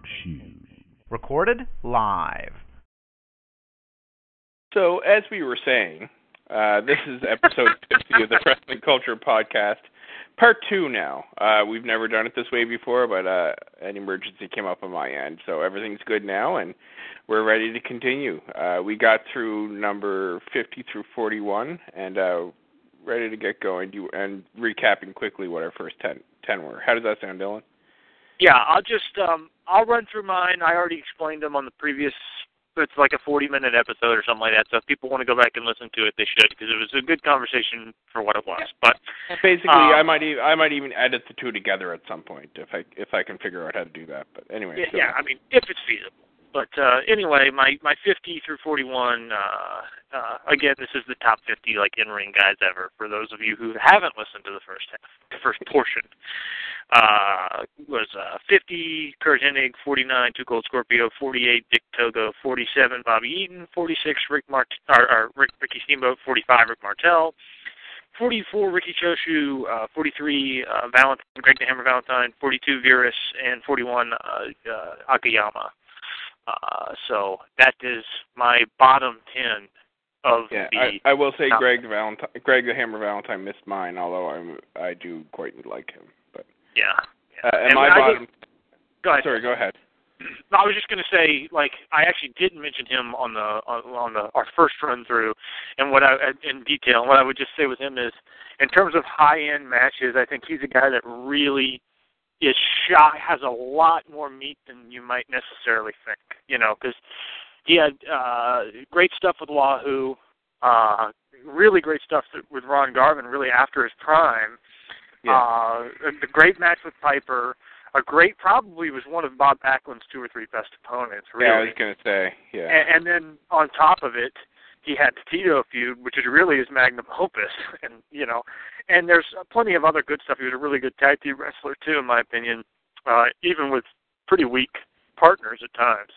Recorded live. So, as we were saying, this is episode 50 of the Wrestling Culture Podcast, part 2 now. We've never done it this way before, but an emergency came up on my end, so everything's good now, and we're ready to continue. We got through number 50 through 41, and ready to get going and recapping quickly what our first 10 were. How does that sound, Dylan? Yeah, I'll run through mine. I already explained them on the previous. It's like a 40-minute episode or something like that. So if people want to go back and listen to it, they should, because it was a good conversation for what it was. But basically, I might even edit the two together at some point if I can figure out how to do that. But anyway, yeah, I mean, if it's feasible. But anyway, my 50 through 41. Again, this is the top 50 like in-ring guys ever. For those of you who haven't listened to the first portion. Was 50 Curt Hennig, 49 Too Cold Scorpio, 48 Dick Togo, 47 Bobby Eaton, 46 Ricky Steamboat, 45 Rick Martel, 44 Ricky Choshu, 43 Greg the Hammer Valentine, 42 Virus, and 41 Akiyama. So that is my bottom 10 of the. I will say Greg the Hammer Valentine missed mine, although I do quite like him. But yeah. And my bottom. Go ahead. Sorry, go ahead. I was just going to say, like, I actually didn't mention him on our first run through, and in detail. And what I would just say with him is, in terms of high end matches, I think he's a guy that really is has a lot more meat than you might necessarily think. You know, because he had great stuff with Wahoo, really great stuff with Ron Garvin, really after his prime. Yeah. The great match with Piper. Probably was one of Bob Backlund's 2 or 3 best opponents, really. Yeah, I was going to say, yeah. And then on top of it, he had the Tito feud, which is really his magnum opus. And, you know, and there's plenty of other good stuff. He was a really good tag team wrestler, too, in my opinion, even with pretty weak partners at times.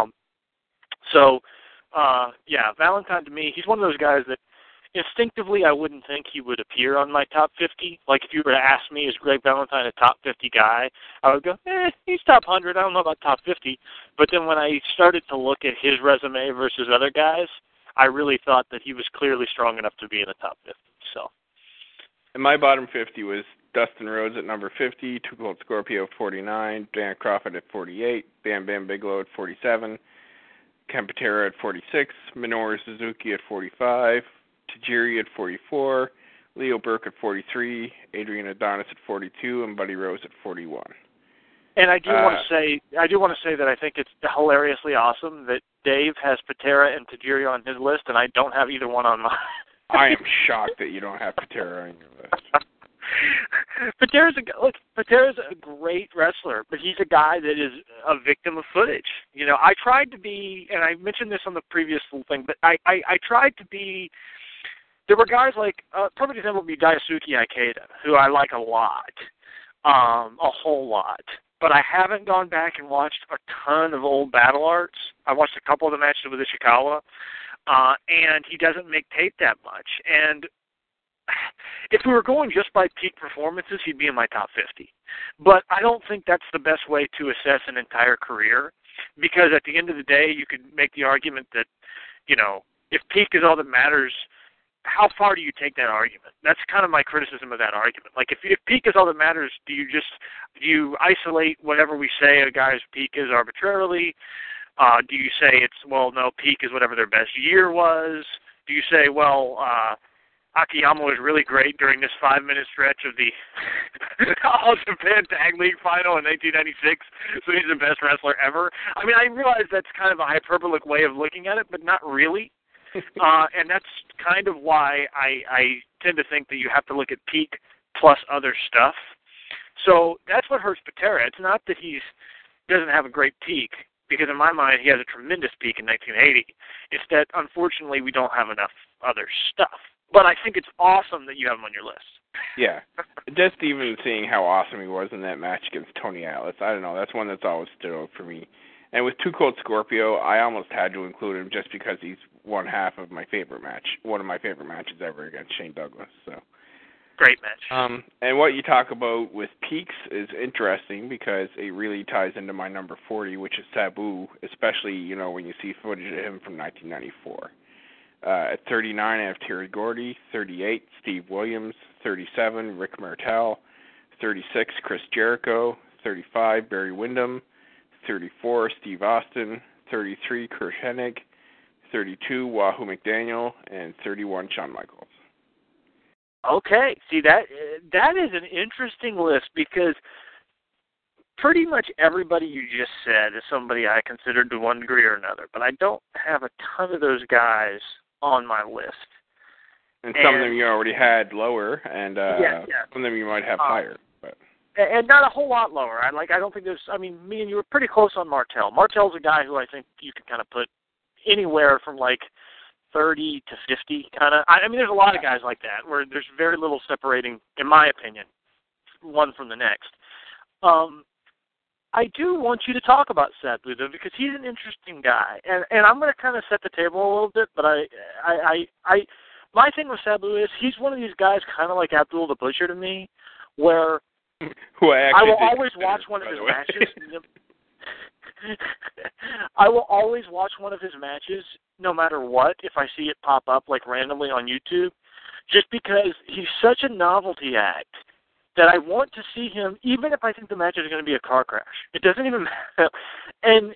Valentine to me, he's one of those guys that instinctively, I wouldn't think he would appear on my top 50. Like, if you were to ask me, is Greg Valentine a top 50 guy? I would go, he's top 100. I don't know about top 50. But then when I started to look at his resume versus other guys, I really thought that he was clearly strong enough to be in the top 50. So, and my bottom 50 was Dustin Rhodes at number 50, Too Cold Scorpio at 49, Dan Crawford at 48, Bam Bam Bigelow at 47, Ken Patera at 46, Minoru Suzuki at 45, Tajiri at 44, Leo Burke at 43, Adrian Adonis at 42, and Buddy Rose at 41. And I do want to say that I think it's hilariously awesome that Dave has Patera and Tajiri on his list, and I don't have either one on mine. I am shocked that you don't have Patera on your list. Patera's a great wrestler, but he's a guy that is a victim of footage. You know, I tried to be, and I mentioned this on the previous thing, but I tried to be. There were guys like, perfect example would be Daisuke Ikeda, who I like a lot, a whole lot. But I haven't gone back and watched a ton of old Battle Arts. I watched a couple of the matches with Ishikawa, and he doesn't make tape that much. And if we were going just by peak performances, he'd be in my top 50. But I don't think that's the best way to assess an entire career, because at the end of the day, you could make the argument that, you know, if peak is all that matters, how far do you take that argument? That's kind of my criticism of that argument. Like, if peak is all that matters, do you isolate whatever we say a guy's peak is arbitrarily? Do you say peak is whatever their best year was? Do you say, Akiyama was really great during this 5-minute stretch of the All Japan Tag League final in 1996, so he's the best wrestler ever? I mean, I realize that's kind of a hyperbolic way of looking at it, but not really. And that's kind of why I tend to think that you have to look at peak plus other stuff. So that's what hurts Patera. It's not that he doesn't have a great peak, because in my mind he has a tremendous peak in 1980. It's that, unfortunately, we don't have enough other stuff. But I think it's awesome that you have him on your list. Yeah. Just even seeing how awesome he was in that match against Tony Atlas, I don't know, that's one that's always stood out for me. And with Too Cold Scorpio, I almost had to include him just because he's one half of my favorite match, one of my favorite matches ever against Shane Douglas. So Great match. And what you talk about with peaks is interesting because it really ties into my number 40, which is Sabu, especially, you know, when you see footage of him from 1994. At 39, I have Terry Gordy. 38, Steve Williams. 37, Rick Martel. 36, Chris Jericho. 35, Barry Windham. 34, Steve Austin. 33, Kurt Hennig. 32, Wahoo McDaniel. And 31, Shawn Michaels. Okay, see, that is an interesting list because pretty much everybody you just said is somebody I considered to one degree or another, but I don't have a ton of those guys on my list. And some of them you already had lower, and some of them you might have higher. But. And not a whole lot lower. I don't think there's. I mean, me and you were pretty close on Martel. Martel's a guy who I think you can kind of put anywhere from like 30 to 50, kind of. I mean, there's a lot of guys like that where there's very little separating, in my opinion, one from the next. I do want you to talk about Sabu though, because he's an interesting guy, and I'm going to kind of set the table a little bit. But my thing with Sabu is he's one of these guys, kind of like Abdul the Butcher to me, where I will always watch one of his matches. I will always watch one of his matches, no matter what, if I see it pop up like randomly on YouTube, just because he's such a novelty act that I want to see him, even if I think the match is going to be a car crash. It doesn't even matter. And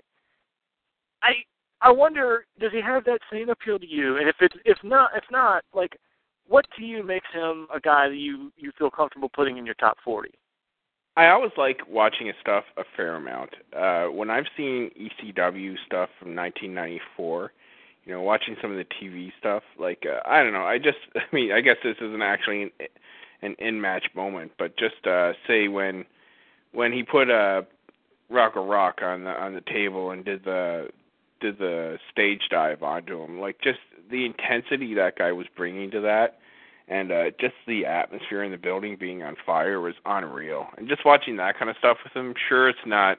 I wonder, does he have that same appeal to you? And if not, like, what to you makes him a guy that you feel comfortable putting in your top 40? I always like watching his stuff a fair amount. When I've seen ECW stuff from 1994, you know, watching some of the TV stuff, like, I don't know, I guess this isn't actually an in-match moment, but just say when he put Rock on the table and did the stage dive onto him, like, just the intensity that guy was bringing to that, and just the atmosphere in the building being on fire was unreal. And just watching that kind of stuff with him, sure, it's not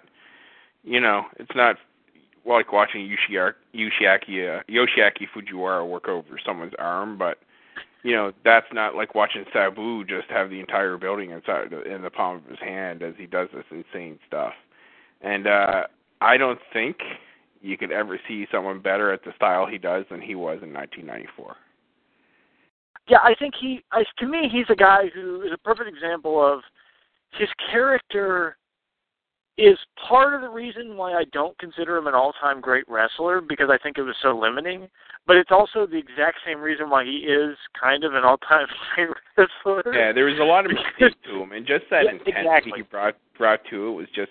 like watching Yoshiaki Fujiwara work over someone's arm, but, you know, that's not like watching Sabu just have the entire building in the palm of his hand as he does this insane stuff. And I don't think you could ever see someone better at the style he does than he was in 1994. Yeah, I think to me, he's a guy who is a perfect example of his character is part of the reason why I don't consider him an all-time great wrestler, because I think it was so limiting, but it's also the exact same reason why he is kind of an all-time great wrestler. Yeah, there was a lot of mystique to him, and just that intensity he brought to it was just,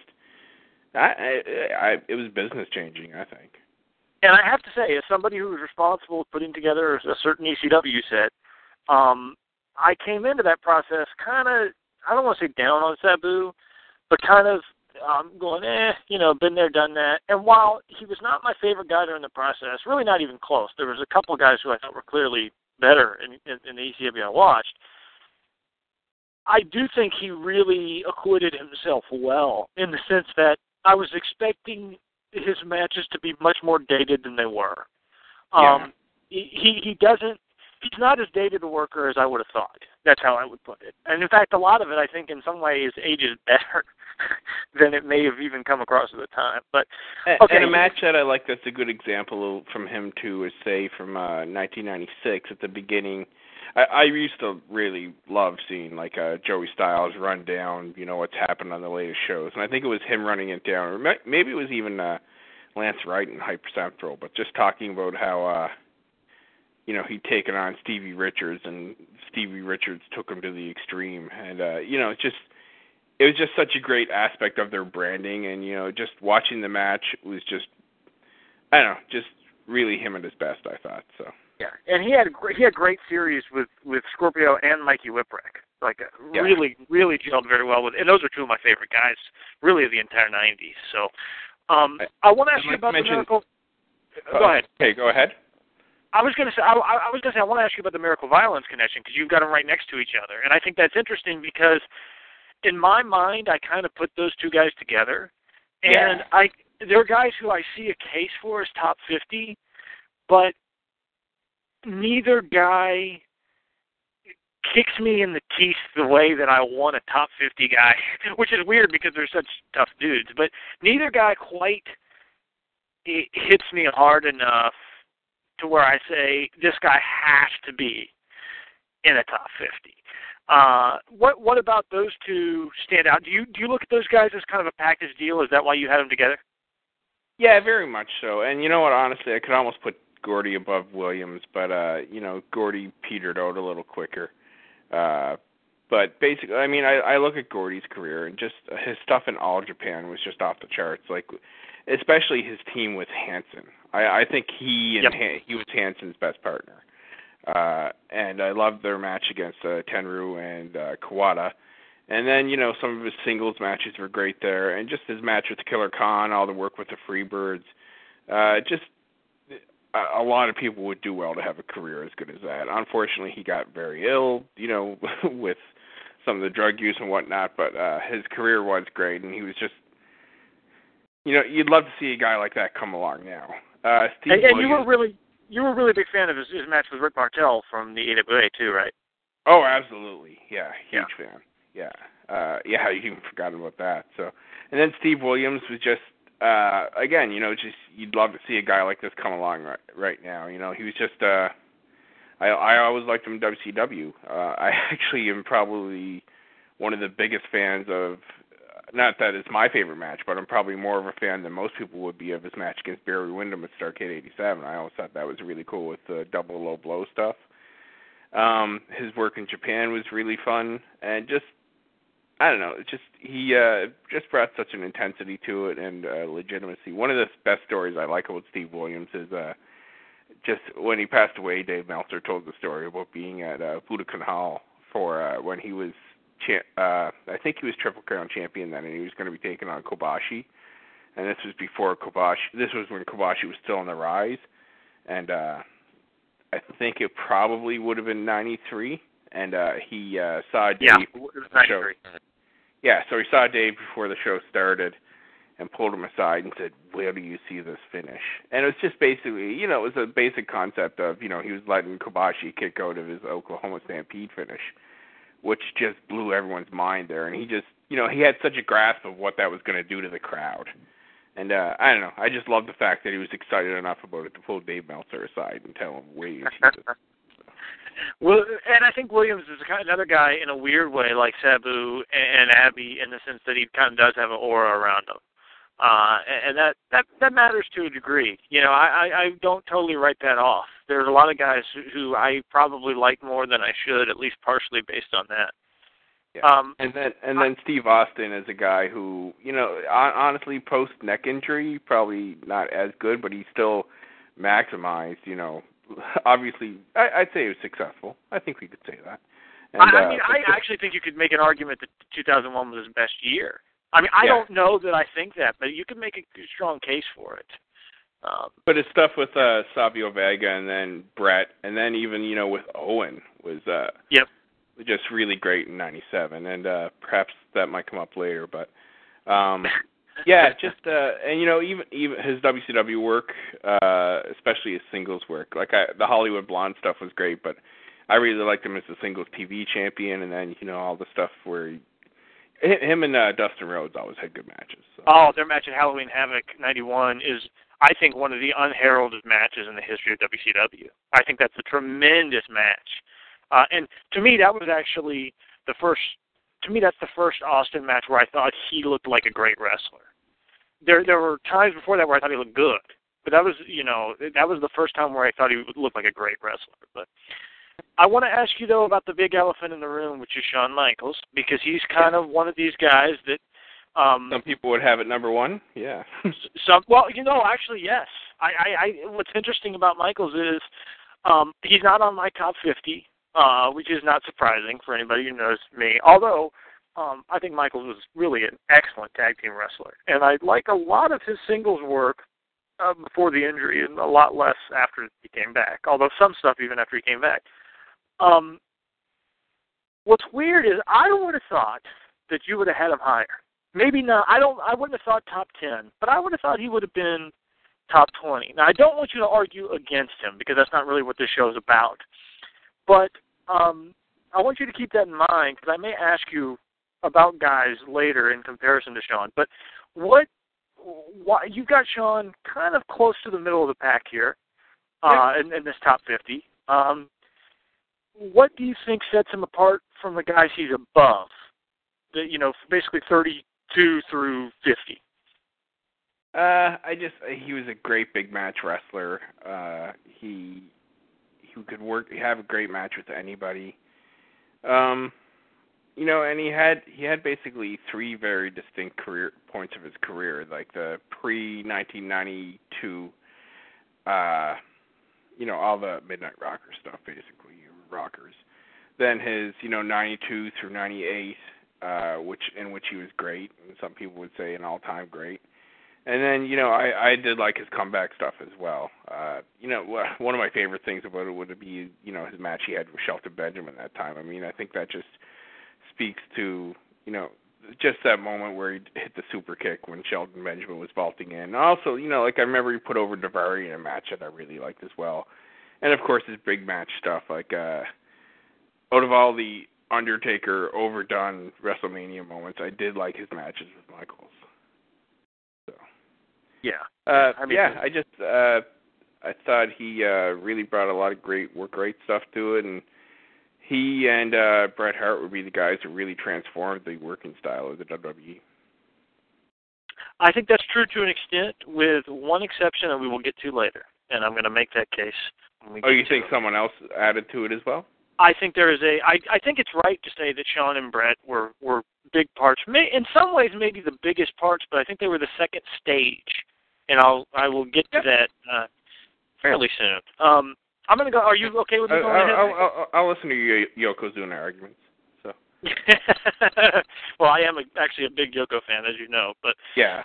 it was business-changing, I think. And I have to say, as somebody who was responsible for putting together a certain ECW set, I came into that process kind of, I don't want to say down on Sabu, but kind of going, been there, done that. And while he was not my favorite guy during the process, really not even close, there was a couple of guys who I thought were clearly better in the ECW I watched. I do think he really acquitted himself well, in the sense that I was expecting his matches to be much more dated than they were. He's not as dated a worker as I would have thought. That's how I would put it. And in fact, a lot of it, I think, in some ways, ages better than it may have even come across at the time. But okay. And a match that I like that's a good example from him, too, is, say, from 1996 at the beginning. I used to really love seeing, like, Joey Styles run down, you know, what's happened on the latest shows. And I think it was him running it down. Or maybe it was even Lance Wright in Hyper Central, but just talking about how... he'd taken on Stevie Richards, and Stevie Richards took him to the extreme. And, it was just such a great aspect of their branding. And, just watching the match was just, I don't know, just really him at his best, I thought. So. Yeah, and he had great series with Scorpio and Mikey Whipwreck. Really, really gelled very well with, and those are two of my favorite guys, really, of the entire 90s. So, I want to ask you about the Miracle. Go ahead. Okay, go ahead. I was going to say I want to ask you about the Miracle Violence connection, because you've got them right next to each other, and I think that's interesting because, in my mind, I kind of put those two guys together, and they're guys who I see a case for as top 50, but neither guy kicks me in the teeth the way that I want a top 50 guy, which is weird because they're such tough dudes. But neither guy quite hits me hard enough to where I say this guy has to be in a top 50. What about those two stand out? Do you look at those guys as kind of a package deal? Is that why you had them together? Yeah, very much so. And you know what? Honestly, I could almost put Gordy above Williams, but Gordy petered out a little quicker. But basically, I mean, I look at Gordy's career and just his stuff in All Japan was just off the charts. Like, especially his team with Hansen. I think he was Hansen's best partner. And I loved their match against Tenryu and Kawada. And then, some of his singles matches were great there. And just his match with Killer Khan, all the work with the Freebirds. Just a lot of people would do well to have a career as good as that. Unfortunately, he got very ill, with some of the drug use and whatnot. But his career was great. And he was just, you'd love to see a guy like that come along now. Steve and you were really a big fan of his match with Rick Martel from the AWA too, right? Oh, absolutely. Yeah, huge fan. Yeah. You even forgot about that. So, and then Steve Williams was just, again, just you'd love to see a guy like this come along right now. He was just, I always liked him in WCW. I actually am probably one of the biggest fans of, not that it's my favorite match, but I'm probably more of a fan than most people would be of his match against Barry Windham at Starrcade 87. I always thought that was really cool with the double low blow stuff. His work in Japan was really fun, and just, I don't know, he just brought such an intensity to it and legitimacy. One of the best stories I like about Steve Williams is just when he passed away, Dave Meltzer told the story about being at Budokan Hall for when he was, I think he was Triple Crown champion then, and he was going to be taking on Kobashi. And this was before Kobashi. This was when Kobashi was still on the rise, and I think it probably would have been 93. And he saw Dave. Yeah, it was 93. Yeah, so he saw Dave before the show started and pulled him aside and said, "Where do you see this finish?" And it was just basically, it was a basic concept of, he was letting Kobashi kick out of his Oklahoma Stampede finish, which just blew everyone's mind there. And he just, he had such a grasp of what that was going to do to the crowd. And I don't know, I just love the fact that he was excited enough about it to pull Dave Meltzer aside and tell him where you see this. Well, and I think Williams is another guy in a weird way, like Sabu and Abby, in the sense that he kind of does have an aura around him, and that matters to a degree. I don't totally write that off. There's a lot of guys who I probably like more than I should, at least partially based on that. Yeah. And then Steve Austin is a guy who, honestly, post neck injury, probably not as good, but he still maximized, obviously, I'd say he was successful. I think we could say that. And, I actually think you could make an argument that 2001 was his best year. I mean, I don't know that I think that, but you could make a strong case for it. But his stuff with Savio Vega and then Brett, and then even, with Owen was just really great in 97. And perhaps that might come up later, but... yeah, just and even his WCW work, especially his singles work. Like the Hollywood Blonde stuff was great, but I really liked him as the singles TV champion, and then all the stuff where him and Dustin Rhodes always had good matches. So. Oh, their match at Halloween Havoc '91 is, I think, one of the unheralded matches in the history of WCW. I think that's a tremendous match, and to me that was actually the first. To me, that's the first Austin match where I thought he looked like a great wrestler. There were times before that where I thought he looked good, but that was the first time where I thought he would look like a great wrestler. But I want to ask you though about the big elephant in the room, which is Shawn Michaels, because he's kind of one of these guys that some people would have it number one. Yeah. Actually, yes. What's interesting about Michaels is he's not on my top 50. Which is not surprising for anybody who knows me. Although, I think Michaels was really an excellent tag team wrestler. And I like a lot of his singles work before the injury and a lot less after he came back. Although some stuff even after he came back. What's weird is I would have thought that you would have had him higher. Maybe not. I wouldn't have thought top 10, but I would have thought he would have been top 20. Now, I don't want you to argue against him because that's not really what this show is about. But I want you to keep that in mind because I may ask you about guys later in comparison to Sean. But why you've got Sean kind of close to the middle of the pack here in this top 50. What do you think sets him apart from the guys he's above? Basically 32 through 50. He was a great big match wrestler. He could have a great match with anybody. And he had basically three very distinct career points of his career, like the pre-1992, all the Midnight Rocker stuff, basically, rockers. Then his, 92 through 98, in which he was great, and some people would say an all-time great. And then, I did like his comeback stuff as well. One of my favorite things about it would be, his match he had with Shelton Benjamin that time. I mean, I think that just speaks to, just that moment where he hit the super kick when Shelton Benjamin was vaulting in. And also, I remember he put over Daivari in a match that I really liked as well. And, of course, his big match stuff, like, out of all the Undertaker overdone WrestleMania moments, I did like his matches with Michaels. So. Yeah. I thought he really brought a lot of great stuff to it, and he and Bret Hart would be the guys who really transformed the working style of the WWE. I think that's true to an extent, with one exception that we will get to later, and I'm going to make that case. You think someone else added to it as well? I think there is I think it's right to say that Sean and Bret were big parts. In some ways, maybe the biggest parts, but I think they were the second stage, and I will get to that fairly soon. I'm going to go. Are you okay with me going ahead? I'll listen to your Yokozuna arguments. So. Well, I am actually a big Yoko fan, as you know. But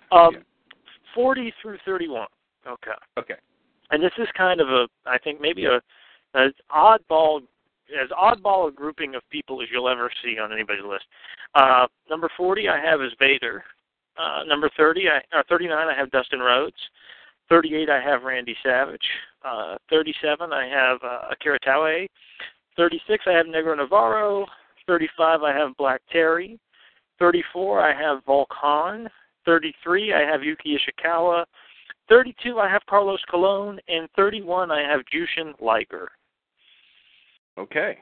40 through 31. Okay. And this is kind of I think maybe as oddball a grouping of people as you'll ever see on anybody's list. Number 40 I have is Vader. Number 39 I have Dustin Rhodes. 38 I have Randy Savage. 37 I have Akira Taue. 36 I have Negro Navarro. 35 I have Black Terry. 34 I have Volk Han. 33 I have Yuki Ishikawa. 32 I have Carlos Colon. And 31 I have Jushin Liger. Okay.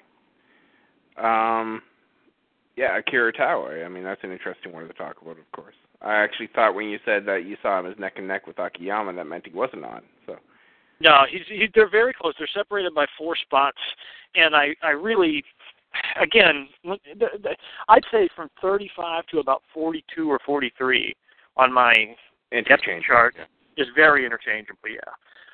Akira Taue. I mean, that's an interesting one to talk about, of course. I actually thought when you said that you saw him as neck and neck with Akiyama, that meant he wasn't on. So. No, they're very close. They're separated by 4 spots, and I really, again, I'd say from 35 to about 42 or 43 on my depth chart is very interchangeable. Yeah.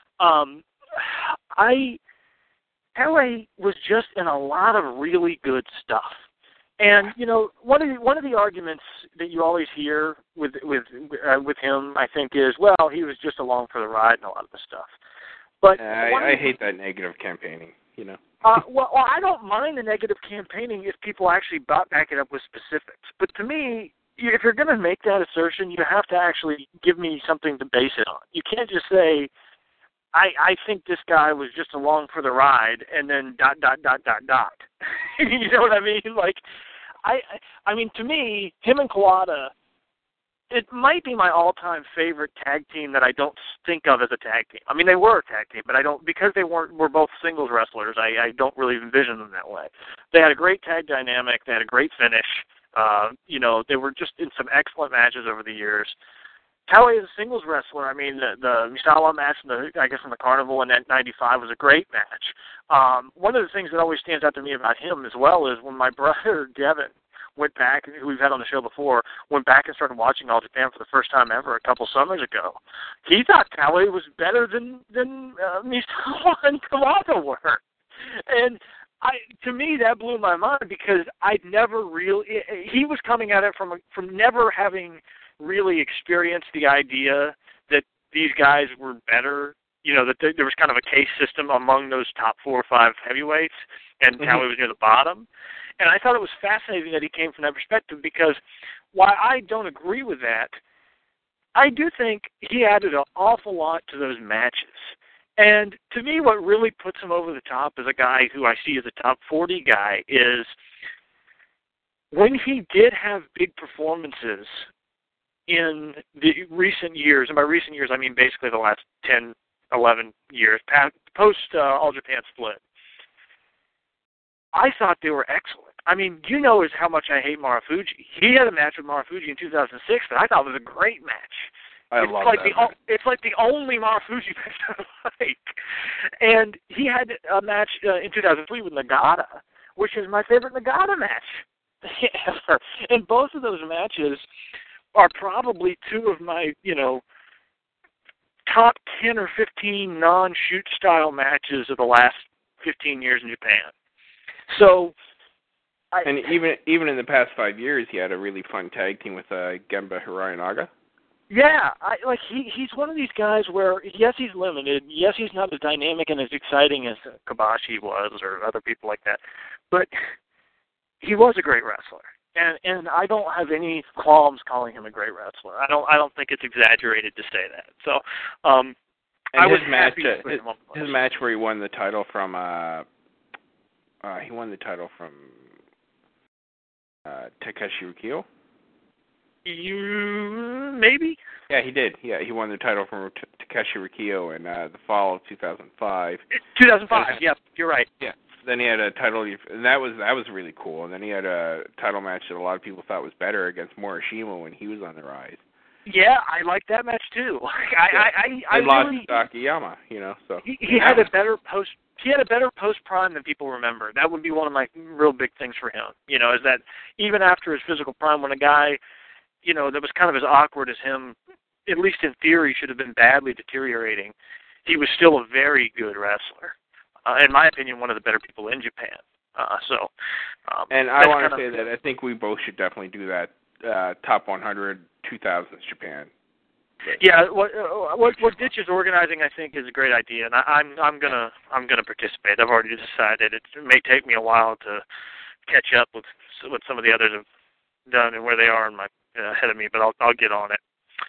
Taue was just in a lot of really good stuff. And one of the arguments that you always hear with him, I think, is he was just along for the ride and a lot of the stuff. But I hate that negative campaigning. Well, I don't mind the negative campaigning if people actually back it up with specifics. But to me, if you're going to make that assertion, you have to actually give me something to base it on. You can't just say, I think this guy was just along for the ride, and then ... You know what I mean? Like, I mean, to me, him and Kawada, it might be my all-time favorite tag team that I don't think of as a tag team. I mean, they were a tag team, but I don't, because they were both singles wrestlers, I don't really envision them that way. They had a great tag dynamic. They had a great finish. They were just in some excellent matches over the years. Taue is a singles wrestler. I mean, the Misawa match, in the Carnival in 95 was a great match. One of the things that always stands out to me about him as well is when my brother Devin went back, who we've had on the show before, went back and started watching All Japan for the first time ever a couple summers ago. He thought Taue was better than Misawa and Kawada were. And to me, that blew my mind because I'd never really... He was coming at it from never having really experienced the idea that these guys were better, that there was kind of a case system among those top 4 or 5 heavyweights, and Taue was near the bottom. And I thought it was fascinating that he came from that perspective because while I don't agree with that, I do think he added an awful lot to those matches. And to me, what really puts him over the top as a guy who I see as a top 40 guy is when he did have big performances in the recent years, and by recent years I mean basically the last 10, 11 years, post All Japan split, I thought they were excellent. I mean, you know how much I hate Marufuji. He had a match with Marufuji in 2006 that I thought was a great match. I love that. It's like the only Marufuji match I like. And he had a match in 2003 with Nagata, which is my favorite Nagata match ever. And both of those matches are probably two of my, top 10 or 15 non-shoot style matches of the last 15 years in Japan. So... And even in the past 5 years, he had a really fun tag team with Gemba Hirayanaga. Yeah, he's one of these guys where, yes, he's limited. Yes, he's not as dynamic and as exciting as Kobashi was or other people like that. But he was a great wrestler. And I don't have any qualms calling him a great wrestler. I don't think it's exaggerated to say that. So, and I was his match, his match where he won the title from Takeshi Rikio? Maybe? Yeah, he did. Yeah, he won the title from Takeshi Rikio in the fall of 2005. 2005, yeah, you're right. Yeah. Then he had a title, and that was really cool. And then he had a title match that a lot of people thought was better against Morishima when he was on the rise. Yeah, I like that match too. I lost really, to Akiyama, so he had a better post. He had a better post-prime than people remember. That would be one of my real big things for him, is that even after his physical prime, when a guy, that was kind of as awkward as him, at least in theory, should have been badly deteriorating, he was still a very good wrestler. In my opinion, one of the better people in Japan. And I want to say that I think we both should definitely do that top 100 2000s Japan. Yeah, what Ditch is organizing, I think, is a great idea, and I'm gonna participate. I've already decided it may take me a while to catch up with what some of the others have done and where they are in my ahead of me, but I'll get on it.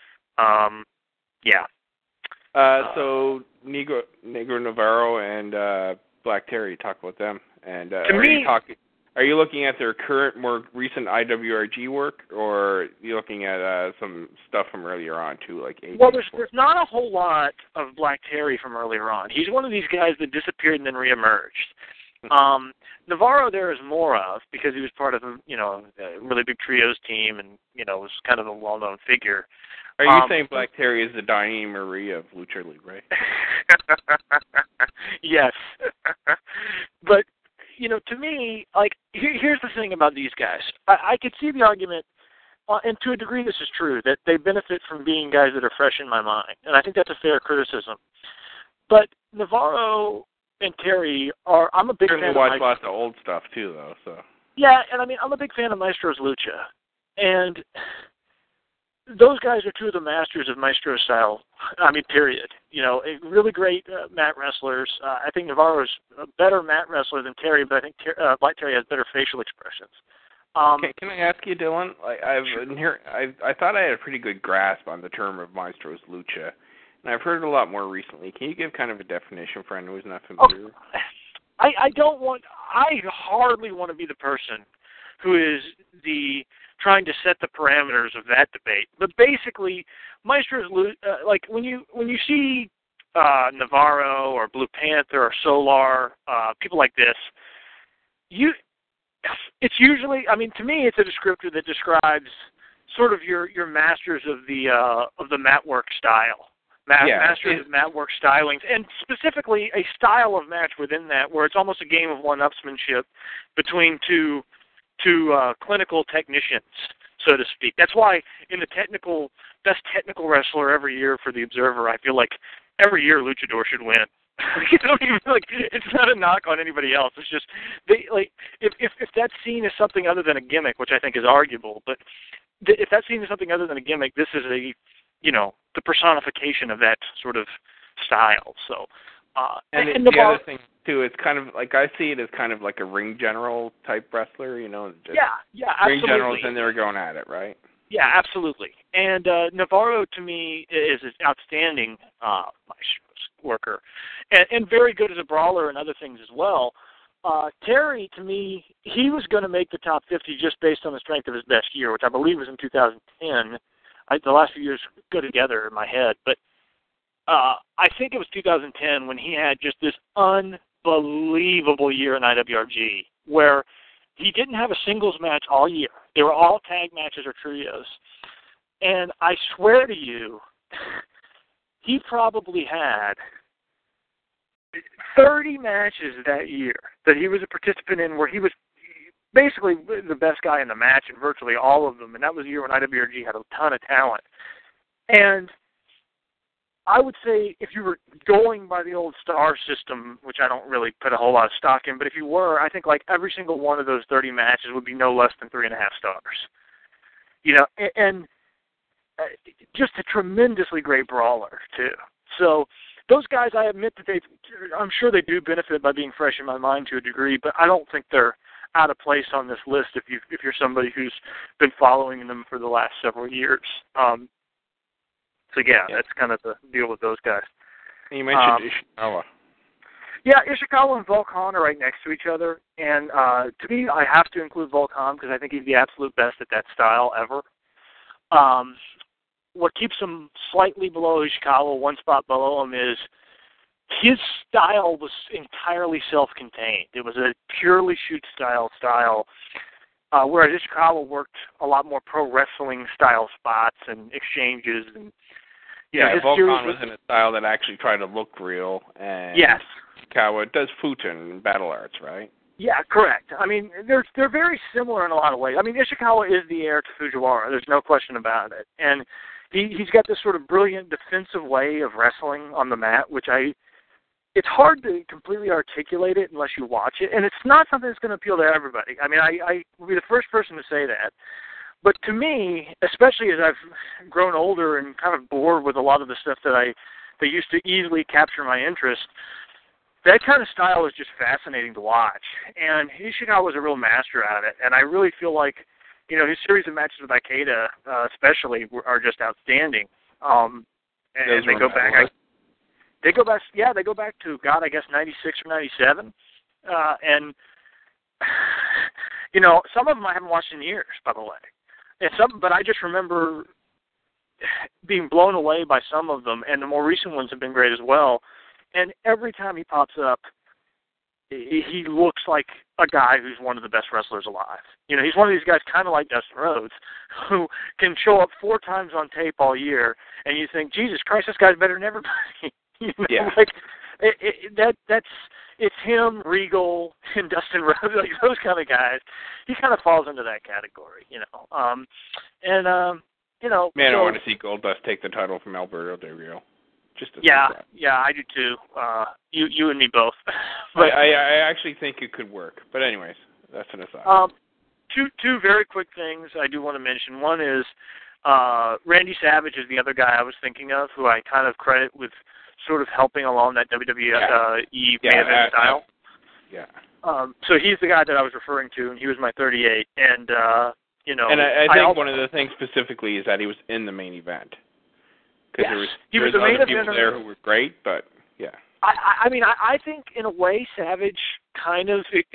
Yeah. So Negro Navarro and Black Terry, talk about them. And are you looking at their current, more recent IWRG work, or are you looking at some stuff from earlier on too, like? Well, there's not a whole lot of Black Terry from earlier on. He's one of these guys that disappeared and then reemerged. Navarro there is more of, because he was part of a really big trios team and was kind of a well-known figure. Are you saying Black Terry is the Diane Marie of Lucha Libre? Yes. But, to me, here's the thing about these guys. I could see the argument, and to a degree this is true, that they benefit from being guys that are fresh in my mind. And I think that's a fair criticism. But Navarro and Terry I'm a big fan of watch lots of old stuff, too, though. So. Yeah, and I'm a big fan of Maestro's Lucha. And those guys are two of the masters of Maestro style, period. Really great mat wrestlers. I think Navarro's a better mat wrestler than Terry, but I think Black Terry has better facial expressions. Can I ask you, Dylan? I thought I had a pretty good grasp on the term of Maestro's Lucha, and I've heard it a lot more recently. Can you give kind of a definition for anyone who's not familiar? I hardly want to be the person who is trying to set the parameters of that debate. But basically, Maestro's when you see Navarro or Blue Panther or Solar, people like this, it's usually, to me, it's a descriptor that describes sort of your masters of the mat work style. Masters of mat work stylings, and specifically a style of match within that where it's almost a game of one-upsmanship between two clinical technicians, so to speak. That's why in the best technical wrestler every year for the Observer, I feel like every year Luchador should win. It's not a knock on anybody else. It's just if that's seen as something other than a gimmick, which I think is arguable, but if that's seen as something other than a gimmick, this is the personification of that sort of style. So, and the other thing too, it's kind of like I see it as kind of like a ring general type wrestler, Just yeah, absolutely. Ring generals, and they're going at it, right? Yeah, absolutely. And Navarro, to me, is an outstanding worker, and very good as a brawler and other things as well. Terry, to me, he was going to make the top 50 just based on the strength of his best year, which I believe was in 2010. The last few years go together in my head, but I think it was 2010 when he had just this unbelievable year in IWRG, where he didn't have a singles match all year. They were all tag matches or trios. And I swear to you, he probably had 30 matches that year that he was a participant in where he was basically the best guy in the match in virtually all of them, and that was the year when IWRG had a ton of talent. And I would say if you were going by the old star system, which I don't really put a whole lot of stock in, but if you were, I think like every single one of those 30 matches would be no less than 3.5 stars. You know, and just a tremendously great brawler, too. So those guys, I admit that I'm sure they do benefit by being fresh in my mind to a degree, but I don't think they're out of place on this list if you're somebody who's been following them for the last several years. So yeah, that's kind of the deal with those guys. And you mentioned Ishikawa. Yeah, Ishikawa and Volkan are right next to each other, and to me, I have to include Volkan because I think he's the absolute best at that style ever. What keeps him slightly below Ishikawa, one spot below him, is his style was entirely self-contained. It was a purely shoot-style, whereas Ishikawa worked a lot more pro wrestling-style spots and exchanges. And Volkan was in a style that actually tried to look real, and yes. Ishikawa does futon in battle arts, right? Yeah, correct. I mean, they're very similar in a lot of ways. I mean, Ishikawa is the heir to Fujiwara. There's no question about it. And he's got this sort of brilliant defensive way of wrestling on the mat, which it's hard to completely articulate it unless you watch it. And it's not something that's going to appeal to everybody. I mean, I will be the first person to say that. But to me, especially as I've grown older and kind of bored with a lot of the stuff that used to easily capture my interest, that kind of style is just fascinating to watch. And Ishikawa was a real master at it. And I really feel like, you know, his series of matches with Ikeda, especially, are just outstanding. And they go back. They go back to, God, I guess 96 or 97. And, you know, some of them I haven't watched in years, by the way. But I just remember being blown away by some of them, and the more recent ones have been great as well. And every time he pops up, he looks like a guy who's one of the best wrestlers alive. You know, he's one of these guys kind of like Dustin Rhodes, who can show up 4 times on tape all year, and you think, Jesus Christ, this guy's better than everybody. You know, yeah. Like, it's him, Regal, and Dustin Rhodes, like those kind of guys. He kind of falls into that category, you know. You know. Man, I want to see Goldust take the title from Alberto Del Rio. Yeah, I do too. You and me both. But I actually think it could work. But anyways, that's an aside. Two very quick things I do want to mention. One is Randy Savage is the other guy I was thinking of, who I kind of credit with sort of helping along that WWE main event style. Yeah. So he's the guy that I was referring to, and he was my 38. And you know, and I think one of the things specifically is that he was in the main event. Yes. There was other people there who were great, but yeah. I mean, I think in a way Savage had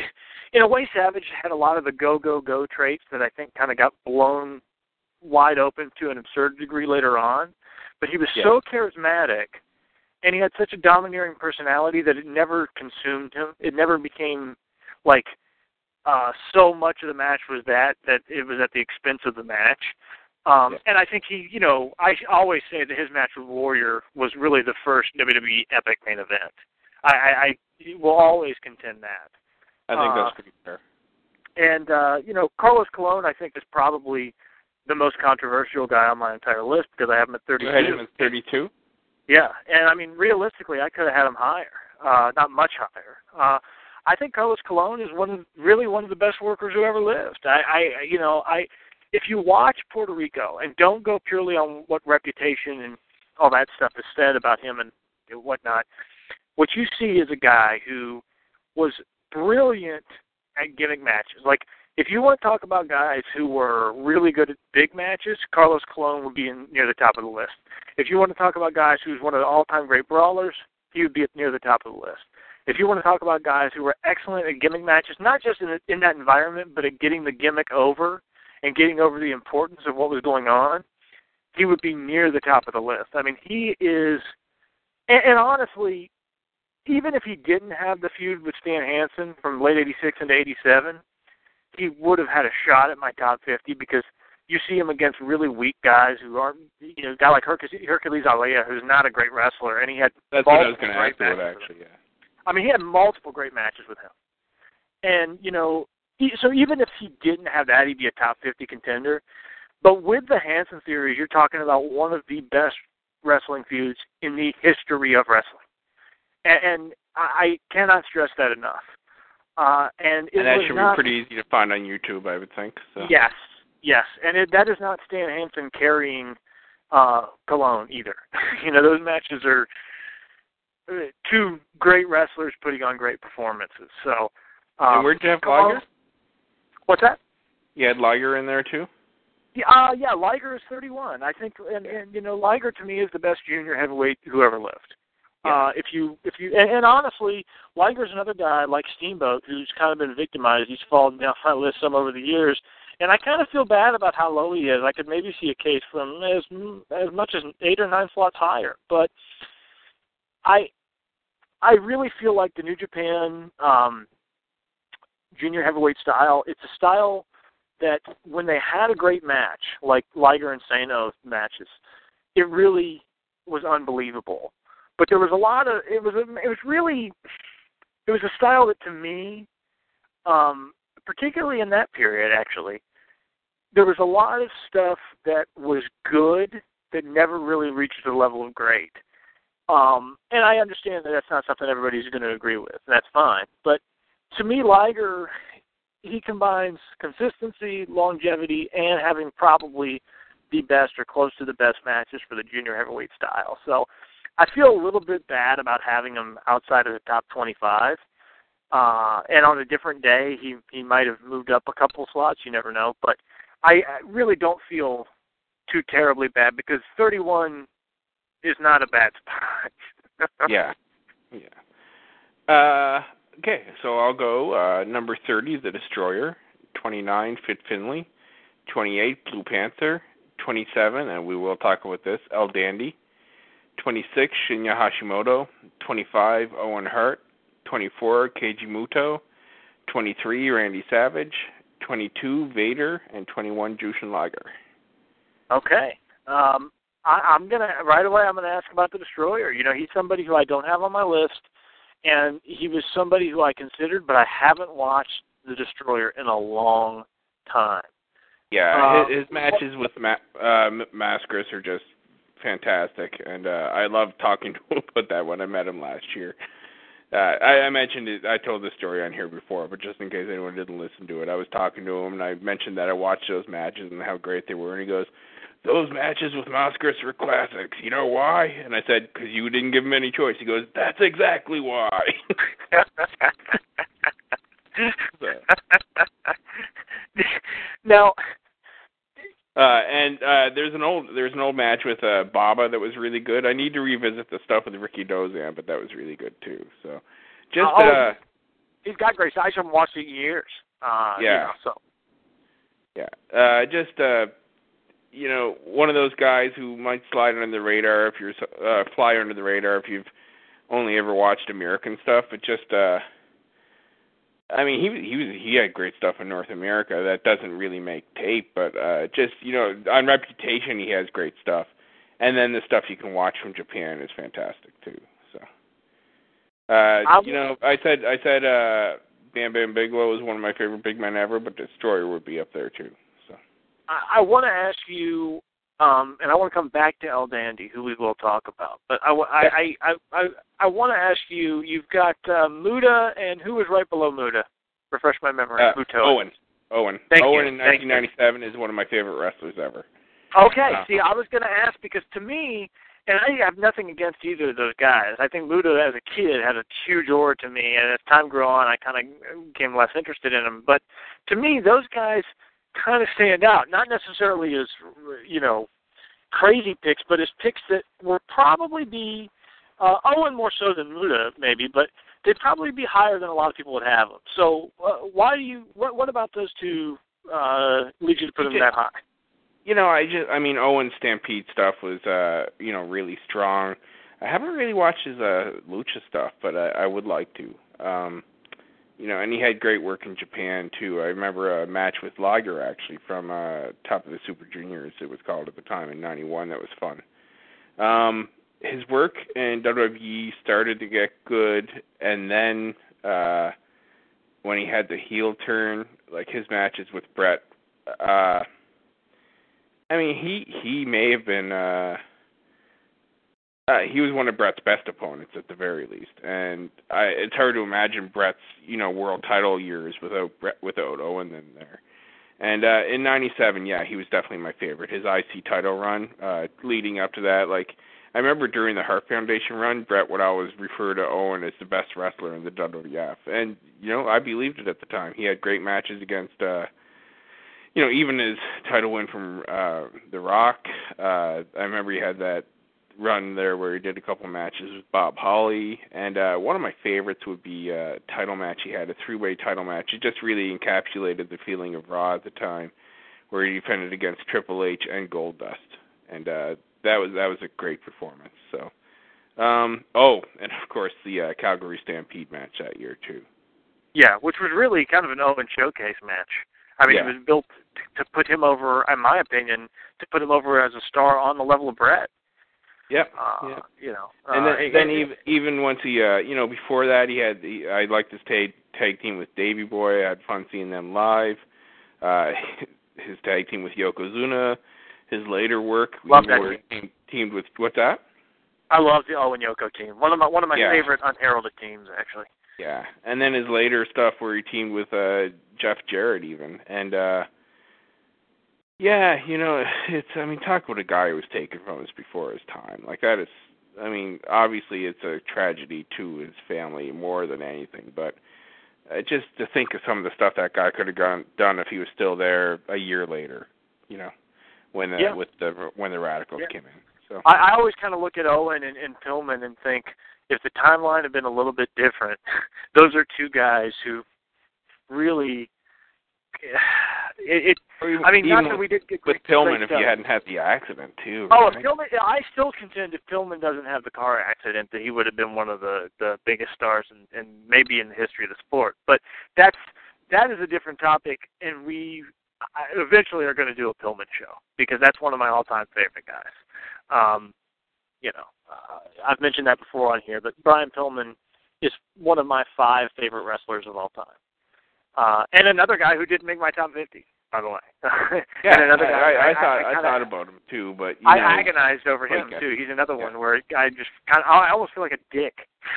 a lot of the go traits that I think kind of got blown wide open to an absurd degree later on. But he was so charismatic, and he had such a domineering personality that it never consumed him. It never became like so much of the match was that it was at the expense of the match. And I think he, you know, I always say that his match with Warrior was really the first WWE Epic main event. I will always contend that. I think that's pretty fair. And, you know, Carlos Colon, I think, is probably the most controversial guy on my entire list because I have him at 32. You had him at 32? Yeah, and, I mean, realistically, I could have had him higher, not much higher. I think Carlos Colon is really one of the best workers who ever lived. If you watch Puerto Rico, and don't go purely on what reputation and all that stuff is said about him and whatnot, what you see is a guy who was brilliant at gimmick matches. Like, if you want to talk about guys who were really good at big matches, Carlos Colon would be near the top of the list. If you want to talk about guys who's one of the all-time great brawlers, he would be near the top of the list. if you want to talk about guys who were excellent at gimmick matches, not just in that environment, but at getting the gimmick over and getting over the importance of what was going on, he would be near the top of the list. I mean, he is, and honestly, even if he didn't have the feud with Stan Hansen from late 86 into 87, he would have had a shot at my top 50 because you see him against really weak guys who aren't, a guy like Hercules Alea, who's not a great wrestler, and he had That's what I was going to ask about, actually, yeah. I mean, he had multiple great matches with him. And, so even if he didn't have that, he'd be a top 50 contender. But with the Hansen series, you're talking about one of the best wrestling feuds in the history of wrestling. And I cannot stress that enough. And that should be pretty easy to find on YouTube, I would think. So. Yes. And that is not Stan Hansen carrying Cologne either. Those matches are two great wrestlers putting on great performances. So, and where'd you have Liger? What's that? You had Liger in there too? Yeah, Liger is 31. I think, and Liger to me is the best junior heavyweight who ever lived. Yeah. And honestly, Liger's another guy like Steamboat who's kind of been victimized. He's fallen down my list some over the years, and I kind of feel bad about how low he is. I could maybe see a case for him as much as 8 or 9 slots higher, but I really feel like the New Japan junior heavyweight style, it's a style that when they had a great match, like Liger and Sano matches, it really was unbelievable. But there was a lot of, it was a style that to me, particularly in that period actually, there was a lot of stuff that was good that never really reached the level of great. And I understand that that's not something everybody's going to agree with. That's fine. But to me, Liger, he combines consistency, longevity, and having probably the best or close to the best matches for the junior heavyweight style. So I feel a little bit bad about having him outside of the top 25. And on a different day, he might have moved up a couple slots. You never know. But I really don't feel too terribly bad because 31 is not a bad spot. Yeah. Okay, so I'll go. Number 30, The Destroyer. 29, Fit Finlay. 28, Blue Panther. 27, and we will talk about this, El Dandy. 26, Shinya Hashimoto. 25, Owen Hart. 24, Keiji Muto. 23, Randy Savage. 22, Vader. And 21, Jushin Liger. Okay. I'm gonna ask about the Destroyer. He's somebody who I don't have on my list, and he was somebody who I considered, but I haven't watched the Destroyer in a long time. Yeah, his matches with Mascaras are just fantastic, and I love talking to him about that when I met him last year. I mentioned it. I told this story on here before, but just in case anyone didn't listen to it, I was talking to him, and I mentioned that I watched those matches and how great they were, and he goes, "Those matches with Mascaras were classics. You know why?" And I said, "Because you didn't give him any choice." He goes, "That's exactly why." Now, and there's an old match with Baba that was really good. I need to revisit the stuff with Ricky Dozan, but that was really good too. So, just he's got great. I haven't watched it in years. Yeah. One of those guys who might slide under the radar if you're fly under the radar if you've only ever watched American stuff. But just, he had great stuff in North America that doesn't really make tape, but on reputation he has great stuff, and then the stuff you can watch from Japan is fantastic too. So, I said Bam Bam Bigelow is one of my favorite big men ever, but Destroyer would be up there too. So, I want to ask you, and I want to come back to El Dandy, who we will talk about. But I want to ask you. You've got Muta, and who was right below Muta? Refresh my memory. Owen. Thank Owen you. in 1997 is one of my favorite wrestlers ever. Okay. See, I was going to ask because to me, and I have nothing against either of those guys. I think Muta, as a kid, had a huge aura to me, and as time grew on, I kind of became less interested in him. But to me, those guys kind of stand out, not necessarily as, crazy picks, but as picks that will probably be, Owen more so than Muta, maybe, but they'd probably be higher than a lot of people would have them. So what about those two leads you to put them that high? Owen's Stampede stuff was, really strong. I haven't really watched his lucha stuff, but I would like to. And he had great work in Japan, too. I remember a match with Liger, actually, from Top of the Super Juniors, it was called at the time, in 91. That was fun. His work in WWE started to get good, and then when he had the heel turn, like his matches with Bret, he may have been... he was one of Bret's best opponents at the very least, and it's hard to imagine Bret's world title years without Owen in there. And in '97, he was definitely my favorite. His IC title run, leading up to that, I remember during the Hart Foundation run, Bret would always refer to Owen as the best wrestler in the WWF, and I believed it at the time. He had great matches against, even his title win from The Rock. I remember he had that run there where he did a couple matches with Bob Holly, and one of my favorites would be a title match he had, a three-way title match. It just really encapsulated the feeling of Raw at the time, where he defended against Triple H and Goldust, and that was a great performance. So, and of course the Calgary Stampede match that year too. Yeah, which was really kind of an Owen showcase match. It was built to put him over, in my opinion, to put him over as a star on the level of Bret. Yep. And then even once he, before that I liked his tag team with Davey Boy. I had fun seeing them live. His tag team with Yokozuna. His later work, teamed with what's that? I love the Owen Yoko team. One of my favorite unheralded teams, actually. Yeah, and then his later stuff where he teamed with Jeff Jarrett even, and talk about a guy who was taken from us before his time. Like that is, obviously it's a tragedy to his family more than anything, but just to think of some of the stuff that guy could have done if he was still there a year later, when the Radicals came in. So I always kind of look at Owen and Pillman and think if the timeline had been a little bit different, those are two guys who really. Not that we did get with Pillman if you hadn't had the accident too. Oh, right? Pillman! I still contend if Pillman doesn't have the car accident, that he would have been one of the biggest stars and maybe in the history of the sport. But that is a different topic, and we eventually are going to do a Pillman show because that's one of my all-time favorite guys. I've mentioned that before on here, but Brian Pillman is one of my 5 favorite wrestlers of all time. And another guy who didn't make my top 50, by the way. And another guy, I thought about him too, but I agonized over him too. He's another one where I just I almost feel like a dick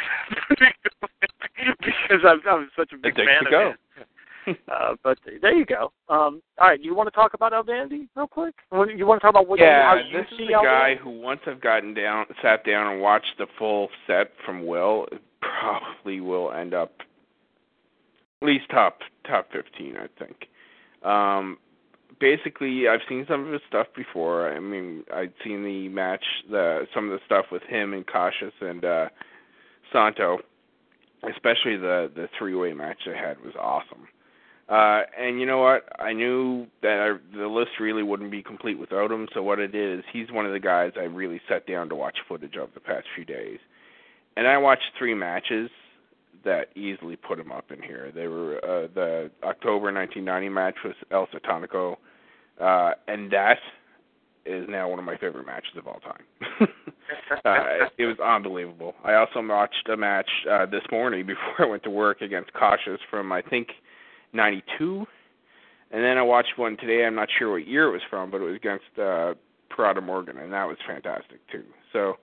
because I'm such a big fan of his. But there you go. All right, you want to talk about El Dandy real quick? You want to talk about how you this see is a guy who once I've sat down and watched the full set from Will, probably will end up at least top 15, I think. Basically, I've seen some of his stuff before. I'd seen the match, some of the stuff with him and Cassius and Santo, especially the three-way match they had was awesome. And you know what? I knew that the list really wouldn't be complete without him, so what I did is he's one of the guys I really sat down to watch footage of the past few days. And I watched 3 matches that easily put him up in here. They were the October 1990 match with El Satanico, and that is now one of my favorite matches of all time. It was unbelievable. I also watched a match this morning before I went to work against Cautious from, I think, 92, and then I watched one today. I'm not sure what year it was from, but it was against Parada Morgan, and that was fantastic too. So,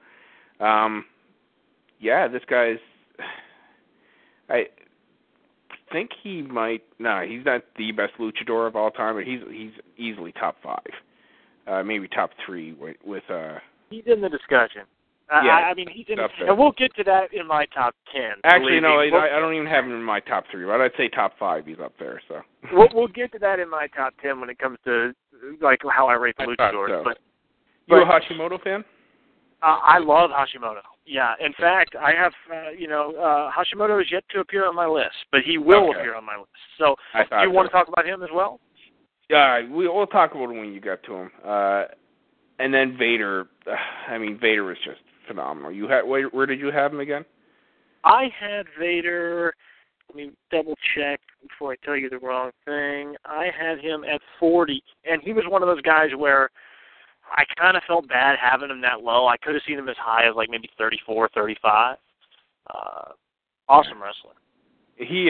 this guy's. I think he might. No, he's not the best luchador of all time, but he's easily top 5, maybe top 3 with. He's in the discussion. He's in, and we'll get to that in my top 10. Actually, no, I don't even have him in my top 3, but I'd say top 5. He's up there. So we'll get to that in my top 10 when it comes to how I rate the luchadors. So. You a Hashimoto fan? I love Hashimoto. Yeah. In fact, I have, Hashimoto is yet to appear on my list, but he will appear on my list. So, do you want to talk about him as well? Yeah, we'll talk about him when you get to him. And then Vader. Vader was just phenomenal. Where did you have him again? I had Vader. Let me double check before I tell you the wrong thing. I had him at 40, and he was one of those guys where I kind of felt bad having him that low. I could have seen him as high as like maybe 34, 35. Awesome wrestler. He's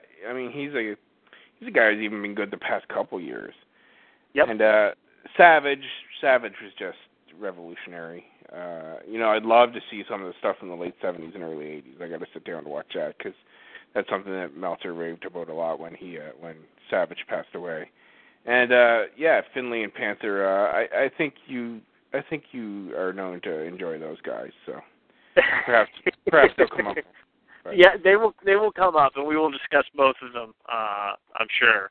a guy who's even been good the past couple years. Yep. And Savage was just revolutionary. I'd love to see some of the stuff in the late 70s and early 80s. I got to sit down and watch that because that's something that Meltzer raved about a lot when Savage passed away. And Finlay and Panther. I think you are known to enjoy those guys. So perhaps they'll come up. But. Yeah, they will come up, and we will discuss both of them. I'm sure.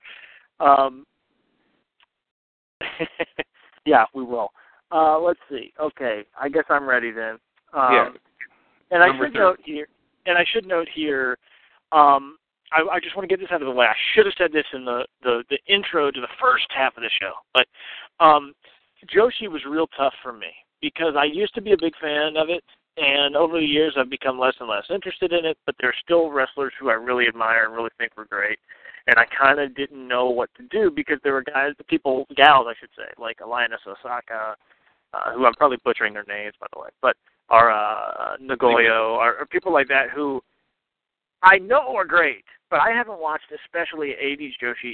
Yeah, we will. Let's see. Okay, I guess I'm ready then. And I should note here. I just want to get this out of the way. I should have said this in the intro to the first half of the show, but Joshi was real tough for me because I used to be a big fan of it, and over the years I've become less and less interested in it, but there's still wrestlers who I really admire and really think were great, and I kind of didn't know what to do because there were gals, I should say, like Lioness Osaka, who I'm probably butchering their names, by the way, but Nagoyo, or people like that who I know are great, but I haven't watched especially 80s Joshi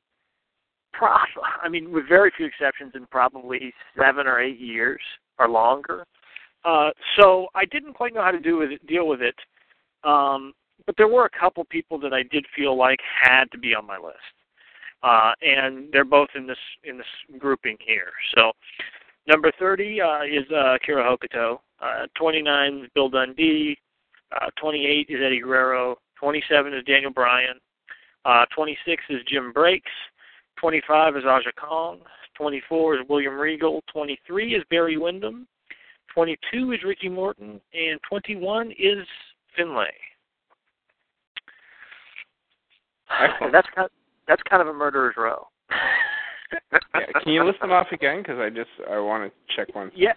with very few exceptions, in probably 7 or 8 years or longer. So I didn't quite know how to deal with it. But there were a couple people that I did feel like had to be on my list. And they're both in this grouping here. So number 30 is Kira Hokuto. 29 is Bill Dundee. 28 is Eddie Guerrero. 27 is Daniel Bryan. 26 is Jim Breaks. 25 is Aja Kong. 24 is William Regal. 23 is Barry Windham. 22 is Ricky Morton. And 21 is Finlay. That's kind of a murderer's row. Can you list them off again? Because I want to check one. Yeah.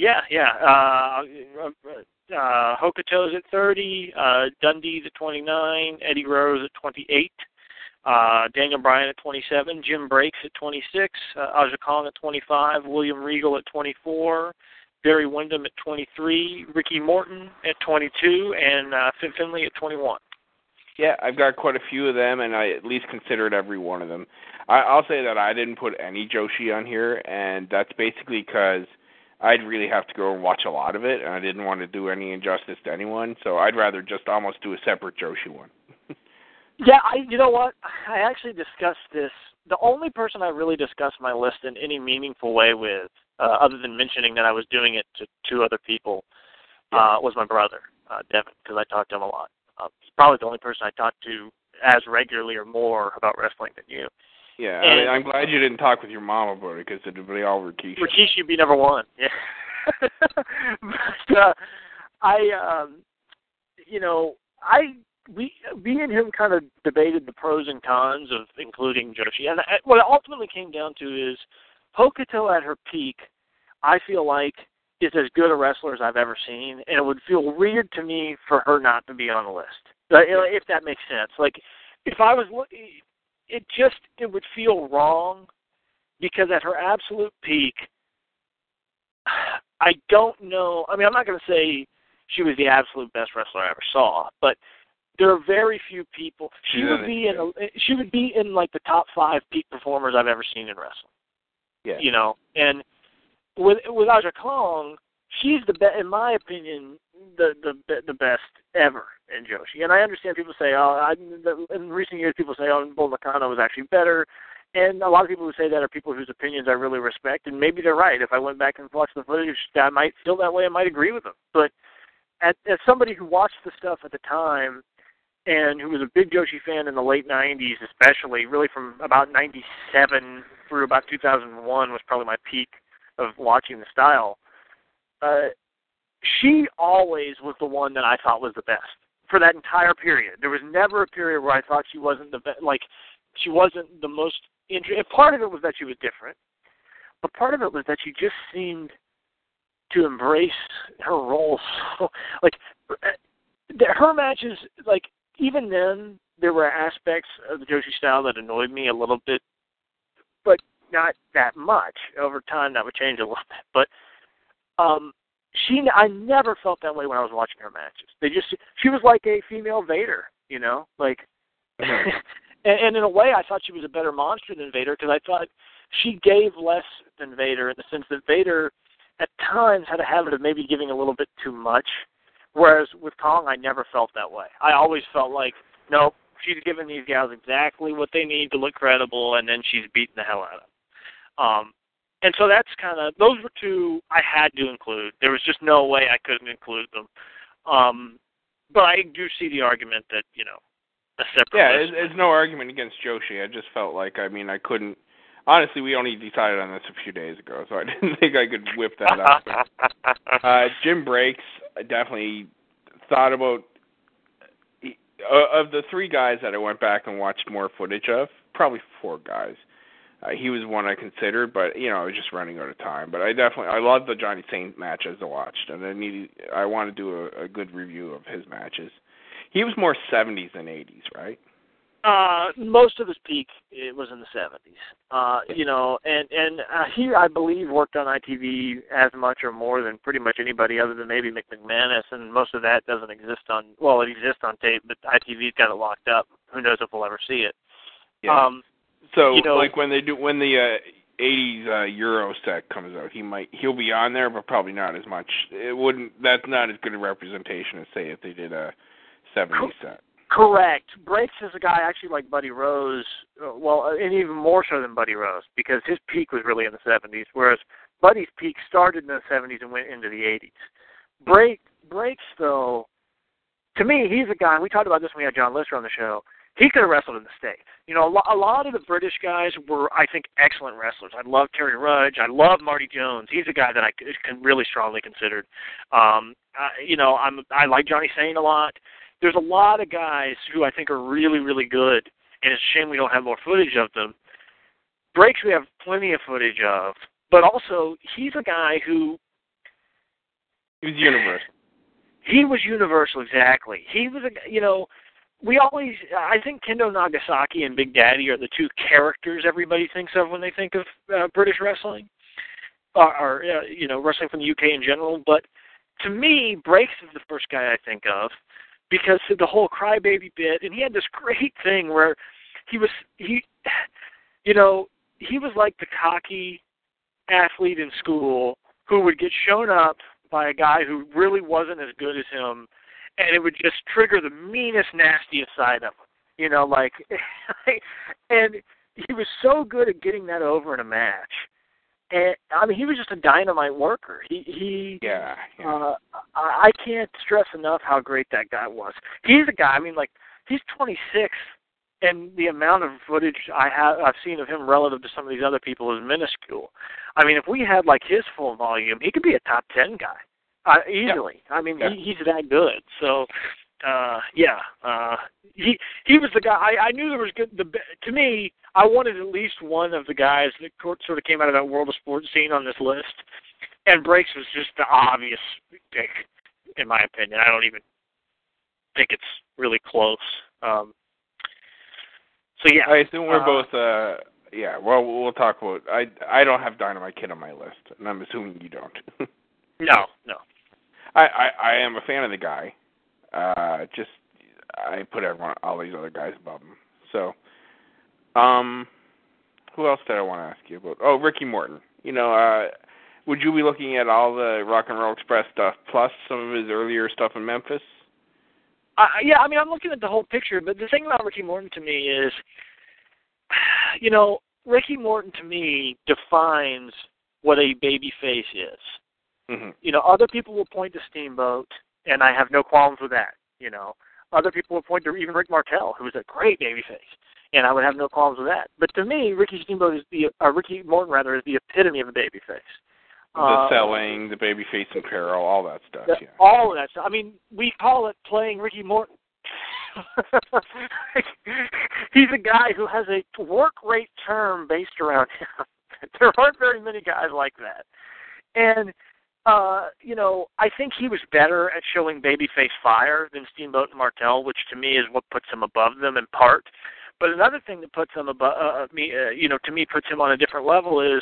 Hokuto's at 30, Dundee's at 29, Eddie Guerrero's at 28, Daniel Bryan at 27, Jim Breaks at 26, Aja Kong at 25, William Regal at 24, Barry Windham at 23, Ricky Morton at 22, and Finlay at 21. Yeah, I've got quite a few of them, and I at least considered every one of them. I'll say that I didn't put any Joshi on here, and that's basically because I'd really have to go and watch a lot of it, and I didn't want to do any injustice to anyone, so I'd rather just almost do a separate Joshi one. Yeah, you know what? I actually discussed this. The only person I really discussed my list in any meaningful way with, other than mentioning that I was doing it to two other people, was my brother, Devin, because I talked to him a lot. He's probably the only person I talked to as regularly or more about wrestling than you. Yeah, I'm glad you didn't talk with your mom about it, because it would be all Rikishi. Rikishi would be number one. Yeah. Me and him kind of debated the pros and cons of including Joshi. And what it ultimately came down to is Hokuto at her peak, I feel like, is as good a wrestler as I've ever seen, and it would feel weird to me for her not to be on the list, if that makes sense. Like, if I was it would feel wrong, because at her absolute peak, I don't know. I mean, I'm not going to say she was the absolute best wrestler I ever saw, but there are very few people. She would be in like the top 5 peak performers I've ever seen in wrestling. Yeah. You know, and with Aja Kong, she's in my opinion, the best ever in Joshi. And I understand people say, in recent years people say, Bull Nakano was actually better. And a lot of people who say that are people whose opinions I really respect, and maybe they're right. If I went back and watched the footage, I might feel that way. I might agree with them. But as somebody who watched the stuff at the time and who was a big Joshi fan in the late 90s especially, really from about 97 through about 2001 was probably my peak of watching the style, she always was the one that I thought was the best for that entire period. There was never a period where I thought she wasn't the best. Like, she wasn't the most interesting. Part of it was that she was different, but part of it was that she just seemed to embrace her role. So, like, her matches, like, even then, there were aspects of the Joshi style that annoyed me a little bit, but not that much. Over time, that would change a little bit. But I never felt that way when I was watching her matches. She was like a female Vader, you know, like, and in a way, I thought she was a better monster than Vader because I thought she gave less than Vader in the sense that Vader, at times, had a habit of maybe giving a little bit too much. Whereas with Kong, I never felt that way. I always felt like, nope, she's giving these guys exactly what they need to look credible, and then she's beating the hell out of them. And so that's kind of, those were two I had to include. There was just no way I couldn't include them. But I do see the argument that, you know, a separate list. There's no argument against Joshi. I just felt like, I couldn't, honestly, we only decided on this a few days ago, so I didn't think I could whip that up. Jim Breaks, I definitely thought about, of the three guys that I went back and watched more footage of, probably four guys. He was one I considered, but, you know, I was just running out of time. But I loved the Johnny Saint matches I watched, and I want to do a good review of his matches. He was more 70s than 80s, right? Most of his peak, it was in the 70s. You know, and he, I believe, worked on ITV as much or more than pretty much anybody other than maybe Mick McManus, and most of that doesn't exist on, well, it exists on tape, but ITV's got it locked up. Who knows if we'll ever see it. Yeah. So, you know, like when the 80s Euro set comes out, he'll be on there, but probably not as much. That's not as good a representation as, say, if they did a 70s set. Correct. Breaks is a guy actually like Buddy Rose, well, and even more so than Buddy Rose, because his peak was really in the 70s, whereas Buddy's peak started in the 70s and went into the 80s. Breaks, though, to me, he's a guy, and we talked about this when we had John Lister on the show, he could have wrestled in the States. You know, a lot of the British guys were, I think, excellent wrestlers. I love Terry Rudge. I love Marty Jones. He's a guy that I can really strongly consider. You know, I like Johnny Saint a lot. There's a lot of guys who I think are really, really good, and it's a shame we don't have more footage of them. Breaks we have plenty of footage of, but also he's a guy who... He was universal. He was universal, exactly. He was a, you know... I think Kendo Nagasaki and Big Daddy are the two characters everybody thinks of when they think of British wrestling, or you know, wrestling from the UK in general. But to me, Breaks is the first guy I think of because of the whole crybaby bit, and he had this great thing where he was like the cocky athlete in school who would get shown up by a guy who really wasn't as good as him. And it would just trigger the meanest, nastiest side of him. You know, like, and he was so good at getting that over in a match. And, I mean, he was just a dynamite worker. I can't stress enough how great that guy was. He's a guy, I mean, like, he's 26, and the amount of footage I've seen of him relative to some of these other people is minuscule. I mean, if we had, like, his full volume, he could be a top 10 guy. Easily. Yeah. I mean, he's that good. So, he was the guy. I knew there was good. To me, I wanted at least one of the guys that sort of came out of that World of Sports scene on this list, and Breaks was just the obvious pick, in my opinion. I don't even think it's really close. So yeah. I assume we're both. Well, we'll talk about. I don't have Dynamite Kid on my list, and I'm assuming you don't. No. I am a fan of the guy. I put all these other guys above him. So, who else did I want to ask you about? Oh, Ricky Morton. You know, would you be looking at all the Rock and Roll Express stuff plus some of his earlier stuff in Memphis? Yeah, I mean, I'm looking at the whole picture, but the thing about Ricky Morton to me is, you know, Ricky Morton to me defines what a baby face is. Mm-hmm. You know, other people will point to Steamboat, and I have no qualms with that, you know. Other people will point to even Rick Martel, who was a great babyface, and I would have no qualms with that. But to me, Ricky Morton is the epitome of a babyface. The selling, the babyface apparel, all that stuff. Yeah. All of that stuff. I mean, we call it playing Ricky Morton. He's a guy who has a work rate term based around him. There aren't very many guys like that. And, I think he was better at showing babyface fire than Steamboat and Martel, which to me is what puts him above them in part. But another thing that puts him above to me puts him on a different level is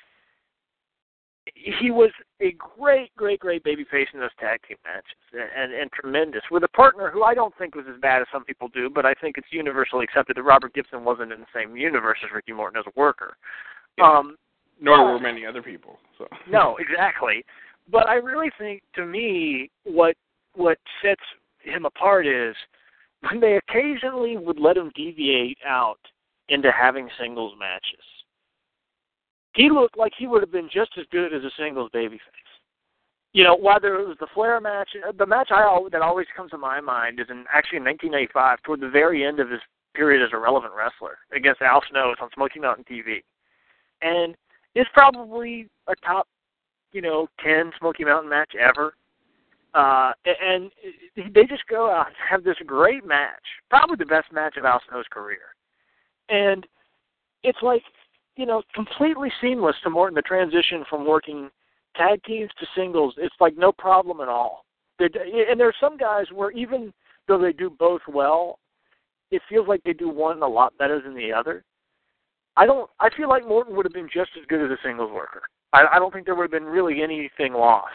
he was a great babyface in those tag team matches and tremendous with a partner who I don't think was as bad as some people do, but I think it's universally accepted that Robert Gibson wasn't in the same universe as Ricky Morton as a worker. Yeah. Nor were many other people. So. No, exactly. But I really think, to me, what sets him apart is when they occasionally would let him deviate out into having singles matches. He looked like he would have been just as good as a singles babyface. Whether it was the Flair match, the match that always comes to my mind is actually in 1995, toward the very end of his period as a relevant wrestler, against Al Snow on Smoky Mountain TV. And it's probably a top, 10 Smoky Mountain match ever. And they just go out and have this great match, probably the best match of Al Snow's career. And it's like, completely seamless to Morton, the transition from working tag teams to singles. It's like no problem at all. And there's some guys where even though they do both well, it feels like they do one a lot better than the other. I feel like Morton would have been just as good as a singles worker. I don't think there would have been really anything lost.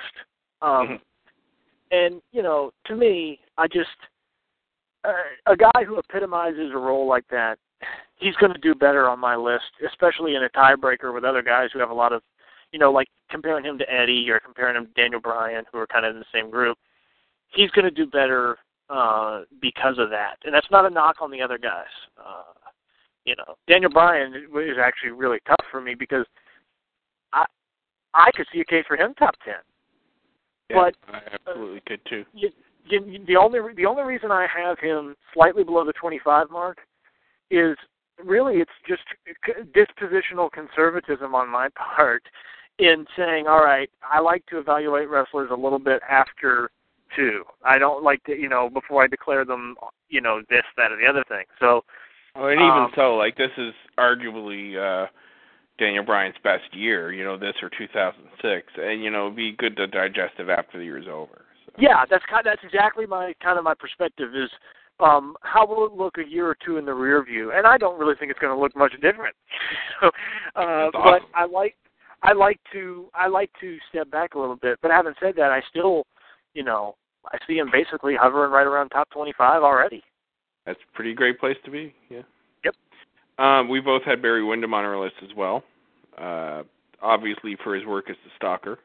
And, to me, I just, a guy who epitomizes a role like that, he's going to do better on my list, especially in a tiebreaker with other guys who have a lot of, like comparing him to Eddie or comparing him to Daniel Bryan, who are kind of in the same group. He's going to do better because of that. And that's not a knock on the other guys. Daniel Bryan is actually really tough for me because I could see a case for him top 10. Yeah, but I absolutely could too. The only reason I have him slightly below the 25 mark is really it's just dispositional conservatism on my part in saying, all right, I like to evaluate wrestlers a little bit after 2. I don't like to, before I declare them, this, that, or the other thing. So, and even so, like this is arguably Daniel Bryan's best year, this or 2006, and it'd be good to digest it after the year's over. So. Yeah, that's exactly my perspective is. How will it look a year or 2 in the rear view? And I don't really think it's going to look much different. So, but I like to step back a little bit. But having said that, I still, I see him basically hovering right around top 25 already. That's a pretty great place to be. Yeah. Yep. We both had Barry Windham on our list as well. Obviously for his work as the stalker.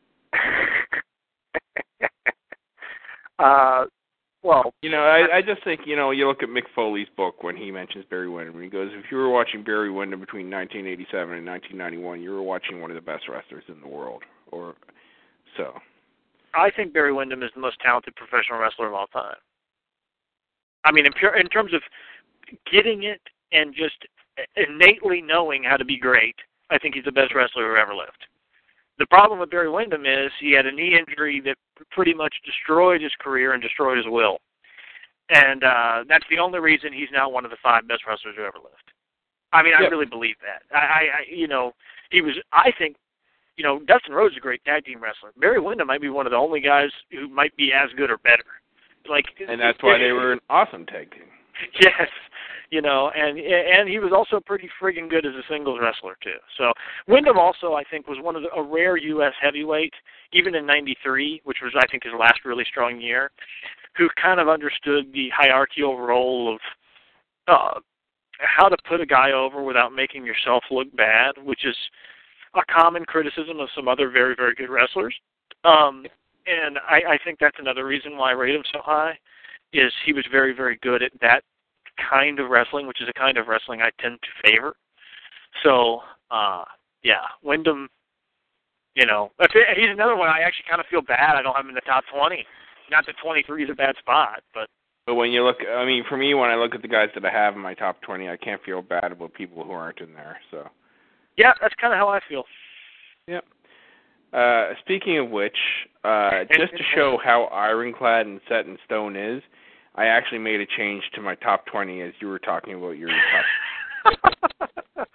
Well, I just think, you look at Mick Foley's book when he mentions Barry Windham. He goes, if you were watching Barry Windham between 1987 and 1991, you were watching one of the best wrestlers in the world. I think Barry Windham is the most talented professional wrestler of all time. I mean, in terms of getting it and just innately knowing how to be great, I think he's the best wrestler who ever lived. The problem with Barry Windham is he had a knee injury that pretty much destroyed his career and destroyed his will. And that's the only reason he's now one of the 5 best wrestlers who ever lived. I mean, I really believe that. I think Dustin Rhodes is a great tag team wrestler. Barry Windham might be one of the only guys who might be as good or better. And that's why they were an awesome tag team. Yes. And he was also pretty friggin' good as a singles wrestler, too. So Windham also, I think, was one of a rare U.S. heavyweight, even in 93, which was, I think, his last really strong year, who kind of understood the hierarchical role of how to put a guy over without making yourself look bad, which is a common criticism of some other very, very good wrestlers. And I think that's another reason why I rate him so high, is he was very, very good at that kind of wrestling, which is a kind of wrestling I tend to favor. So, Windham, he's another one I actually kind of feel bad I don't have him in the top 20. Not that 23 is a bad spot, but when you look, I mean, for me, when I look at the guys that I have in my top 20, I can't feel bad about people who aren't in there. So, yeah, that's kind of how I feel. Yep. Speaking of which, just to show how ironclad and set in stone is, I actually made a change to my top 20 as you were talking about your top.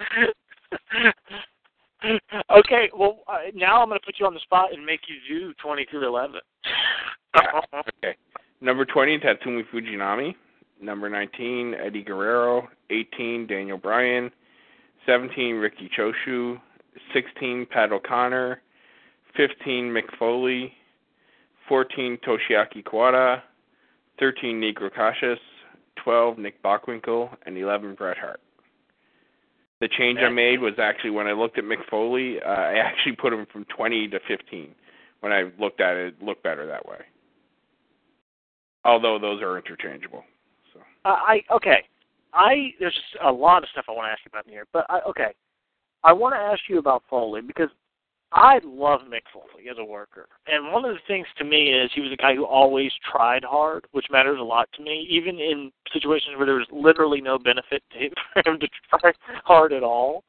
Okay, well, now I'm going to put you on the spot and make you do 20 through 11. Yeah, okay. Number 20, Tatsumi Fujinami. Number 19, Eddie Guerrero. 18, Daniel Bryan. 17, Ricky Choshu. 16, Pat O'Connor. 15, Mick Foley. 14, Toshiaki Kawada. 13, Negro Cassius. 12, Nick Bockwinkel. And 11, Bret Hart. The change I made was actually when I looked at Mick Foley, I actually put him from 20 to 15. When I looked at it, it looked better that way. Although those are interchangeable. So. There's just a lot of stuff I want to ask you about in here. But, I want to ask you about Foley because I love Mick Foley as a worker. And one of the things to me is he was a guy who always tried hard, which matters a lot to me, even in situations where there was literally no benefit to him, for him to try hard at all.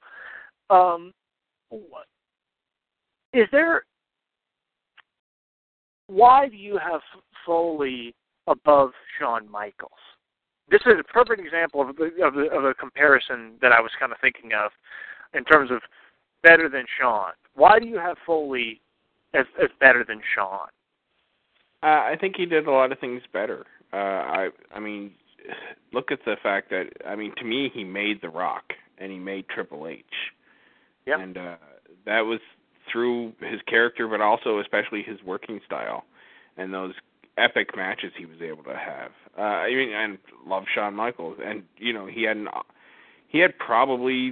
Why do you have Foley above Shawn Michaels? This is a perfect example of a comparison that I was kind of thinking of in terms of better than Shawn. Why do you have Foley as better than Shawn? I think he did a lot of things better. I mean, look at the fact that, to me, he made The Rock, and he made Triple H. Yep. And that was through his character, but also especially his working style and those epic matches he was able to have. And love Shawn Michaels. And, he had probably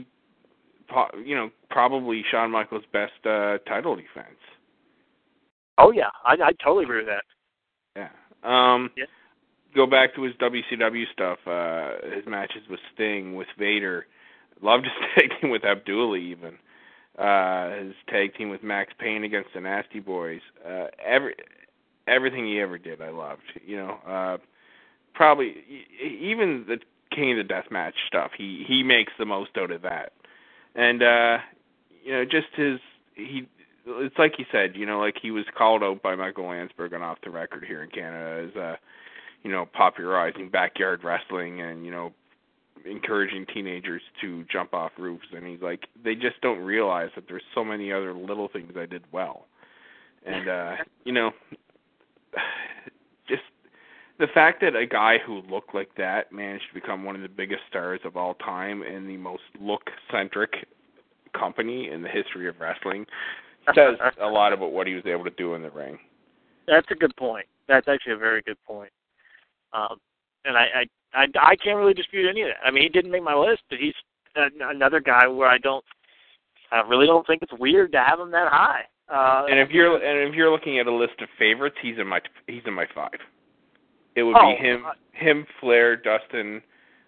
Shawn Michaels' best title defense. Oh, yeah. I totally agree with that. Yeah. Go back to his WCW stuff, his matches with Sting, with Vader. Loved his tag team with Abdullah, even. His tag team with Max Payne against the Nasty Boys. Everything he ever did, I loved. Probably even the King of the Deathmatch stuff. He makes the most out of that. And just it's like he said, like he was called out by Michael Landsberg on Off the Record here in Canada as popularizing backyard wrestling and encouraging teenagers to jump off roofs. And he's like, they just don't realize that there's so many other little things I did well. And just the fact that a guy who looked like that managed to become one of the biggest stars of all time in the most look-centric company in the history of wrestling says a lot about what he was able to do in the ring. That's a good point. That's actually a very good point. And I can't really dispute any of that. He didn't make my list, but he's another guy where I really don't think it's weird to have him that high. And if you're looking at a list of favorites, he's in my 5. It would be him, Flair, Dustin,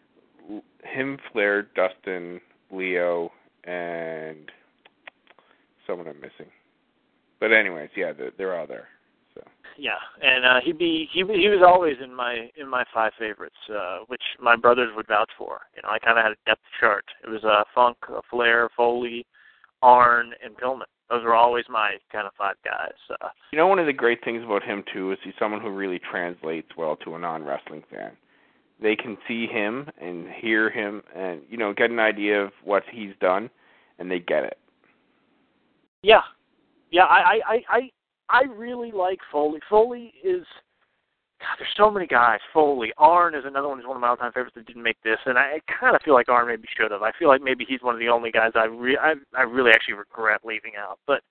Leo, and someone I'm missing. But anyways, yeah, they're all there. So. Yeah, and he was always in my 5 favorites, which my brothers would vouch for. I kind of had a depth chart. It was Funk, Flair, Foley, Arn, and Pillman. Those were always my kind of 5 guys. One of the great things about him, too, is he's someone who really translates well to a non-wrestling fan. They can see him and hear him and, get an idea of what he's done, and they get it. Yeah. Yeah, I really like Foley. Foley is... God, there's so many guys. Foley. Arn is another one who's one of my all-time favorites that didn't make this, and I kind of feel like Arn maybe should have. I feel like maybe he's one of the only guys I really actually regret leaving out. But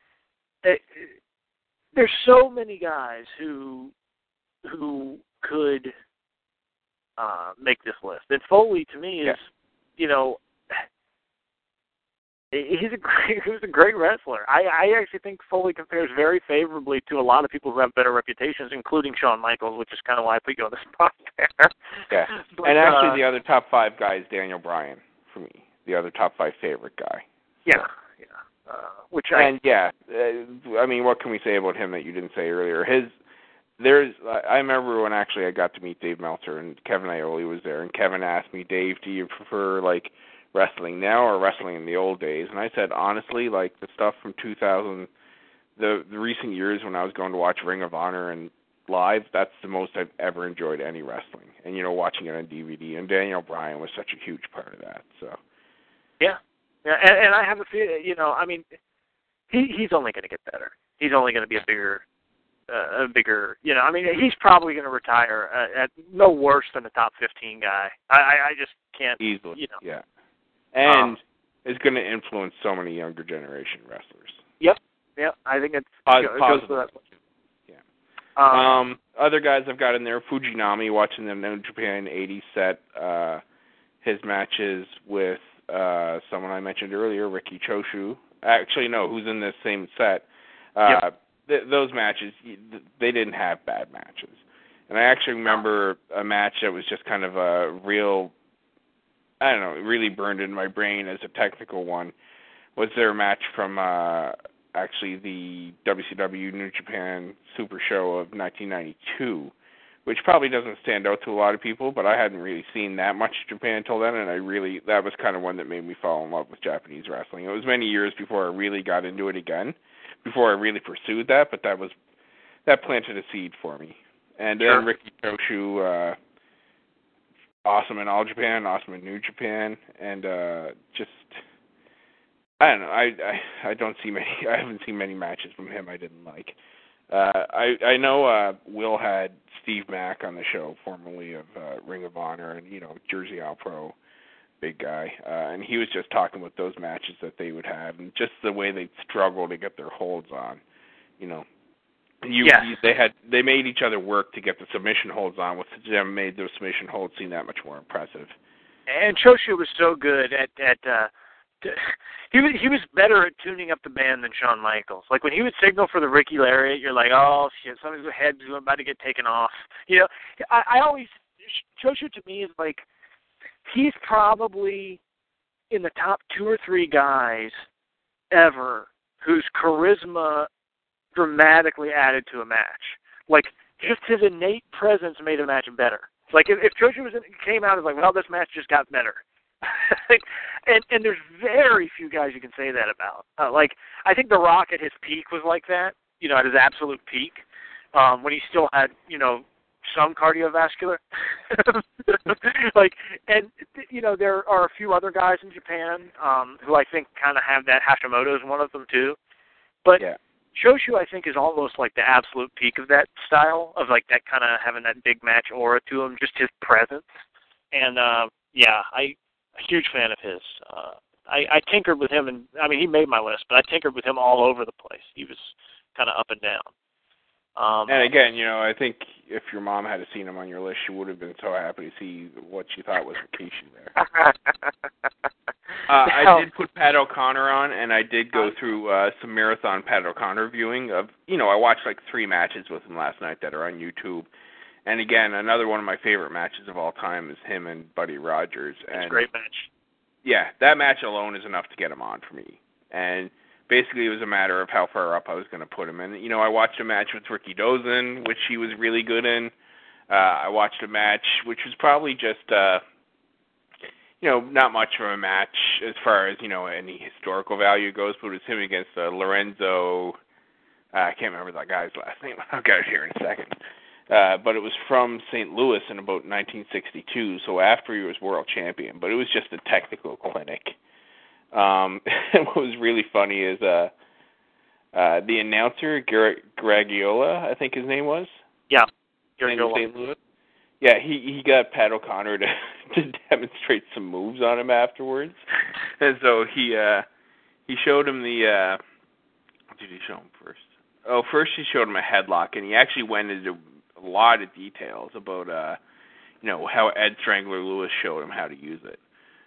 there's so many guys who could make this list. And Foley, to me, is, he was a great wrestler. I actually think Foley compares very favorably to a lot of people who have better reputations, including Shawn Michaels, which is kind of why I put you on the spot there. Yeah, but, and actually the other top 5 guy is Daniel Bryan for me, the other top 5 favorite guy. Yeah, what can we say about him that you didn't say earlier? I remember when actually I got to meet Dave Meltzer and Kevin Aioli was there, and Kevin asked me, Dave, do you prefer wrestling now or wrestling in the old days? And I said, honestly, the stuff from 2000 the recent years when I was going to watch Ring of Honor and live, that's the most I've ever enjoyed any wrestling. And, watching it on DVD. And Daniel Bryan was such a huge part of that. So. Yeah. Yeah, and I have a feeling, he's only going to get better. He's only going to be a bigger, he's probably going to retire at no worse than a top 15 guy. I just can't. Easily, yeah. And is going to influence so many younger generation wrestlers. Yep. I think it goes to that. Yeah. Other guys I've got in there, Fujinami, watching the New Japan 80 set, his matches with someone I mentioned earlier, Riki Choshu. Actually, no, who's in this same set. Those matches, they didn't have bad matches. And I actually remember a match that was just kind of a real, I don't know, it really burned in my brain as a technical one, was their match from actually the WCW New Japan Super Show of 1992, which probably doesn't stand out to a lot of people, but I hadn't really seen that much Japan until then, and that was kind of one that made me fall in love with Japanese wrestling. It was many years before I really got into it again, before I really pursued that, but that planted a seed for me. And then Riki Choshu, awesome in All Japan, awesome in New Japan, and just, I don't know, I haven't seen many matches from him I didn't like. I know Will had Steve Mack on the show, formerly of Ring of Honor, and Jersey All Pro, big guy, and he was just talking about those matches that they would have, and just the way they'd struggle to get their holds on, They made each other work to get the submission holds on, which them made those submission holds seem that much more impressive. And Choshu was so good at he was better at tuning up the band than Shawn Michaels. Like when he would signal for the Ricky Lariat, you're like, oh shit, somebody's head's about to get taken off. I always, Choshu to me is like, he's probably in the top 2 or 3 guys ever whose charisma dramatically added to a match. Like just his innate presence made a match better. Like if Choshu came out as like, well, this match just got better. and there's very few guys you can say that about. I think The Rock at his peak was like that, at his absolute peak, when he still had, some cardiovascular. There are a few other guys in Japan who I think kind of have that. Hashimoto's one of them too. But Choshu, I think, is almost like the absolute peak of that style, of like that kind of having that big match aura to him, just his presence. And a huge fan of his. I tinkered with him, and he made my list, but I tinkered with him all over the place. He was kind of up and down. And again, I think if your mom had seen him on your list, she would have been so happy to see what she thought was Rikishi there. I did put Pat O'Connor on, and I did go through some marathon Pat O'Connor viewing of, I watched like 3 matches with him last night that are on YouTube. And again, another one of my favorite matches of all time is him and Buddy Rogers. It's a great match. Yeah, that match alone is enough to get him on for me. And basically it was a matter of how far up I was going to put him. And, I watched a match with Ricky Dozan, which he was really good in. I watched a match which was probably just, not much of a match as far as, any historical value goes, but it was him against Lorenzo. I can't remember that guy's last name. I'll get it here in a second. But it was from St. Louis in about 1962, so after he was world champion. But it was just a technical clinic. And what was really funny is the announcer, Gragiola, I think his name was. Yeah, Gragiola. St. Louis. Yeah, he got Pat O'Connor to demonstrate some moves on him afterwards. And so he showed him the what did he show him first? Oh, first he showed him a headlock, and he actually went into a lot of details about how Ed Strangler Lewis showed him how to use it.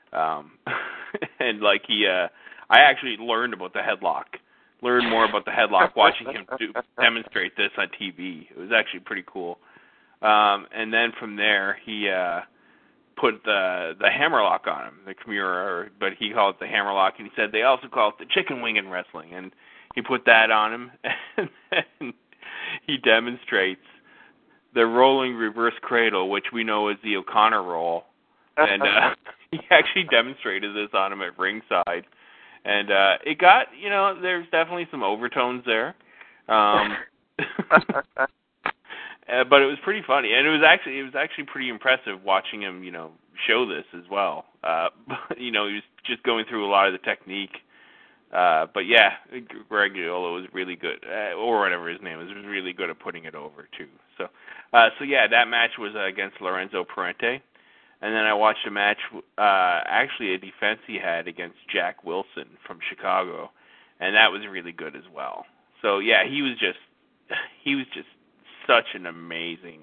And I actually learned about the headlock. Learned more about the headlock watching him demonstrate this on TV. It was actually pretty cool. And then from there, he put the hammerlock on him, the Kimura, but he called it the hammerlock, and he said they also call it the chicken wing in wrestling. And he put that on him, and then he demonstrates the rolling reverse cradle, which we know is the O'Connor roll. And he actually demonstrated this on him at ringside. And it got, there's definitely some overtones there. But it was pretty funny, and it was actually pretty impressive watching him, show this as well. He was just going through a lot of the technique. But yeah, Greg Iolo was really good, or whatever his name is, was really good at putting it over too. So yeah, that match was against Lorenzo Parente, and then I watched a match, actually a defense he had against Jack Wilson from Chicago, and that was really good as well. So yeah, he was just such an amazing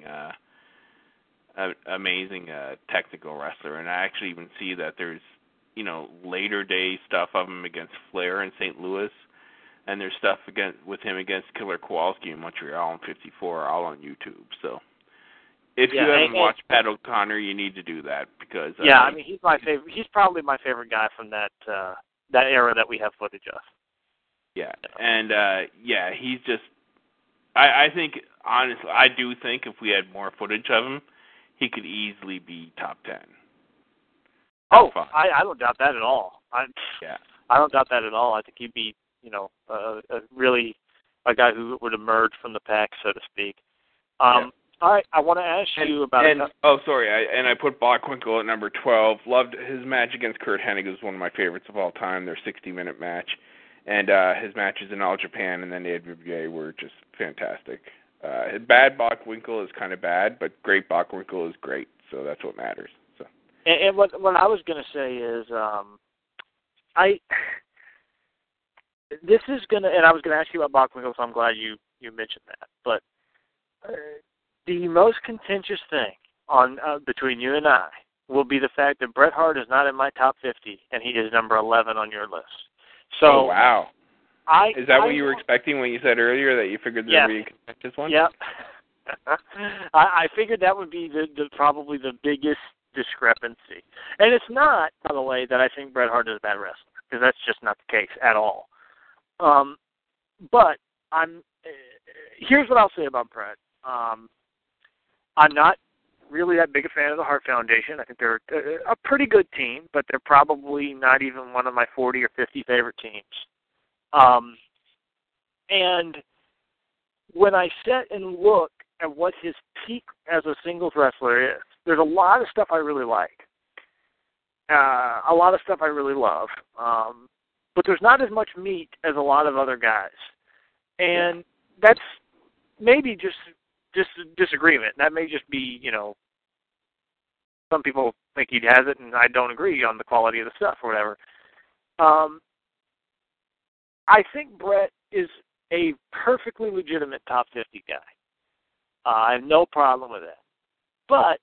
technical wrestler, and I actually even see that there's later day stuff of him against Flair in St. Louis, and there's stuff with him against Killer Kowalski in Montreal in '54, all on YouTube. So if you haven't watched Pat O'Connor, you need to do that because he's my favorite. He's probably my favorite guy from that era that we have footage of. Yeah, and he's just. I think honestly, I do think if we had more footage of him, he could easily be top 10. Oh, I don't doubt that at all. I don't doubt that at all. I think he'd be, really a guy who would emerge from the pack, so to speak. All right, I want to ask you about. I put Bockwinkel at number 12. Loved his match against Kurt Hennig. It was one of my favorites of all time. Their 60-minute match, and his matches in All Japan and then the AWA were just fantastic. Bad Bockwinkel is kind of bad, but great Bockwinkel is great. So that's what matters. And what I was going to say is, and I was going to ask you about Bockwinkel, so I'm glad you mentioned that. But the most contentious thing on between you and I will be the fact that Bret Hart is not in my top 50, and he is number 11 on your list. So, oh, wow. Is that what you were expecting when you said earlier that you figured there would be a contentious one? Yep. I figured that would be probably the biggest discrepancy. And it's not, by the way, that I think Bret Hart is a bad wrestler, because that's just not the case at all. But here's what I'll say about Bret. I'm not really that big a fan of the Hart Foundation. I think they're a pretty good team, but they're probably not even one of my 40 or 50 favorite teams. And when I sit and look at what his peak as a singles wrestler is, there's a lot of stuff I really like. A lot of stuff I really love. But there's not as much meat as a lot of other guys. And that's maybe just a disagreement. That may just be, some people think he has it, and I don't agree on the quality of the stuff or whatever. I think Bret is a perfectly legitimate top 50 guy. I have no problem with that. But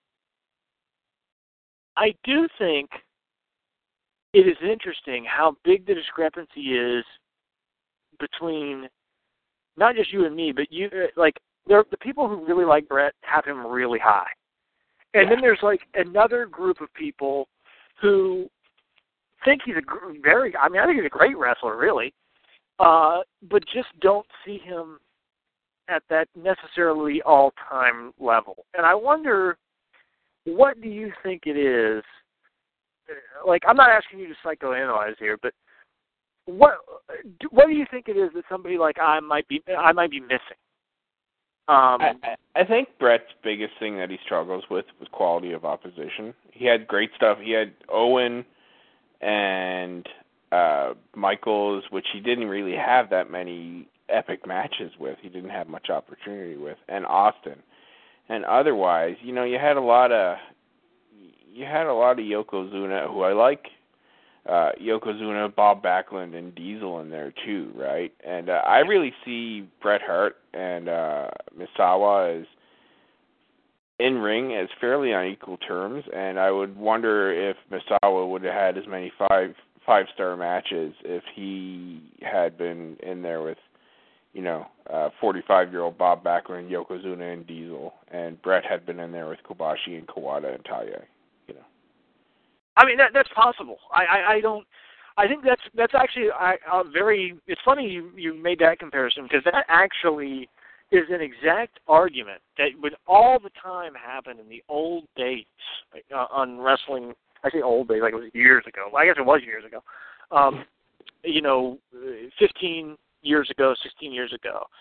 I do think it is interesting how big the discrepancy is between not just you and me, but the people who really like Bret have him really high. And then there's another group of people who think he's I think he's a great wrestler, really, but just don't see him at that necessarily all-time level. And I wonder, what do you think it is? I'm not asking you to psychoanalyze here, but what do you think it is that somebody like I might be missing? I think Bret's biggest thing that he struggles with was quality of opposition. He had great stuff. He had Owen and Michaels, which he didn't really have that many epic matches with. He didn't have much opportunity with, and Austin. And otherwise, you had a lot of Yokozuna, who I like. Yokozuna, Bob Backlund, and Diesel in there too, right? And I really see Bret Hart and Misawa as in ring as fairly on equal terms, and I would wonder if Misawa would have had as many five-star matches if he had been in there with 45-year-old Bob Backlund, Yokozuna, and Diesel, and Bret had been in there with Kobashi and Kawada and Taye. I mean, that's possible. I think that's actually a very. It's funny you made that comparison, because that actually is an exact argument that would all the time happen in the old days on wrestling. I say old days, like it was years ago. I guess it was years ago. 15 years ago, 16 years ago.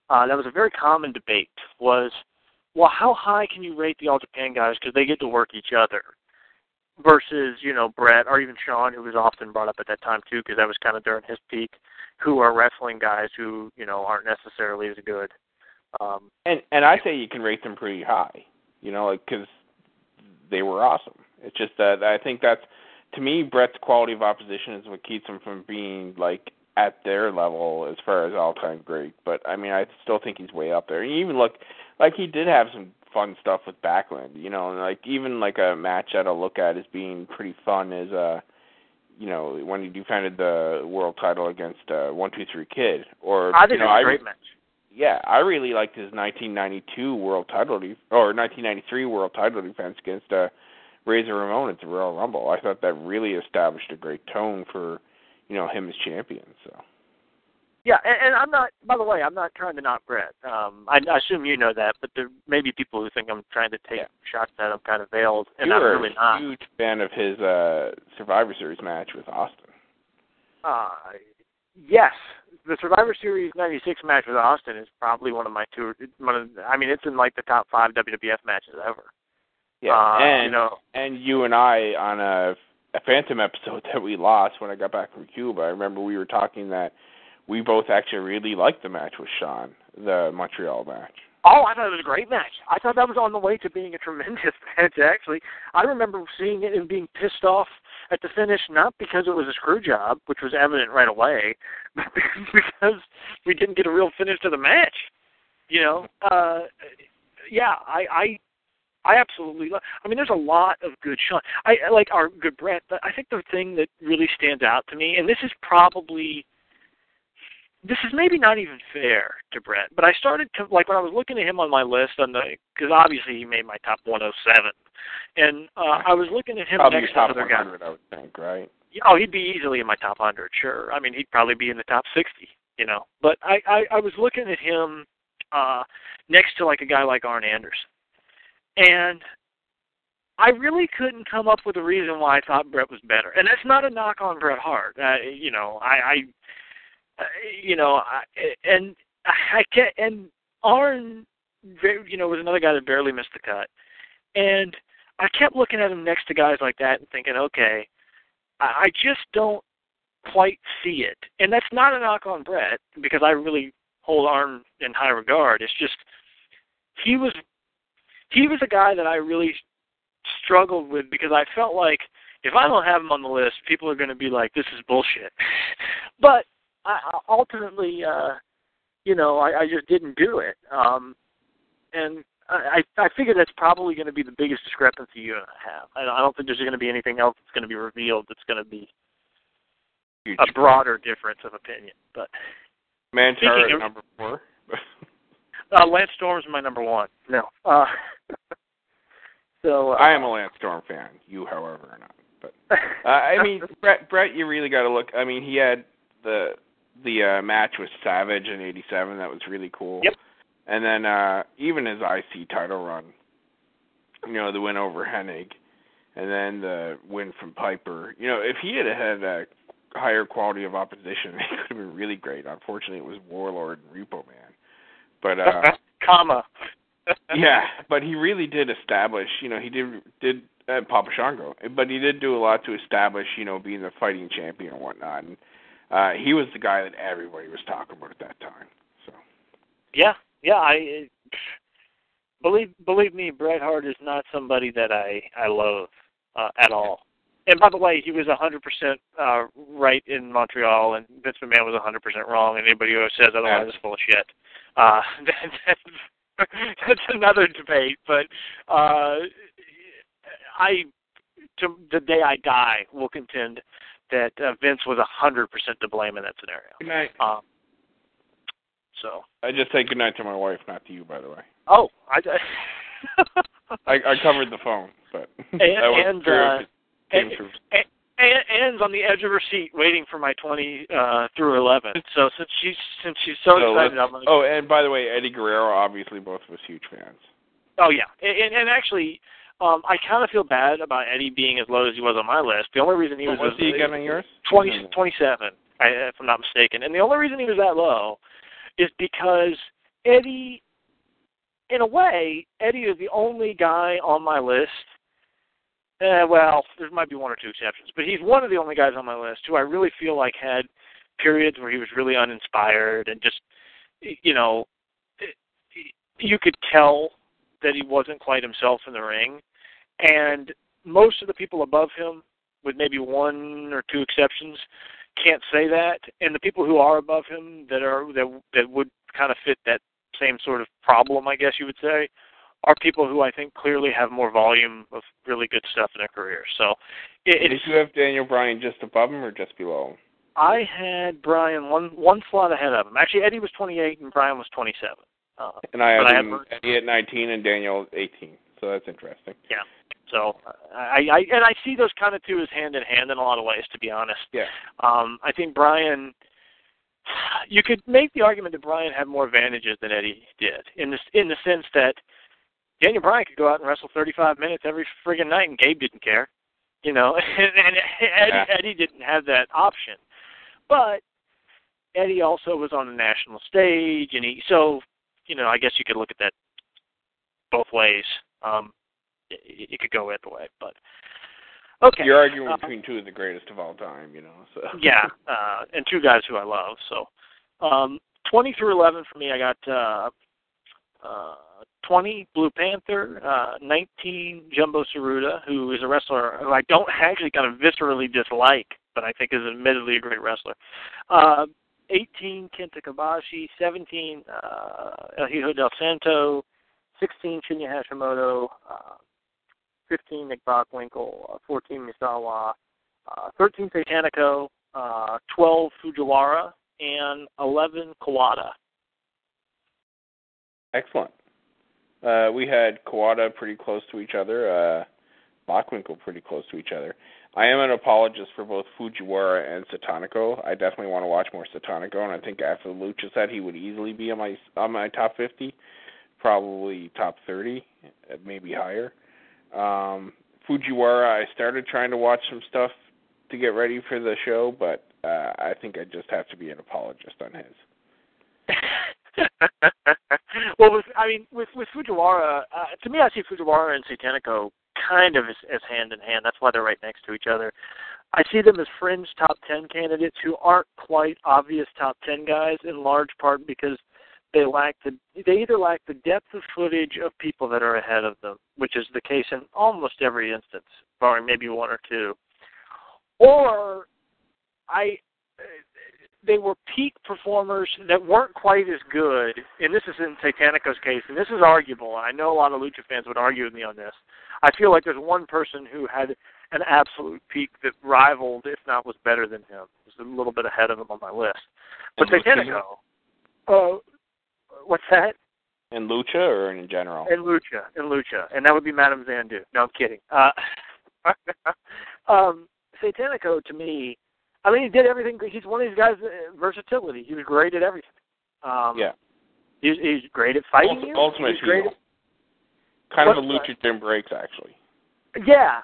that was a very common debate, was, well, how high can you rate the All Japan guys because they get to work each other versus, Brett or even Sean, who was often brought up at that time too, because that was kind of during his peak, who are wrestling guys who, aren't necessarily as good. And I say you can rate them pretty high, because they were awesome. It's just that I think that's, to me, Brett's quality of opposition is what keeps him from being, at their level as far as all-time great. But, I still think he's way up there. And even look, he did have some fun stuff with Backlund, even a match that I'll look at as being pretty fun is, when he defended the world title against 1-2-3 Kid. Or, I think it was a great match. Yeah, I really liked his 1992 world title, or 1993 world title defense against Razor Ramon at the Royal Rumble. I thought that really established a great tone for, him as champion. So. Yeah, and I'm not. By the way, I'm not trying to knock Brett. I assume you know that, but there may be people who think I'm trying to take shots at him, kind of veiled, and I'm really not. You were a huge fan of his Survivor Series match with Austin. Yes. The Survivor Series '96 match with Austin is probably one of my two. It's in the top 5 WWF matches ever. Yeah, and you and I on a Phantom episode that we lost when I got back from Cuba. I remember we were talking that we both actually really liked the match with Sean, the Montreal match. Oh, I thought it was a great match. I thought that was on the way to being a tremendous match, actually. I remember seeing it and being pissed off at the finish, not because it was a screw job, which was evident right away, but because we didn't get a real finish to the match. I absolutely love. There's a lot of good Sean. I like our good Brett, but I think the thing that really stands out to me, and this is maybe not even fair to Brett, but I started to, when I was looking at him on my list, because obviously he made my top 107, and I was looking at him probably next to other guys. I would think, right? Oh, he'd be easily in my top 100, sure. He'd probably be in the top 60, But I was looking at him next to, a guy like Arn Anderson. And I really couldn't come up with a reason why I thought Brett was better. And that's not a knock on Bret Hart. And Arn, was another guy that barely missed the cut. And I kept looking at him next to guys like that and thinking, okay, I just don't quite see it. And that's not a knock on Bret, because I really hold Arn in high regard. It's just he was a guy that I really struggled with, because I felt like if I don't have him on the list, people are going to be like, this is bullshit. But ultimately, I just didn't do it. And I figure that's probably going to be the biggest discrepancy you and I have. I don't think there's going to be anything else that's going to be revealed that's going to be a broader difference of opinion. But Mantar at number 4. Lance Storm's my number 1. No. So I am a Lance Storm fan. You, however, are not. But Brett, you really got to look. He had the match with Savage in '87. That was really cool. Yep. And then even his IC title run, the win over Hennig, and then the win from Piper. If he had had a higher quality of opposition, it could have been really great. Unfortunately, it was Warlord and Repo Man. But comma. Yeah, but he really did establish. He did Papa Shango, but he did do a lot to establish. Being the fighting champion and whatnot. And he was the guy that everybody was talking about at that time. So. Yeah. I believe me, Bret Hart is not somebody that I loathe at all. And by the way, he was 100% right in Montreal, and Vince McMahon was 100% wrong. And anybody who says otherwise is full of shit. That's another debate. But to the day I die, will contend that Vince was 100% to blame in that scenario. Good night. So I just say good night to my wife, not to you, by the way. Oh, I covered the phone, but Ann's on the edge of her seat, waiting for my 20 through 11. So since she's so excited, I'm gonna. Oh, and by the way, Eddie Guerrero, obviously, both of us huge fans. Oh yeah, and actually, I kind of feel bad about Eddie being as low as he was on my list. The only reason he was he again on yours? 27, if I'm not mistaken, and the only reason he was that low is because Eddie, in a way, Eddie is the only guy on my list. Well, there might be one or two exceptions, but he's one of the only guys on my list who I really feel like had periods where he was really uninspired and just, you could tell that he wasn't quite himself in the ring. And most of the people above him, with maybe one or two exceptions, can't say that. And the people who are above him that would kind of fit that same sort of problem, I guess you would say, are people who I think clearly have more volume of really good stuff in their career. So, did you have Daniel Bryan just above him or just below him? I had Bryan one slot ahead of him. Actually, Eddie was 28 and Bryan was 27. And I had Eddie at 19 and Daniel 18. So that's interesting. Yeah. So I see those kind of two as hand in hand in a lot of ways, to be honest. Yeah. I think Bryan. You could make the argument that Bryan had more advantages than Eddie did, in the sense that Daniel Bryan could go out and wrestle 35 minutes every friggin' night, and Gabe didn't care, and Eddie didn't have that option. But Eddie also was on the national stage, and I guess you could look at that both ways. It could go either way, but okay. You're arguing between two of the greatest of all time, So yeah, and two guys who I love. So 20 through 11 for me, I got 20, Blue Panther, 19, Jumbo Tsuruta, who is a wrestler who I don't actually kind of viscerally dislike, but I think is admittedly a great wrestler. 18, Kenta Kobashi, 17, El Hijo del Santo, 16, Shinya Hashimoto, 15, Nick Bockwinkel, 14, Misawa, 13, Satanico, 12, Fujiwara, and 11, Kawada. Excellent. We had Kawada pretty close to each other, Bockwinkel pretty close to each other. I am an apologist for both Fujiwara and Satanico. I definitely want to watch more Satanico, and I think after the Lucha set, he would easily be on my top 50, probably top 30, maybe higher. Fujiwara, I started trying to watch some stuff to get ready for the show, but I think I just have to be an apologist on his. Well, with Fujiwara, to me, I see Fujiwara and Satanico kind of as hand in hand. That's why they're right next to each other. I see them as fringe top 10 candidates who aren't quite obvious top 10 guys, in large part because they either lack the depth of footage of people that are ahead of them, which is the case in almost every instance, barring maybe one or two, or they were peak performers that weren't quite as good, and this is in Satanico's case, and this is arguable, and I know a lot of Lucha fans would argue with me on this. I feel like there's one person who had an absolute peak that rivaled, if not was better than him. It was a little bit ahead of him on my list. But Satanico, what's that? In Lucha or in general? In Lucha. And that would be Madame Zandu. No, I'm kidding. Satanico, to me, he did everything. He's one of these guys, versatility. He was great at everything. Yeah. He's great at fighting you. Ultimate heel. Kind of a Lucha Jim Breaks, actually. Yeah.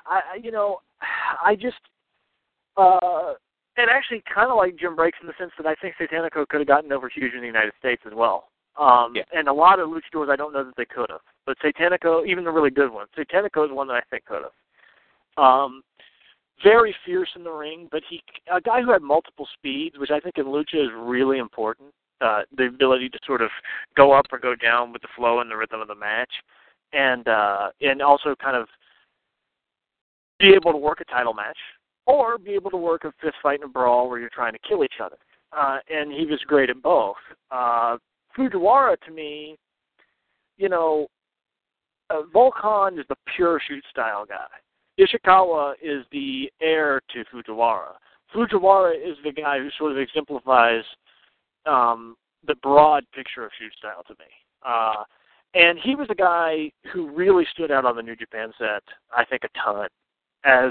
And actually kind of like Jim Breaks in the sense that I think Satanico could have gotten over huge in the United States as well. And a lot of luchadors, I don't know that they could have. But Satanico, even the really good ones, Satanico is one that I think could have. Very fierce in the ring, but a guy who had multiple speeds, which I think in lucha is really important. The ability to sort of go up or go down with the flow and the rhythm of the match, and also kind of be able to work a title match or be able to work a fist fight and a brawl where you're trying to kill each other. And he was great at both. Fujiwara, to me, Volkan is the pure shoot style guy. Ishikawa is the heir to Fujiwara. Fujiwara is the guy who sort of exemplifies the broad picture of shoot style to me. And he was a guy who really stood out on the New Japan set, I think, a ton, as,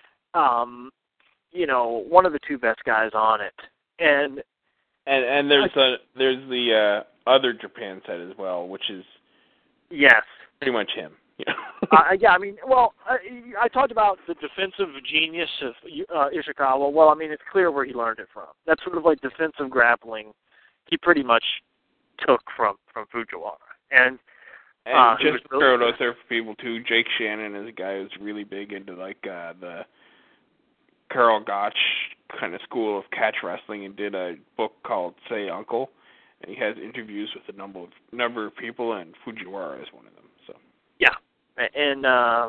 one of the two best guys on it. And there's the other Japan set as well, which is pretty much him. I talked about the defensive genius of Ishikawa. Well, it's clear where he learned it from. That's sort of like defensive grappling. He pretty much took from Fujiwara. And just to throw it out there for people too, Jake Shannon is a guy who's really big into like the Karl Gotch kind of school of catch wrestling, and did a book called Say Uncle, and he has interviews with a number of people, and Fujiwara is one of them. So yeah, and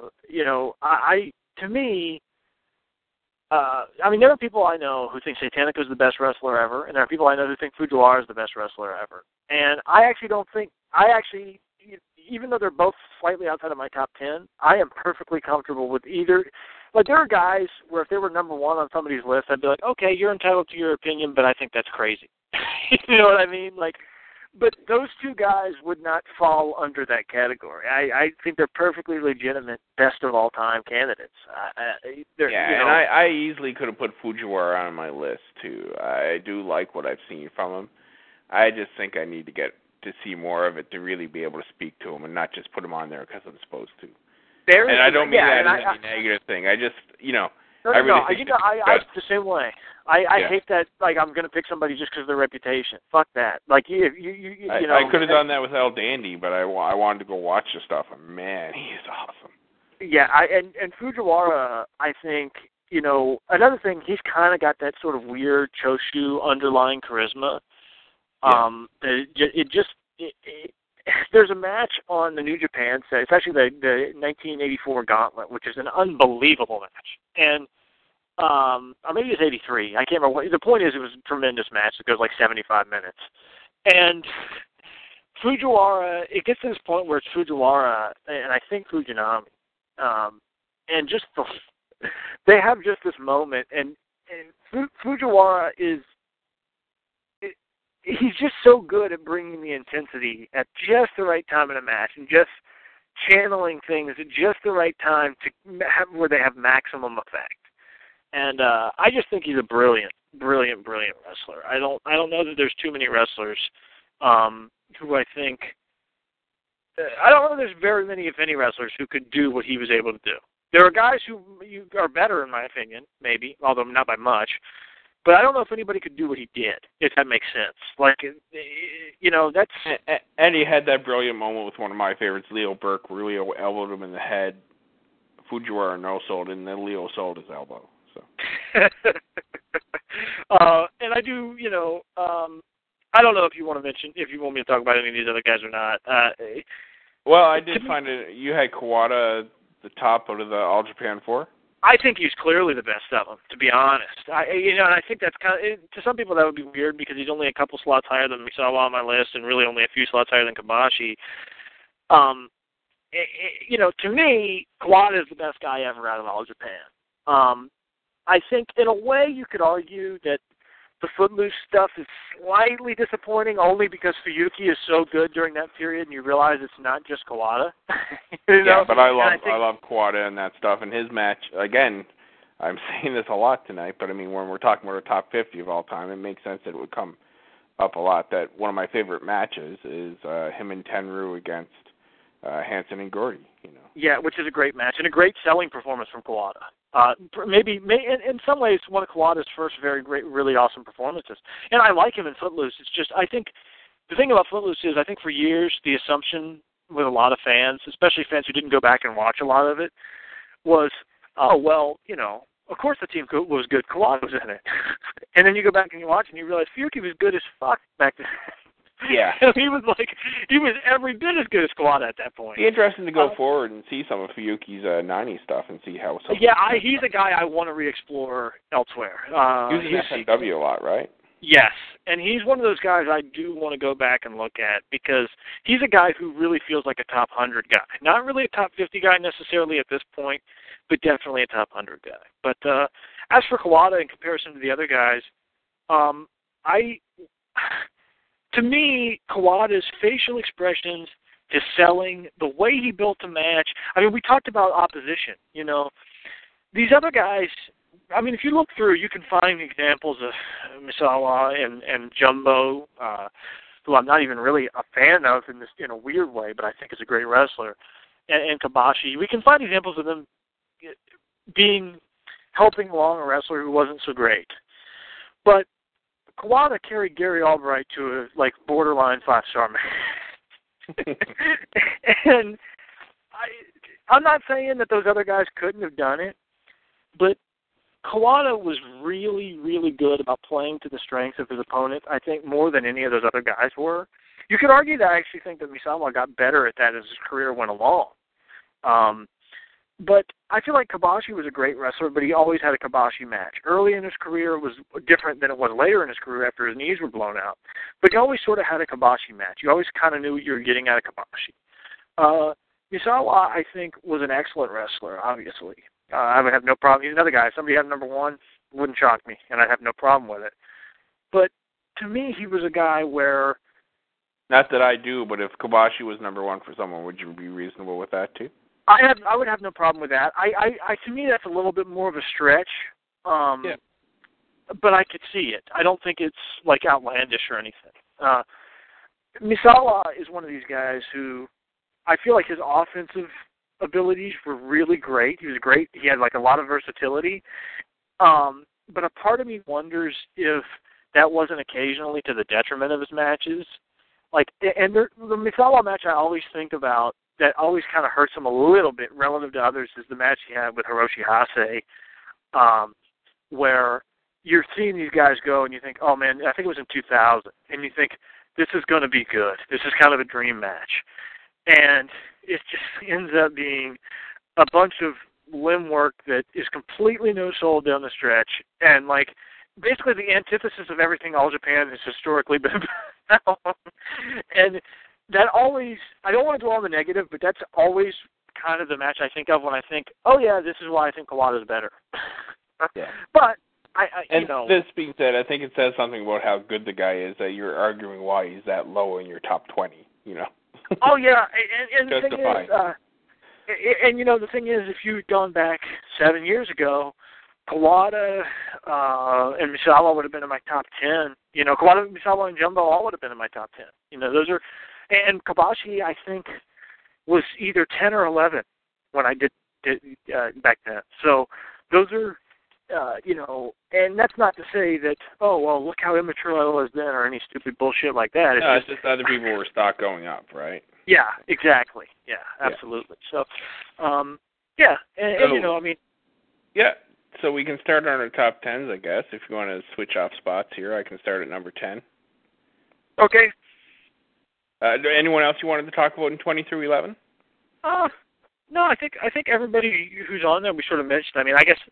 to me, there are people I know who think Satanic is the best wrestler ever, and there are people I know who think Fujiwara is the best wrestler ever. And I actually don't think even though they're both slightly outside of my top 10, I am perfectly comfortable with either. Like, there are guys where if they were number one on somebody's list, I'd be like, okay, you're entitled to your opinion, but I think that's crazy. You know what I mean? Like, but those two guys would not fall under that category. I think they're perfectly legitimate best of all time candidates. And I easily could have put Fujiwara on my list too. I do like what I've seen from him. I just think I need to get to see more of it to really be able to speak to him and not just put him on there because I'm supposed to. And I don't mean that as any negative thing. I just, I the same way. I hate that. Like, I'm going to pick somebody just because of their reputation. Fuck that. Like, you know. I could have done that with El Dandy, but I wanted to go watch the stuff. And man, he is awesome. Yeah, and Fujiwara, I think, another thing, he's kind of got that sort of weird Choshu underlying charisma. There's a match on the New Japan set. It's actually the 1984 Gauntlet, which is an unbelievable match. And or maybe it's 83. I can't remember. The point is, it was a tremendous match. It goes like 75 minutes. And Fujiwara, it gets to this point where it's Fujiwara and I think Fujinami. And just they have just this moment. And Fujiwara he's just so good at bringing the intensity at just the right time in a match and just channeling things at just the right time to have where they have maximum effect. And I just think he's a brilliant wrestler. I don't know that there's too many wrestlers who I think I don't know there's very many, if any, wrestlers who could do what he was able to do. There are guys who are better, in my opinion, maybe, although not by much. But I don't know if anybody could do what he did, if that makes sense. Like, that's... And he had that brilliant moment with one of my favorites, Leo Burke, where Leo elbowed him in the head. Fujiwara no-sold, and then Leo sold his elbow. So. And I do, I don't know if you want me to talk about any of these other guys or not. Well, I did find it. You had Kawada the top out of the All Japan 4? I think he's clearly the best of them, to be honest. And I think that's kind of, to some people that would be weird because he's only a couple slots higher than Misawa on my list and really only a few slots higher than Kobashi. To me, Kawada is the best guy ever out of All Japan. I think in a way you could argue that the Footloose stuff is slightly disappointing only because Fuyuki is so good during that period and you realize it's not just Kawada. Yeah, but I love Kawada and that stuff. And his match, again, I'm saying this a lot tonight, but I mean, when we're talking about a top 50 of all time, it makes sense that it would come up a lot that one of my favorite matches is him and Tenryu against Hansen and Gordy. Yeah, which is a great match and a great selling performance from Kawada. Maybe in some ways one of Kawada's first very great, really awesome performances. And I like him in Footloose. It's just, I think, the thing about Footloose is I think for years the assumption with a lot of fans, especially fans who didn't go back and watch a lot of it, was, oh, well, of course the team was good. Kawada was in it. And then you go back and you watch and you realize Fuyuki was good as fuck back then. Yeah. he was every bit as good as Kawada at that point. It'd be interesting to go forward and see some of Fuyuki's 90 stuff and see how... he's a guy I want to re-explore elsewhere. He was in FNW a lot, right? Yes, and he's one of those guys I do want to go back and look at because he's a guy who really feels like a top 100 guy. Not really a top 50 guy necessarily at this point, but definitely a top 100 guy. But as for Kawada in comparison to the other guys, to me, Kawada's facial expressions, his selling, the way he built a match. I mean, we talked about opposition, These other guys, I mean, if you look through, you can find examples of Misawa and Jumbo, who I'm not even really a fan of in a weird way, but I think is a great wrestler, and Kobashi. We can find examples of them helping along a wrestler who wasn't so great. But Kawada carried Gary Albright to a borderline 5-star match. And I'm not saying that those other guys couldn't have done it, but Kawada was really, really good about playing to the strengths of his opponent, I think, more than any of those other guys were. You could argue that I actually think that Misawa got better at that as his career went along. But I feel like Kobashi was a great wrestler, but he always had a Kobashi match. Early in his career was different than it was later in his career after his knees were blown out. But he always sort of had a Kobashi match. You always kind of knew what you were getting out of Kobashi. Misawa, I think, was an excellent wrestler, obviously. I would have no problem. He's another guy. If somebody had number one, it wouldn't shock me, and I'd have no problem with it. But to me, he was a guy where... Not that I do, but if Kobashi was number one for someone, would you be reasonable with that, too? I would have no problem with that. To me, that's a little bit more of a stretch. Yeah. But I could see it. I don't think it's outlandish or anything. Misawa is one of these guys who I feel like his offensive abilities were really great. He was great. He had a lot of versatility. But a part of me wonders if that wasn't occasionally to the detriment of his matches. The Misawa match I always think about that always kind of hurts him a little bit relative to others is the match he had with Hiroshi Hase, where you're seeing these guys go and you think, oh man, I think it was in 2000, and you think, this is going to be good. This is kind of a dream match. And it just ends up being a bunch of limb work that is completely no soul down the stretch, and basically the antithesis of everything All Japan has historically been about. And that always, I don't want to dwell on the negative, but that's always kind of the match I think of when I think, oh yeah, this is why I think Kawada's better. Yeah. But this being said, I think it says something about how good the guy is that you're arguing why he's that low in your top 20. Oh yeah, and the thing Justifying. is, the thing is, if you'd gone back 7 years ago, Kawada and Misawa would have been in my top 10. Kawada, Misawa, and Jumbo all would have been in my top 10. Those are, and Kobashi, I think, was either 10 or 11 when I did back then. So those are, and that's not to say that, oh, well, look how immature I was then or any stupid bullshit like that. It's just other people were stock going up, right? Yeah, exactly. Yeah, absolutely. Yeah. So, yeah, Yeah, so we can start on our top 10s, I guess. If you want to switch off spots here, I can start at number 10. Okay. Anyone else you wanted to talk about in 20 through 11? No, I think everybody who's on there we sort of mentioned. I guess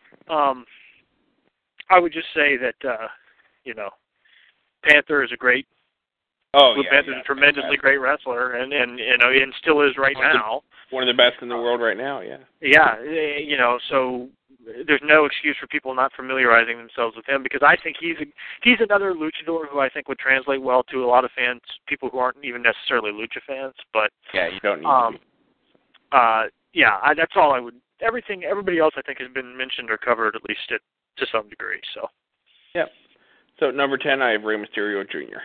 I would just say that Panther is a great. Panther's a tremendously great wrestler, and still is right now. One of the best in the world right now. Yeah. Yeah, so there's no excuse for people not familiarizing themselves with him because I think he's another luchador who I think would translate well to a lot of fans, people who aren't even necessarily lucha fans. But yeah, you don't need to. That's all I would. Everybody else I think has been mentioned or covered at least to some degree. So. Yeah. So number 10, I have Rey Mysterio Jr.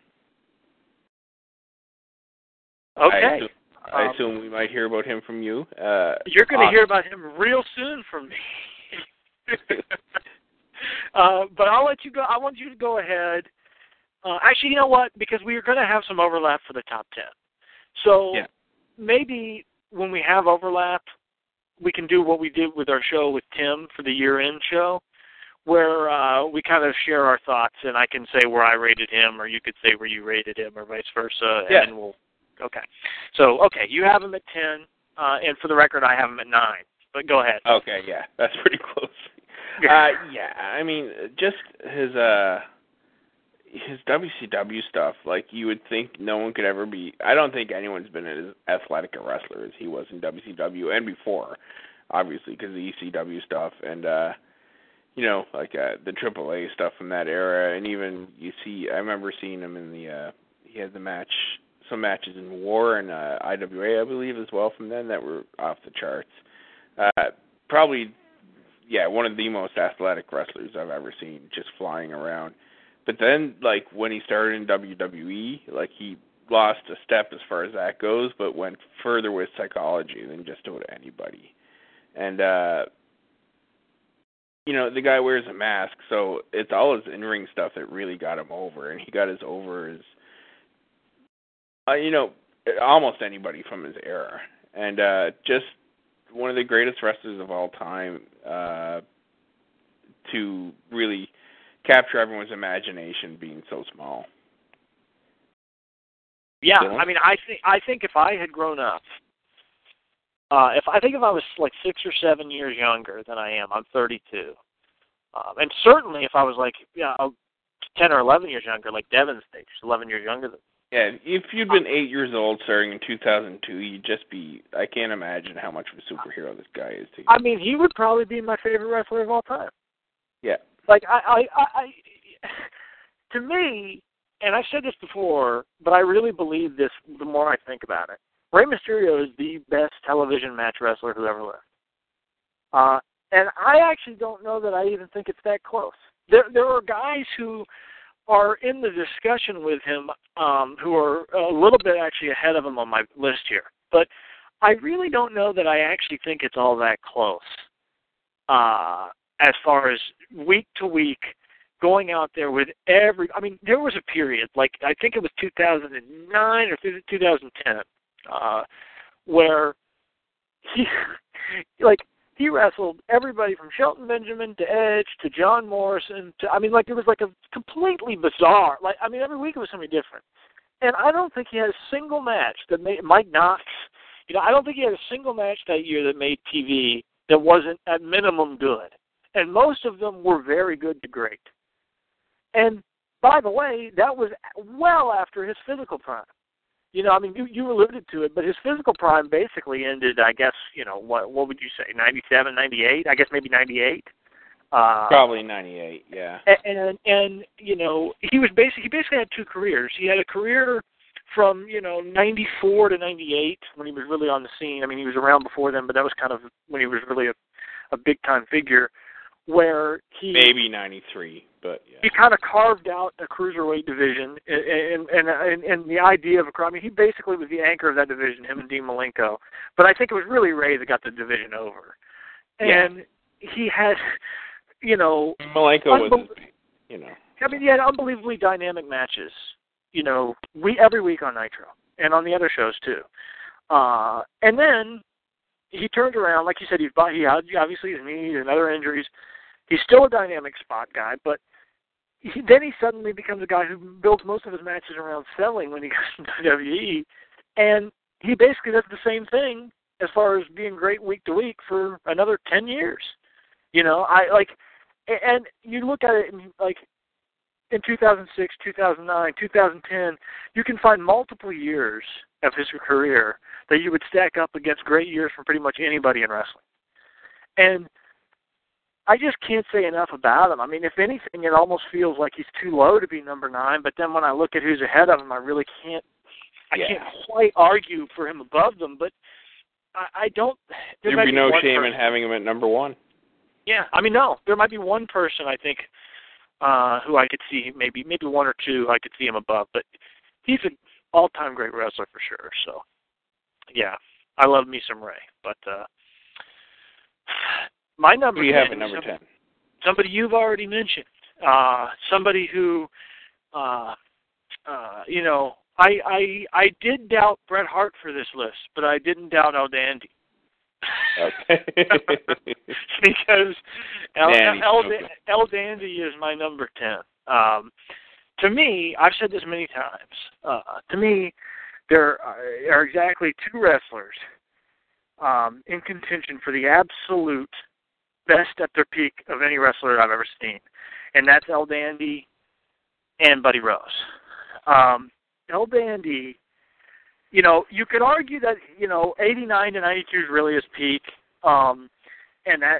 Okay. I assume we might hear about him from you. You're going to hear about him real soon from me. But I'll let you go. I want you to go ahead. Actually, you know what? Because we are going to have some overlap for the top 10. So maybe when we have overlap, we can do what we did with our show with Tim for the year-end show, where we kind of share our thoughts, and I can say where I rated him, or you could say where you rated him, or vice versa, and then we'll... Okay. So, you have him at 10, and for the record, I have him at 9. But go ahead. Okay, yeah, that's pretty close. Just his WCW stuff, you would think no one could ever be... I don't think anyone's been as athletic a wrestler as he was in WCW and before, obviously, because of the ECW stuff and, the AAA stuff from that era, and even I remember seeing him in he had some matches in War and IWA, I believe, as well from then that were off the charts. Probably, one of the most athletic wrestlers I've ever seen, just flying around. But then, when he started in WWE, he lost a step as far as that goes, but went further with psychology than just about anybody. And the guy wears a mask, so it's all his in-ring stuff that really got him over, and he got his over as, almost anybody from his era. And just one of the greatest wrestlers of all time to really capture everyone's imagination being so small. Yeah, I mean, I think if I had grown up, if I was like 6 or 7 years younger than I am, I'm 32, and certainly if I was like 10 or 11 years younger, like Devin's age, 11 years younger than. Yeah, if you'd been 8 years old starting in 2002, you'd just be, I can't imagine how much of a superhero this guy is to you. I mean, he would probably be my favorite wrestler of all time. Yeah. Like, I to me, and I've said this before, but I really believe this the more I think about it, Rey Mysterio is the best television match wrestler who ever lived. And I actually don't know that I even think it's that close. There are guys who are in the discussion with him who are a little bit actually ahead of him on my list here. But I really don't know that I actually think it's all that close as far as week to week going out there with I mean, there was a period, like I think it was 2009 or 2010, where he wrestled everybody from Shelton Benjamin to Edge to John Morrison to, I mean, like it was like a completely bizarre, like, I mean, every week it was something different. And I don't think he had a single match that made, Mike Knox, I don't think he had a single match that year that made TV that wasn't at minimum good. And most of them were very good to great. And by the way, that was well after his physical prime. I mean, you alluded to it, but his physical prime basically ended, I guess, what would you say, 97, 98? I guess maybe 98. Probably 98, yeah. And he basically had two careers. He had a career from, 94 to 98 when he was really on the scene. I mean, he was around before then, but that was kind of when he was really a big-time figure, where he... Maybe 93, but yeah. He kind of carved out a cruiserweight division, and the idea of I mean, he basically was the anchor of that division, him and Dean Malenko. But I think it was really Ray that got the division over. And he had, Malenko was, I mean, he had unbelievably dynamic matches, every week on Nitro, and on the other shows, too. And then he turned around, like you said, he had obviously his knees and other injuries. He's still a dynamic spot guy, but then he suddenly becomes a guy who builds most of his matches around selling when he goes to WWE, and he basically does the same thing as far as being great week to week for another 10 years. And you look at it, and like in 2006, 2009, 2010, you can find multiple years of his career that you would stack up against great years from pretty much anybody in wrestling. And I just can't say enough about him. I mean, if anything, it almost feels like he's too low to be number 9, but then when I look at who's ahead of him, I really can't quite argue for him above them, but I don't... There'd be no shame in having him at number 1. Yeah, I mean, no. There might be one person, I think, who I could see, maybe one or two I could see him above, but he's an all-time great wrestler for sure, so... Yeah, I love me some Ray, but my number 10. You have at number 10. Somebody you've already mentioned. Somebody who, I did doubt Bret Hart for this list, but I didn't doubt El Dandy. Okay. Because El Dandy is my number 10. To me, I've said this many times. To me, there are exactly two wrestlers in contention for the absolute best at their peak of any wrestler I've ever seen, and that's El Dandy and Buddy Rose. El Dandy, you could argue that 89 to 92 is really his peak, and that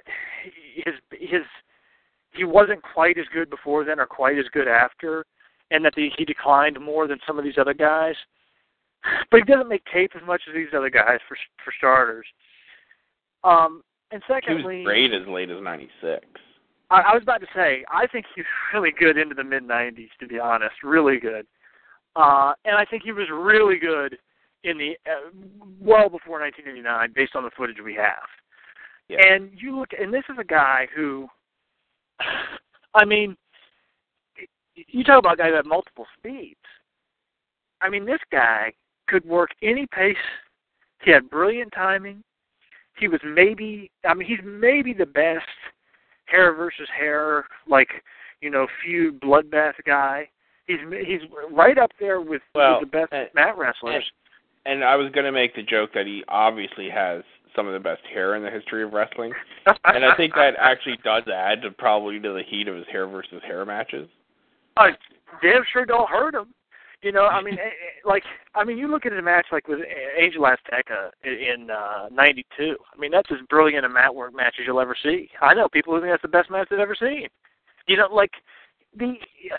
he wasn't quite as good before then or quite as good after, and that he declined more than some of these other guys. But he doesn't make tape as much as these other guys, for starters. And secondly... He was great as late as 96. I was about to say, I think he's really good into the mid-90s, to be honest. Really good. And I think he was really good in the well before 1989, based on the footage we have. Yeah. And you look, and this is a guy who I mean, you talk about guys that have multiple speeds. I mean, this guy could work any pace. He had brilliant timing. He's maybe the best hair versus hair, feud bloodbath guy. He's right up there with the best mat wrestlers. And I was going to make the joke that he obviously has some of the best hair in the history of wrestling. And I think that actually does add to the heat of his hair versus hair matches. Damn sure don't hurt him. You look at a match like with Angel Azteca in '92. I mean, that's as brilliant a mat work match as you'll ever see. I know people who think that's the best match they've ever seen. The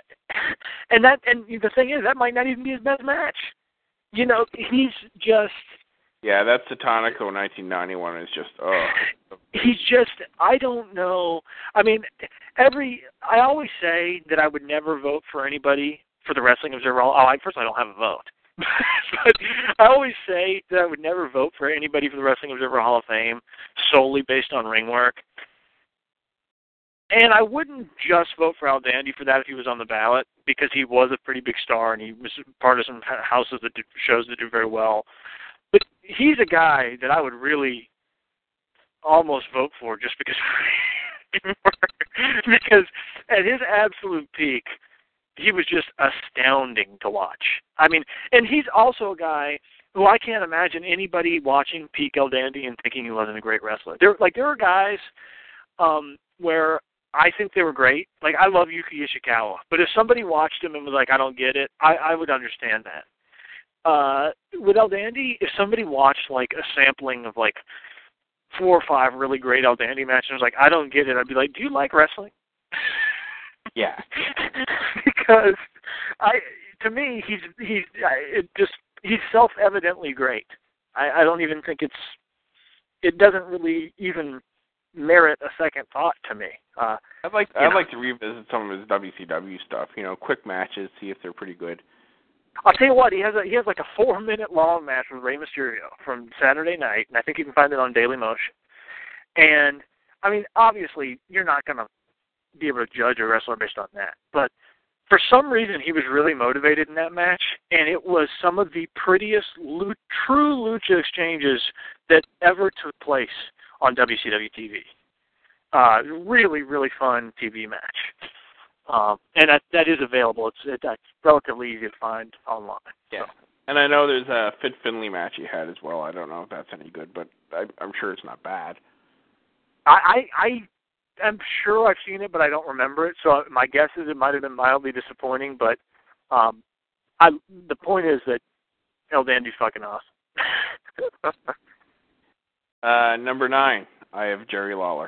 thing is, that might not even be his best match. He's just... Yeah, that Satanico 1991 is just, He's just, I don't know. I mean, I always say that I would never vote for anybody for the Wrestling Observer Hall. First, I don't have a vote. But I always say that I would never vote for anybody for the Wrestling Observer Hall of Fame solely based on ring work. And I wouldn't just vote for Al Dandy for that if he was on the ballot, because he was a pretty big star and he was part of some shows that do very well. But he's a guy that I would really almost vote for just because because at his absolute peak, he was just astounding to watch. I mean, and he's also a guy who I can't imagine anybody watching peak El Dandy and thinking he wasn't a great wrestler. There are guys where I think they were great. Like, I love Yuki Ishikawa, but if somebody watched him and was like, I don't get it, I would understand that. With El Dandy, if somebody watched like a sampling of like 4 or 5 really great El Dandy matches and was like, I don't get it, I'd be like, do you like wrestling? Yeah. Because to me, he's self-evidently great. I don't even think it doesn't really even merit a second thought to me. I'd like to revisit some of his WCW stuff. Quick matches, see if they're pretty good. I'll tell you what, he has like a 4-minute long match with Rey Mysterio from Saturday night, and I think you can find it on Daily Motion. And I mean, obviously, you're not going to be able to judge a wrestler based on that, but for some reason, he was really motivated in that match, and it was some of the prettiest true lucha exchanges that ever took place on WCW TV. Really, really fun TV match. And that is available. It's relatively easy to find online. Yeah. So. And I know there's a Fit Finlay match he had as well. I don't know if that's any good, but I'm sure it's not bad. I'm sure I've seen it, but I don't remember it. So my guess is it might have been mildly disappointing. But the point is that El Dandy's fucking awesome. Number 9, I have Jerry Lawler.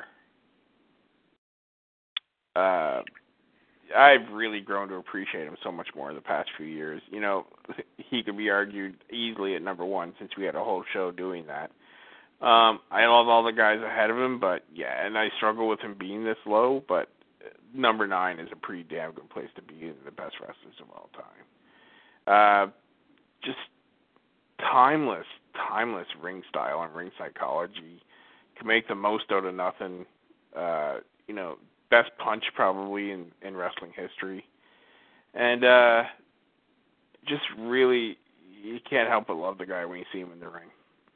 I've really grown to appreciate him so much more the past few years. He could be argued easily at number 1 since we had a whole show doing that. I love all the guys ahead of him, but yeah, and I struggle with him being this low, but number 9 is a pretty damn good place to be in the best wrestlers of all time. Just timeless ring style and ring psychology. Can make the most out of nothing. Best punch probably in wrestling history. And just really, you can't help but love the guy when you see him in the ring.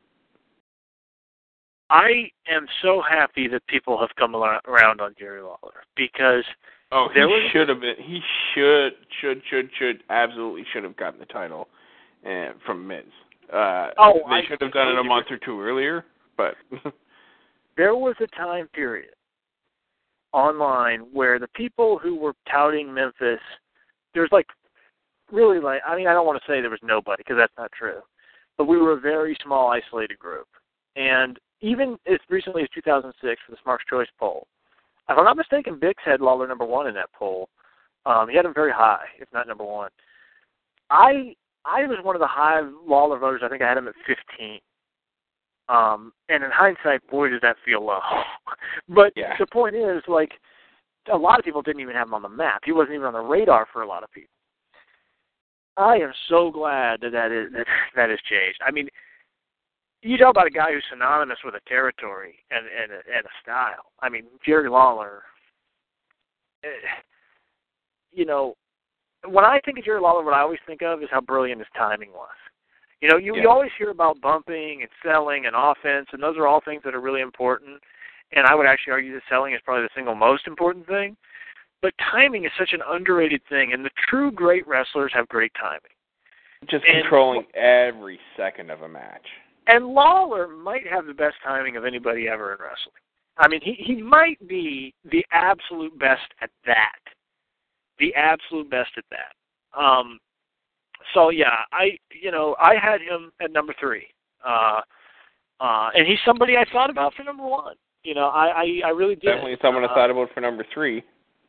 I am so happy that people have come around on Jerry Lawler because he should have been. He absolutely should have gotten the title from Miz. They should have done it a month or 2 earlier, but there was a time period online where the people who were touting Memphis, there's I don't want to say there was nobody because that's not true, but we were a very small, isolated group. And even as recently as 2006 for the Smarks Choice poll, if I'm not mistaken, Bix had Lawler number 1 in that poll. He had him very high, if not number 1. I was one of the high Lawler voters. I think I had him at 15. And in hindsight, boy, does that feel low. But yeah. The point is, a lot of people didn't even have him on the map. He wasn't even on the radar for a lot of people. I am so glad that has changed. I mean, you talk about a guy who's synonymous with a territory and a style. I mean, Jerry Lawler you know, when I think of Jerry Lawler, what I always think of is how brilliant his timing was. You know, you always hear about bumping and selling and offense, and those are all things that are really important. And I would actually argue that selling is probably the single most important thing. But timing is such an underrated thing, and the true great wrestlers have great timing. Just controlling every second of a match. And Lawler might have the best timing of anybody ever in wrestling. I mean, he might be the absolute best at that. The absolute best at that. So yeah, I had him at number 3, and he's somebody I thought about for number 1. You know, I really did. Definitely someone I thought about for number 3.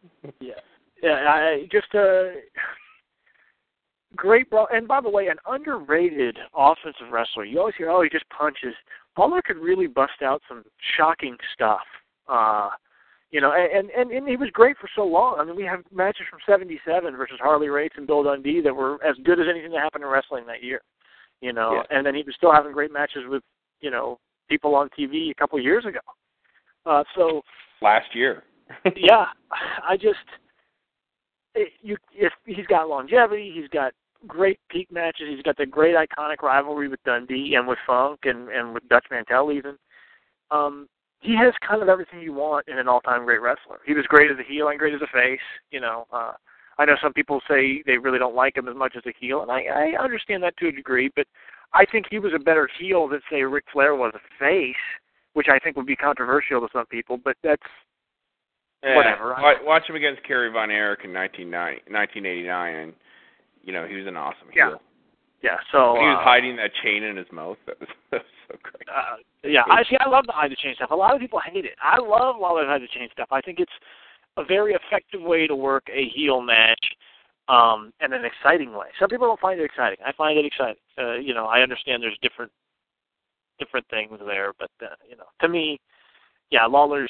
Just a great ball. And by the way, an underrated offensive wrestler. You always hear, he just punches. Lawler could really bust out some shocking stuff. You know, and he was great for so long. I mean, we have matches from '77 versus Harley Race and Bill Dundee that were as good as anything that happened in wrestling that year. You know, and then he was still having great matches with, you know, people on TV a couple of years ago. So last year. Yeah, if he's got longevity, he's got great peak matches, he's got the great iconic rivalry with Dundee and with Funk and with Dutch Mantel even. He has kind of everything you want in an all-time great wrestler. He was great as a heel and great as a face. You know, I know some people say they really don't like him as much as a heel, and I understand that to a degree, but I think he was a better heel than, say, Ric Flair was a face, which I think would be controversial to some people, but that's whatever. Watch him against Kerry Von Erich in 1989, and, you know, he was an awesome heel. Yeah, so... he was hiding that chain in his mouth. That was so great. I love the hide the chain stuff. A lot of people hate it. I love Lawler's hide the chain stuff. I think it's a very effective way to work a heel match in an exciting way. Some people don't find it exciting. I find it exciting. You know, I understand there's different things there, but, you know, to me, yeah, Lawler's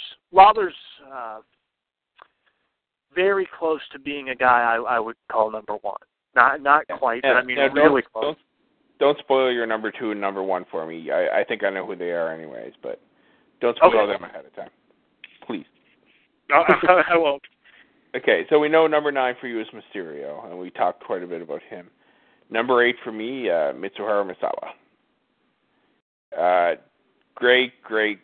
very close to being a guy I would call number 1. Not quite, but I mean really close. Don't spoil your number 2 and number 1 for me. I think I know who they are anyways, but don't spoil them ahead of time. Please. I won't. Okay, so we know number 9 for you is Mysterio, and we talked quite a bit about him. Number 8 for me, Mitsuharu Misawa. Great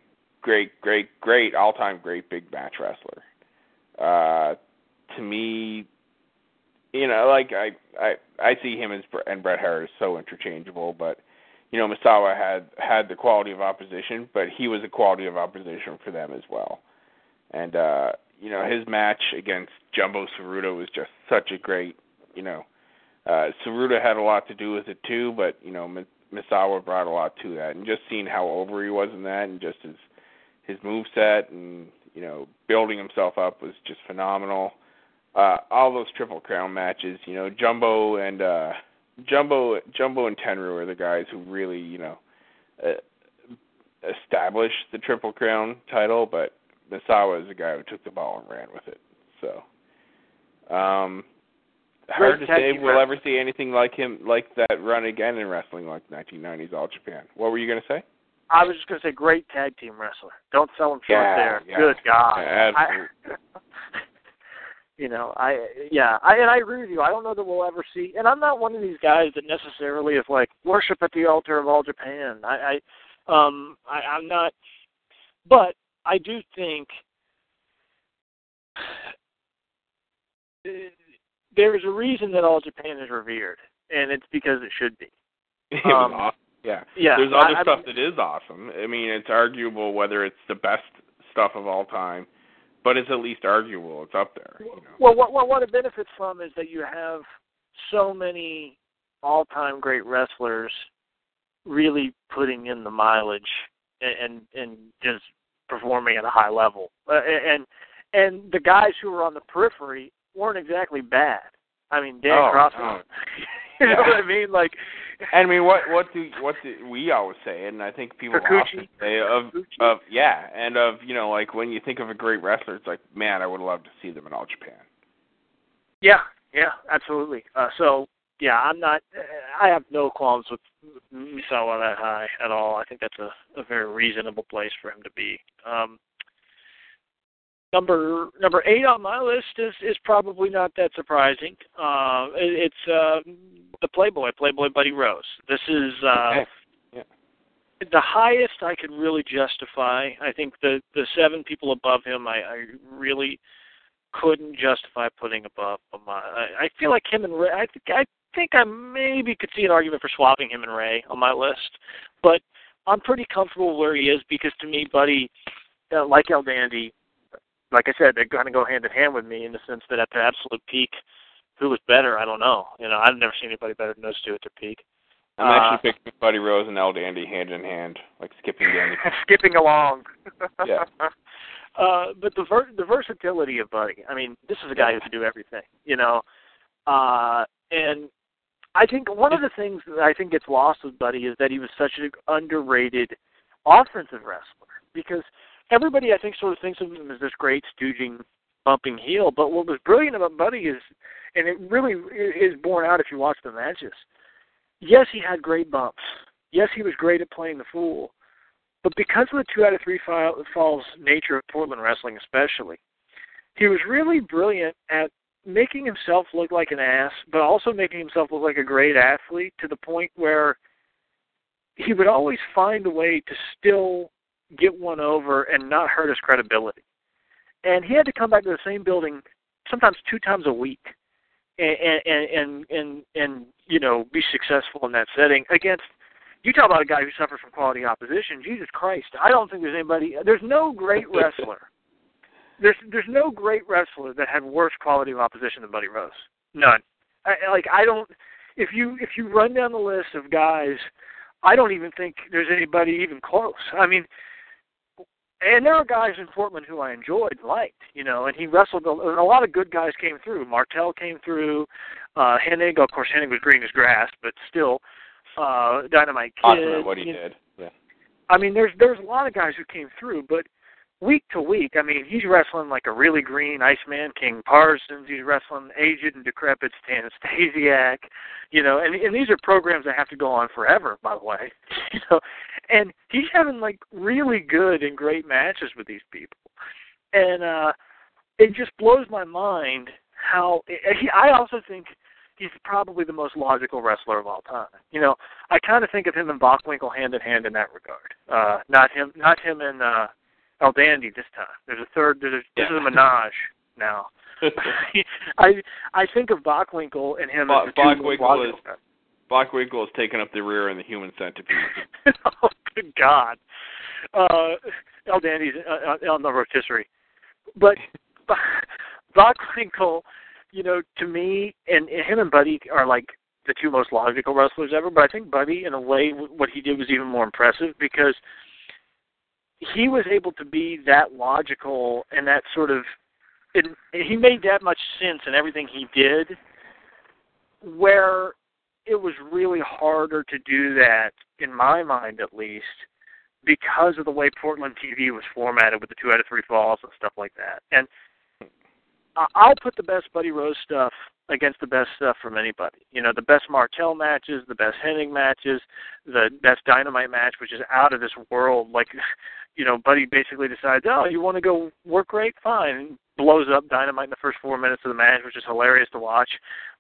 all-time great big match wrestler. To me, you know, like I see him and Bret Hart as so interchangeable, but you know, Misawa had the quality of opposition, but he was a quality of opposition for them as well. And you know, his match against Jumbo Tsuruta was just such a great, you know, Tsuruta had a lot to do with it too, but you know, Misawa brought a lot to that, and just seeing how over he was in that, and just his moveset, and you know, building himself up was just phenomenal. All those Triple Crown matches, you know, Jumbo and Tenryu are the guys who really, you know, established the Triple Crown title, but Misawa is the guy who took the ball and ran with it. So, hard to say we'll ever see anything like him, like that run again in wrestling, like 1990s All Japan. What were you going to say? I was just going to say great tag team wrestler. Don't sell him short there. Yeah. Good God. Yeah, absolutely. You know, and I agree with you. I don't know that we'll ever see, and I'm not one of these guys that necessarily is like worship at the altar of All Japan. I'm not, but I do think there's a reason that All Japan is revered, and it's because it should be. It was awesome. Yeah. There's other stuff that is awesome. I mean, it's arguable whether it's the best stuff of all time, but it's at least arguable. It's up there. You know? Well, what it benefits from is that you have so many all-time great wrestlers really putting in the mileage and just performing at a high level. And the guys who were on the periphery weren't exactly bad. I mean, Dan Crossman. You know what I mean? Like, I mean, what do we always say, and I think people often say of you know, like when you think of a great wrestler, it's like, man, I would love to see them in All Japan. Yeah, absolutely. I have no qualms with Misawa that high at all. I think that's a very reasonable place for him to be. Number 8 on my list is probably not that surprising. It's the Playboy Buddy Rose. This is the highest I could really justify. I think the 7 people above him, I really couldn't justify putting above him. I feel like him and Ray. I think I maybe could see an argument for swapping him and Ray on my list, but I'm pretty comfortable where he is because to me, Buddy, like El Dandy, like I said, they're going to go hand in hand with me in the sense that at the absolute peak, who was better? I don't know. I've never seen anybody better than those two at their peak. I'm actually picking Buddy Rose and El Dandy hand in hand, like skipping down the skipping along. Yeah. But the versatility of Buddy. I mean, this is a guy who can do everything. And I think one of the things that I think gets lost with Buddy is that he was such an underrated offensive wrestler because everybody, I think, sort of thinks of him as this great stooging, bumping heel. But what was brilliant about Buddy is, and it really is borne out if you watch the matches, yes, he had great bumps. Yes, he was great at playing the fool. But because of the 2 out of 3 falls nature of Portland wrestling especially, he was really brilliant at making himself look like an ass, but also making himself look like a great athlete to the point where he would always find a way to still get one over and not hurt his credibility. And he had to come back to the same building sometimes 2 times a week and be successful in that setting against, you talk about a guy who suffers from quality opposition. Jesus Christ, I don't think there's no great wrestler. There's no great wrestler that had worse quality of opposition than Buddy Rose. None. If you run down the list of guys, I don't even think there's anybody even close. I mean, and there are guys in Portland who I enjoyed and liked, and he wrestled, and a lot of good guys came through. Martel came through, Hennig, of course, Hennig was green as grass, but still, Dynamite Kid. Awesome at what he did, yeah. I mean, there's a lot of guys who came through, but week to week, I mean, he's wrestling like a really green Iceman King Parsons. He's wrestling aged and decrepit Stan Stasiak, and these are programs that have to go on forever, by the way, and he's having like really good and great matches with these people, and it just blows my mind how I also think he's probably the most logical wrestler of all time. I kind of think of him and Bockwinkel hand in hand in that regard. Not him and El Dandy this time. There's a third. This is a menage now. I think of Bockwinkel and him as the two most logical guys. Bockwinkel has taken up the rear in the Human Centipede. Oh, good God. El Dandy's on the rotisserie. But Bockwinkel, to me, and him and Buddy are like the 2 most logical wrestlers ever, but I think Buddy, in a way, what he did was even more impressive because he was able to be that logical and that sort of, he made that much sense in everything he did, where it was really harder to do that, in my mind at least, because of the way Portland TV was formatted with the 2 out of 3 falls and stuff like that. And I'll put the best Buddy Rose stuff against the best stuff from anybody. The best Martel matches, the best Hennig matches, the best Dynamite match, which is out of this world. Like, Buddy basically decides, oh, you want to go work rate? Fine. And blows up Dynamite in the first 4 minutes of the match, which is hilarious to watch.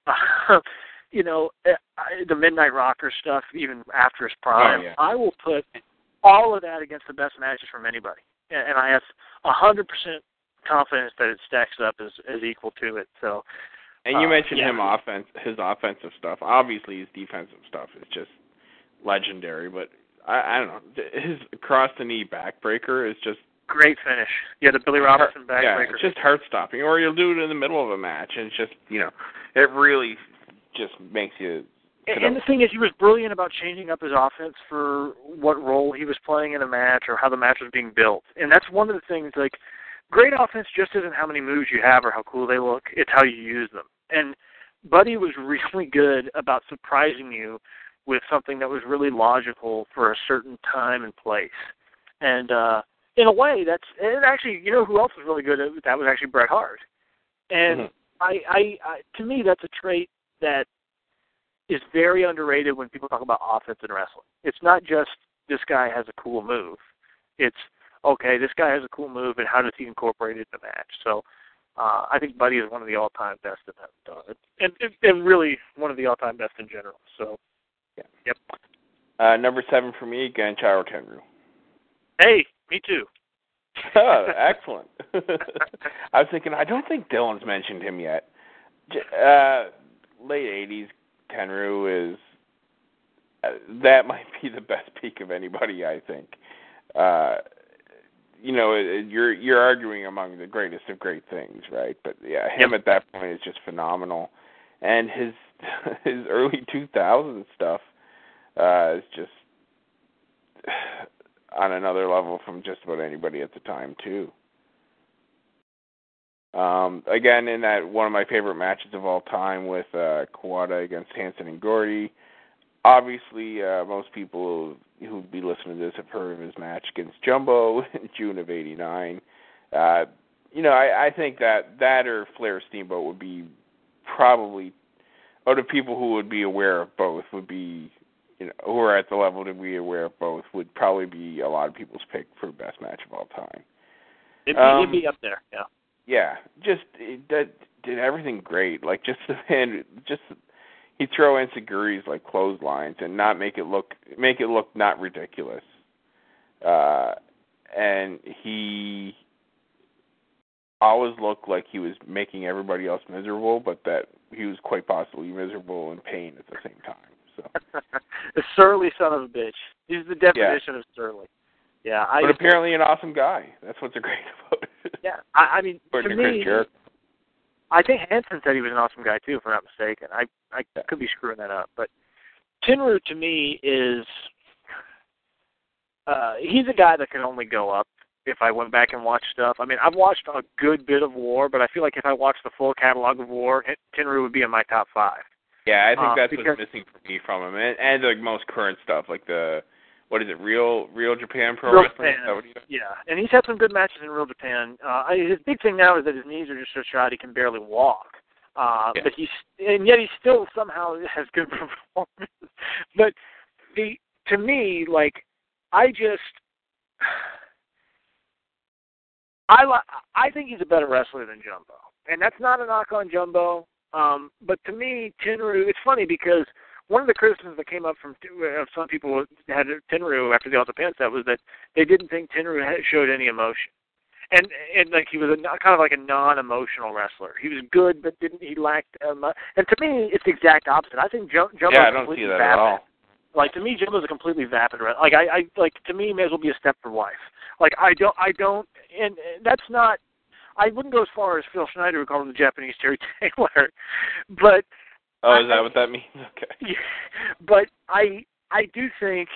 The Midnight Rocker stuff, even after his prime. Oh, yeah. I will put all of that against the best matches from anybody. And I have 100% confidence that it stacks up as equal to it. So, and you mentioned his offensive stuff. Obviously, his defensive stuff is just legendary. But I don't know, his across the knee backbreaker is just great finish. Yeah, the Billy Robinson backbreaker. Yeah, it's just heart stopping. Or you'll do it in the middle of a match, and it's just it really just makes you. And the thing is, he was brilliant about changing up his offense for what role he was playing in a match or how the match was being built. And that's one of the things, like, great offense just isn't how many moves you have or how cool they look. It's how you use them. And Buddy was really good about surprising you with something that was really logical for a certain time and place. And in a way, actually, who else was really good at that was actually Bret Hart. And I to me, that's a trait that is very underrated when people talk about offense in wrestling. It's not just this guy has a cool move. It's, okay, this guy has a cool move, and how does he incorporate it in the match? So I think Buddy is one of the all-time best in that, and really one of the all-time best in general. So, yeah. Yep. Number 7 for me, Genchiro Tenryu. Hey, me too. Oh, excellent. I was thinking, I don't think Dylan's mentioned him yet. Late 80s, Tenryu is, that might be the best peak of anybody, I think. You're arguing among the greatest of great things, right? But yeah, him at that point is just phenomenal. And his early 2000s stuff is just on another level from just about anybody at the time, too. Again, in that one of my favorite matches of all time with Kawada against Hansen and Gordy. Obviously, most people who would be listening to this have heard of his match against Jumbo in June of '89. I think that or Flair Steamboat would be probably, out of people who would be aware of both, would be, who are at the level to be aware of both, would probably be a lot of people's pick for best match of all time. It'd be up there, yeah. Yeah, just that did everything great. Like he'd throw enziguris like clotheslines and not make it look not ridiculous. And he always looked like he was making everybody else miserable, but that he was quite possibly miserable and pain at the same time. So the surly son of a bitch. He's the definition of surly. Yeah, but apparently an awesome guy. That's what's great about it. Yeah, I mean, to me, Chris I think Hansen said he was an awesome guy too, if I'm not mistaken. I could be screwing that up, but Tenryu to me is he's a guy that can only go up. If I went back and watched stuff, I mean, I've watched a good bit of War, but I feel like if I watched the full catalog of War, Tenryu would be in my top 5. Yeah, I think that's what's missing for me from him, and the most current stuff, like the. What is it, Real Japan Pro Wrestling? Yeah, and he's had some good matches in Real Japan. His big thing now is that his knees are just so shot he can barely walk. But yet he still somehow has good performance. But to me, like, I think he's a better wrestler than Jumbo, and that's not a knock on Jumbo. But to me, Tenryu, it's funny because one of the criticisms that came up from some people who had Tenryu after the All Japan set was that they didn't think Tenryu showed any emotion, and like he was kind of like a non-emotional wrestler. He was good, but he lacked. And to me, it's the exact opposite. I think Jumbo's I don't see that at all. Like, to me, Jumbo's a completely vapid wrestler. Like like, to me, he may as well be a Stepford wife. Like, I don't, and that's not. I wouldn't go as far as Phil Schneider, who called him the Japanese Terry Taylor, but. Oh, is that what that means? Okay. Yeah, but I do think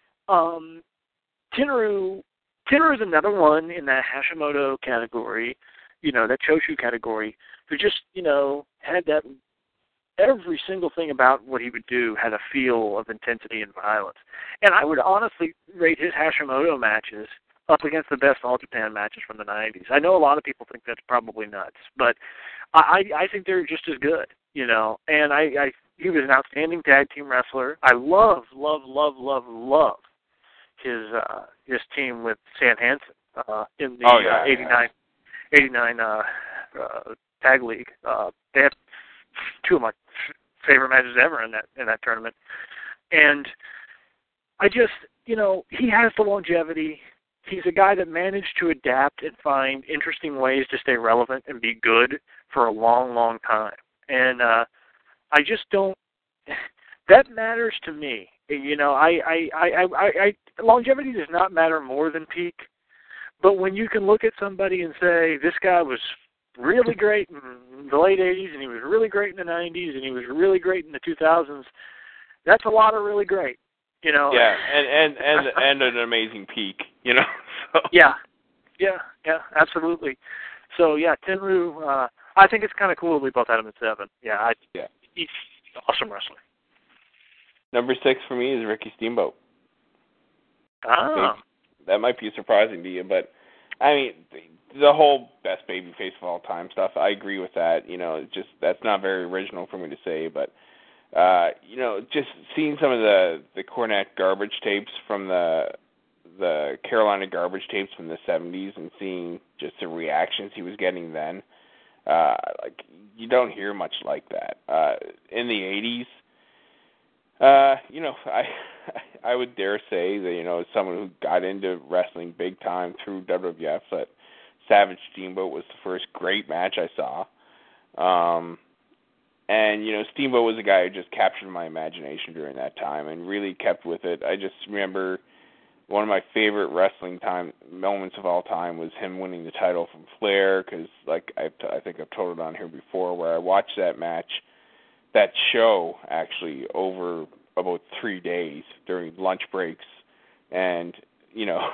Tenryu is another one in that Hashimoto category, that Choshu category, who just, had that, every single thing about what he would do had a feel of intensity and violence. And I would honestly rate his Hashimoto matches up against the best All Japan matches from the 90s. I know a lot of people think that's probably nuts, but I think they're just as good. And he was an outstanding tag team wrestler. I love his team with Stan Hansen in the 89 tag league. They had two of my favorite matches ever in that tournament. And I just, he has the longevity. He's a guy that managed to adapt and find interesting ways to stay relevant and be good for a long, long time. And I just don't. That matters to me. Longevity does not matter more than peak. But when you can look at somebody and say, this guy was really great in the late 80s, and he was really great in the 90s, and he was really great in the 2000s, that's a lot of really great. Yeah, and an amazing peak. So. Yeah, absolutely. So yeah, Tenryu. I think it's kind of cool we both had him at 7. Yeah, he's an awesome wrestler. Number 6 for me is Ricky Steamboat. Ah. That might be surprising to you, but I mean, the whole best babyface of all time stuff, I agree with that. That's not very original for me to say, but just seeing some of the Cornette garbage tapes from the the Carolina Garbage tapes from the 70s and seeing just the reactions he was getting then, like, you don't hear much like that. In the 80s, you know, I would dare say that, you know, as someone who got into wrestling big time through WWF, that Savage Steamboat was the first great match I saw. And, you know, Steamboat was a guy who just captured my imagination during that time and really kept with it. I just remember one of my favorite wrestling moments of all time was him winning the title from Flair, because, like, I think I've told it on here before, where I watched that show, actually, over about 3 days during lunch breaks and, you know,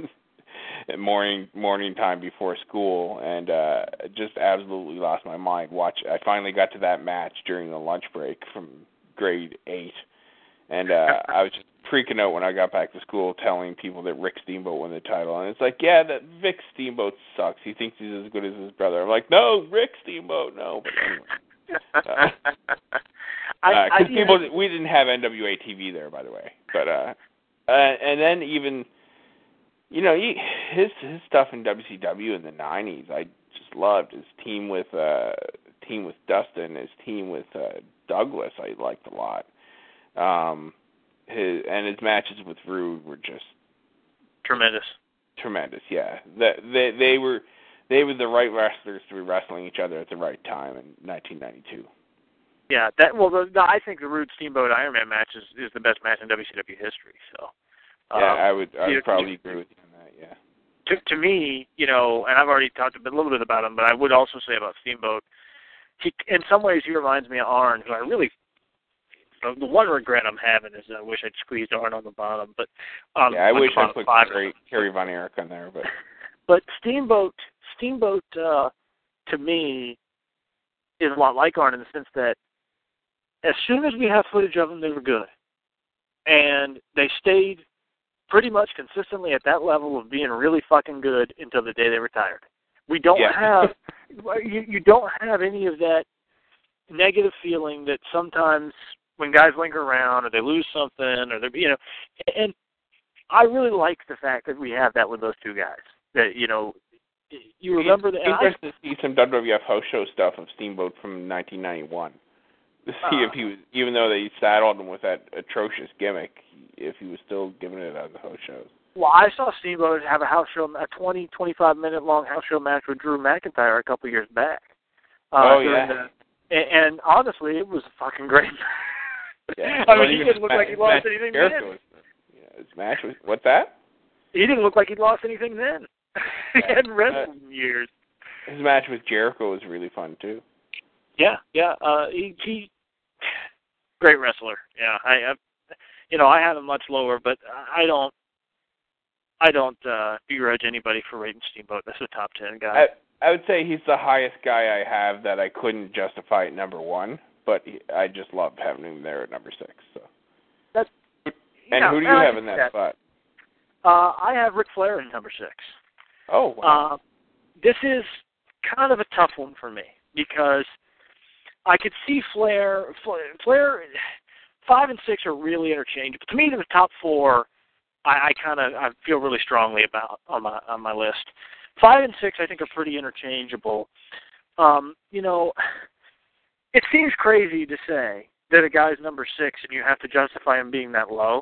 morning time before school, and just absolutely lost my mind. I finally got to that match during the lunch break from grade 8, and I was just freaking out when I got back to school telling people that Rick Steamboat won the title, and it's like, yeah, that Vic Steamboat sucks. He thinks he's as good as his brother. I'm like, no, Rick Steamboat, no. But anyway. Because we didn't have NWA TV there, by the way. But and then even, you know, his stuff in WCW in the 90s, I just loved. His team with Dustin, his team with Douglas, I liked a lot. His matches with Rude were just tremendous. Yeah, they were the right wrestlers to be wrestling each other at the right time in 1992. Yeah, I think the Rude Steamboat Iron Man match is the best match in WCW history. So yeah, I would probably agree with you on that. Yeah. To me, you know, and I've already talked a little bit about him, but I would also say about Steamboat, in some ways he reminds me of Arn, who I really. The one regret I'm having is I wish I'd squeezed Arn on the bottom, but yeah, I wish I put Kerry Von Erich on there, but Steamboat to me is a lot like Arn in the sense that as soon as we have footage of them, they were good, and they stayed pretty much consistently at that level of being really fucking good until the day they retired. We don't have you don't have any of that negative feeling that sometimes when guys linger around or they lose something or they're, you know, and I really like the fact that we have that with those two guys. That, you know, you remember that. It's interesting to see some WWF house show stuff of Steamboat from 1991. To see if he was, even though they saddled him with that atrocious gimmick, if he was still giving it on the house shows. Well, I saw Steamboat have a 25-minute long house show match with Drew McIntyre a couple years back. And honestly, it was fucking great. Yeah. I mean, he didn't look like he lost anything then. His match was, what's that? He didn't look like he'd lost anything then. He hadn't wrestled in years. His match with Jericho was really fun, too. Yeah. He great wrestler. Yeah, I have him much lower, but I don't begrudge anybody for rating Steamboat. That's a top 10 guy. I would say he's the highest guy I have that I couldn't justify at number 1, but I just love having him there at number 6. So. Who do you have in that spot? I have Ric Flair in number 6. Oh, wow. This is kind of a tough one for me because I could see Flair 5 and 6 are really interchangeable. To me, the top 4, I feel really strongly about on my list. 5 and 6, I think, are pretty interchangeable. You know, it seems crazy to say that a guy's number 6 and you have to justify him being that low.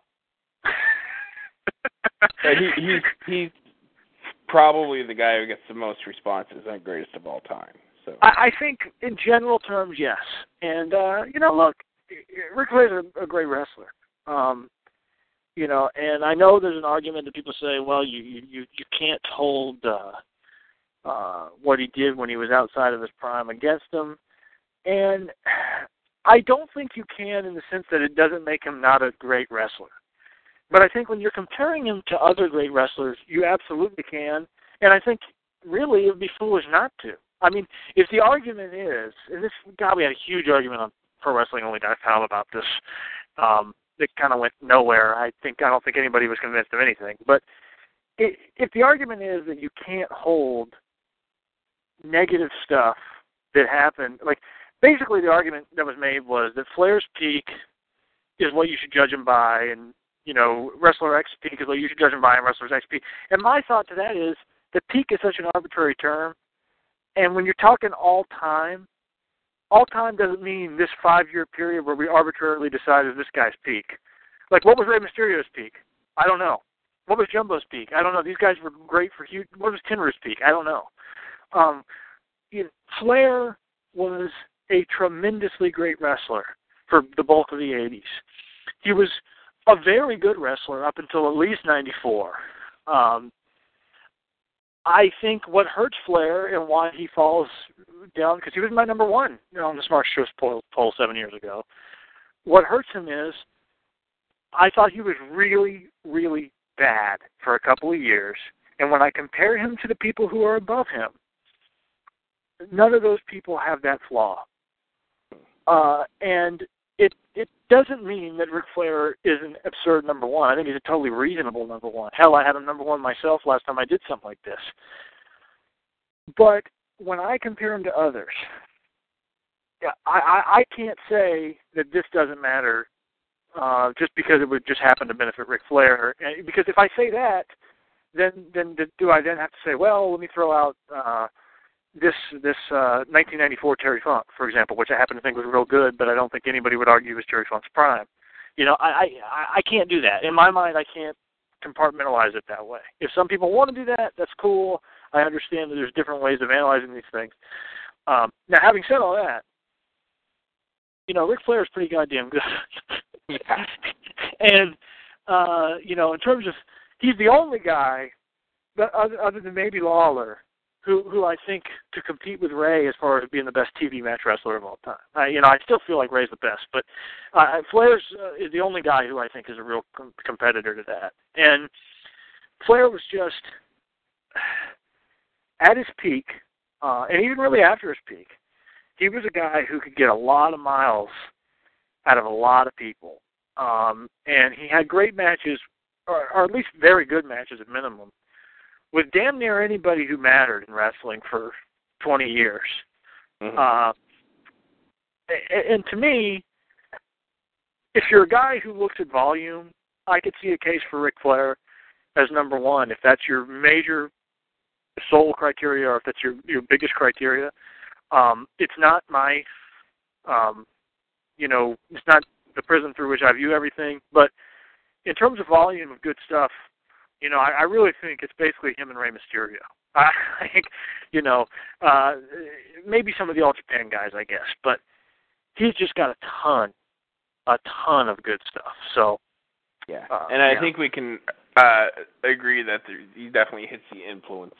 He's probably the guy who gets the most responses and greatest of all time. So I think, in general terms, yes. And you know, look, Ric Flair's a great wrestler. You know, and I know there's an argument that people say, well, you can't hold what he did when he was outside of his prime against him. And I don't think you can in the sense that it doesn't make him not a great wrestler. But I think when you're comparing him to other great wrestlers, you absolutely can. And I think, really, it would be foolish not to. I mean, if the argument is, and we had a huge argument on ProWrestlingOnly.com about this. It kind of went nowhere. I don't think anybody was convinced of anything. But if the argument is that you can't hold negative stuff that happened, like basically the argument that was made was that Flair's peak is what you should judge him by, and Wrestler X peak is like you should judge him by Wrestler's X peak. And my thought to that is that peak is such an arbitrary term, and when you're talking all time doesn't mean this 5-year period where we arbitrarily decided this guy's peak. Like, what was Rey Mysterio's peak? I don't know. What was Jumbo's peak? I don't know. These guys were great for huge. What was Tenryw's peak? I don't know. Flair was a tremendously great wrestler for the bulk of the 80s. He was a very good wrestler up until at least 94. I think what hurts Flair and why he falls down, because he was my number one on the Smart Shows poll 7 years ago, what hurts him is I thought he was really, really bad for a couple of years, and when I compare him to the people who are above him, none of those people have that flaw. And it doesn't mean that Ric Flair is an absurd number one. I think he's a totally reasonable number one. Hell, I had him number one myself last time I did something like this. But when I compare him to others, I can't say that this doesn't matter just because it would just happen to benefit Ric Flair. Because if I say that, then do I then have to say, well, let me throw out this 1994 Terry Funk, for example, which I happen to think was real good, but I don't think anybody would argue was Terry Funk's prime. I can't do that. In my mind, I can't compartmentalize it that way. If some people want to do that, that's cool. I understand that there's different ways of analyzing these things. Now, having said all that, Ric Flair is pretty goddamn good. Yeah. And, in terms of, he's the only guy, other than maybe Lawler, who I think to compete with Ray as far as being the best TV match wrestler of all time. I still feel like Ray's the best, but Flair is the only guy who I think is a real competitor to that. And Flair was just at his peak, and even really after his peak, he was a guy who could get a lot of miles out of a lot of people. And he had great matches, or at least very good matches at minimum, with damn near anybody who mattered in wrestling for 20 years. Mm-hmm. And to me, if you're a guy who looks at volume, I could see a case for Ric Flair as number one, if that's your major sole criteria or if that's your biggest criteria. It's not my, it's not the prism through which I view everything, but in terms of volume of good stuff, I really think it's basically him and Rey Mysterio. I think, maybe some of the All Japan guys, I guess, but he's just got a ton of good stuff. So, yeah, and I think we can agree that he definitely hits the influence,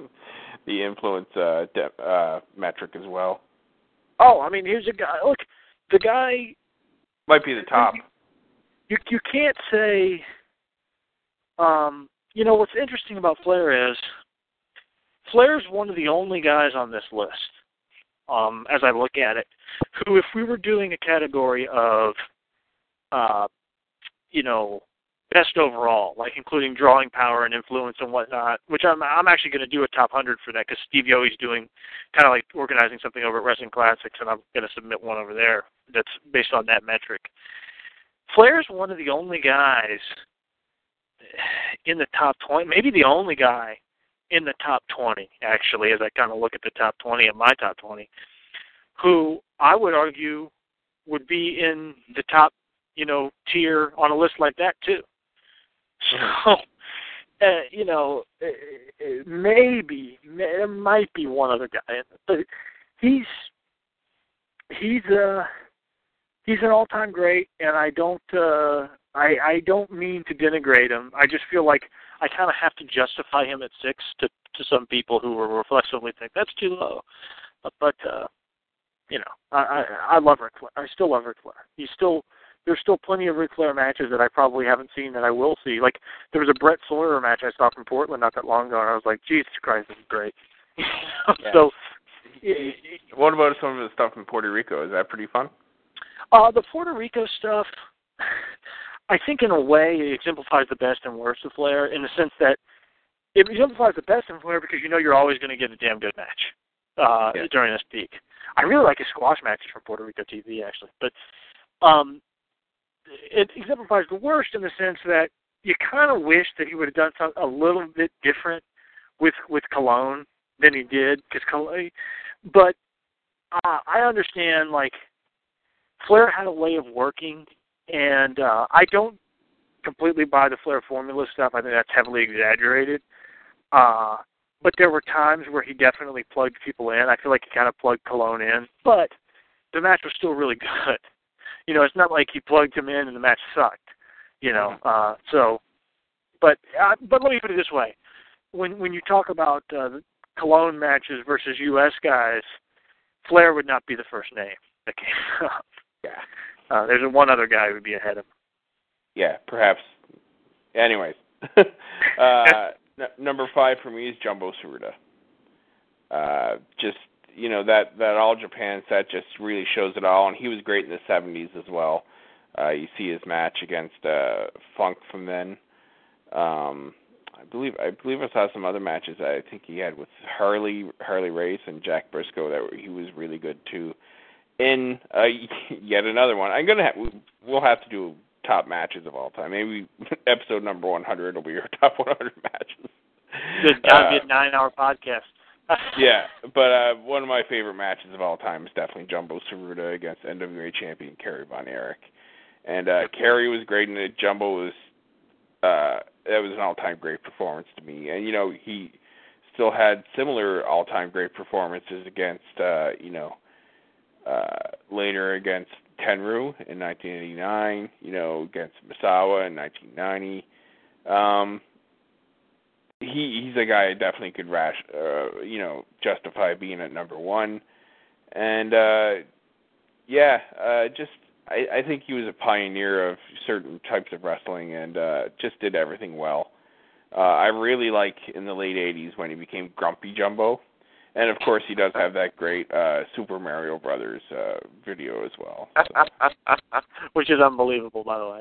metric as well. Oh, I mean, here's a guy. Look, the guy might be the top. You can't say. What's interesting about Flair is Flair's one of the only guys on this list, as I look at it, who, if we were doing a category of, best overall, like including drawing power and influence and whatnot, which I'm actually going to do a top 100 for that because Steve Yohe's doing kind of like organizing something over at Wrestling Classics, and I'm going to submit one over there that's based on that metric. Flair's one of the only guys in the top 20, maybe the only guy in the top 20, actually, as I kind of look at the top 20 and my top 20, who I would argue would be in the top, tier on a list like that, too. So, maybe, there might be one other guy, but he's an all-time great, and I don't mean to denigrate him. I just feel like I kind of have to justify him at 6 to some people who will reflexively think that's too low. But I love Ric Flair. I still love Ric Flair. There's still plenty of Ric Flair matches that I probably haven't seen that I will see. Like, there was a Brett Sawyer match I saw from Portland not that long ago, and I was like, Jesus Christ, this is great. Yeah. So, what about some of the stuff in Puerto Rico? Is that pretty fun? The Puerto Rico stuff, I think in a way it exemplifies the best and worst of Flair, in the sense that it exemplifies the best of Flair because you're always going to get a damn good match during this peak. I really like his squash matches from Puerto Rico TV, actually. But it exemplifies the worst in the sense that you kind of wish that he would have done something a little bit different with Colon than he did. But I understand, like, Flair had a way of working, and I don't completely buy the Flair formula stuff. I think that's heavily exaggerated. But there were times where he definitely plugged people in. I feel like he kind of plugged Colon in, but the match was still really good. You know, it's not like he plugged him in and the match sucked. You know, but let me put it this way: when you talk about Colon matches versus U.S. guys, Flair would not be the first name that came up. Yeah. There's one other guy who would be ahead of him. Yeah, perhaps. Anyways. Number 5 for me is Jumbo Tsuruta. Just, you know, that All Japan set just really shows it all, and he was great in the 70s as well. You see his match against Funk from then. I believe I saw some other matches that I think he had with Harley Race and Jack Briscoe that he was really good too. In yet another one, we'll have to do top matches of all time. Maybe episode number 100 will be your top 100 matches. It's got to be a 9-hour podcast. Yeah, but one of my favorite matches of all time is definitely Jumbo Tsuruta against NWA champion Kerry Von Erich. And Kerry was great in it. Jumbo was that was an all-time great performance to me. And, you know, he still had similar all-time great performances against, later against Tenryu in 1989, you know, against Misawa in 1990. He's a guy that definitely could justify being at number 1. And, I think he was a pioneer of certain types of wrestling and just did everything well. I really like in the late 80s when he became Grumpy Jumbo. And, of course, he does have that great Super Mario Brothers video as well. So. Which is unbelievable, by the way.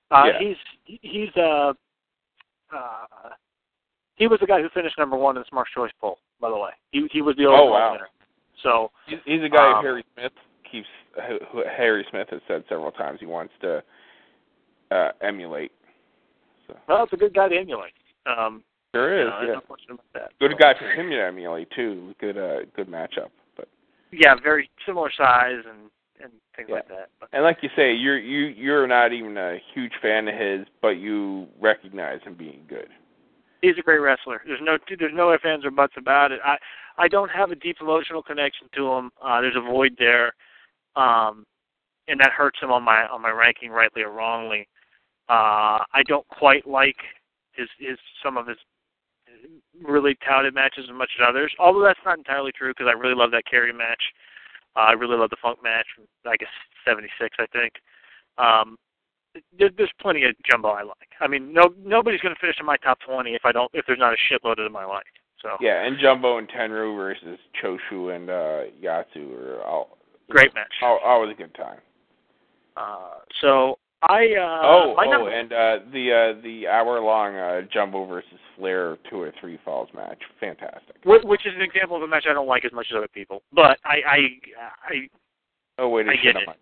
He was the guy who finished number 1 in the Smart's Choice poll, by the way. He was the overall winner. So he's a guy who Harry Smith has said several times he wants to emulate. So. Well, it's a good guy to emulate. Sure is. No question about that. Good guy for him to emulate too. Good matchup. But yeah, very similar size and things like that. But. And like you say, you're not even a huge fan of his, but you recognize him being good. He's a great wrestler. There's no ifs, ands, or buts about it. I don't have a deep emotional connection to him. There's a void there, and that hurts him on my ranking, rightly or wrongly. I don't quite like some of his really touted matches as much as others, although that's not entirely true because I really love that Kerry match. I really love the Funk match from, I guess, 76, I think. There's plenty of Jumbo I like. I mean, nobody's going to finish in my top 20 if there's not a shitload of them I like. So yeah, and Jumbo and Tenryu versus Choshu and Yatsu are all great match. Always a good time. So the hour-long Jumbo versus Flair 2 or 3 Falls match, fantastic. Which is an example of a match I don't like as much as other people, but I get it.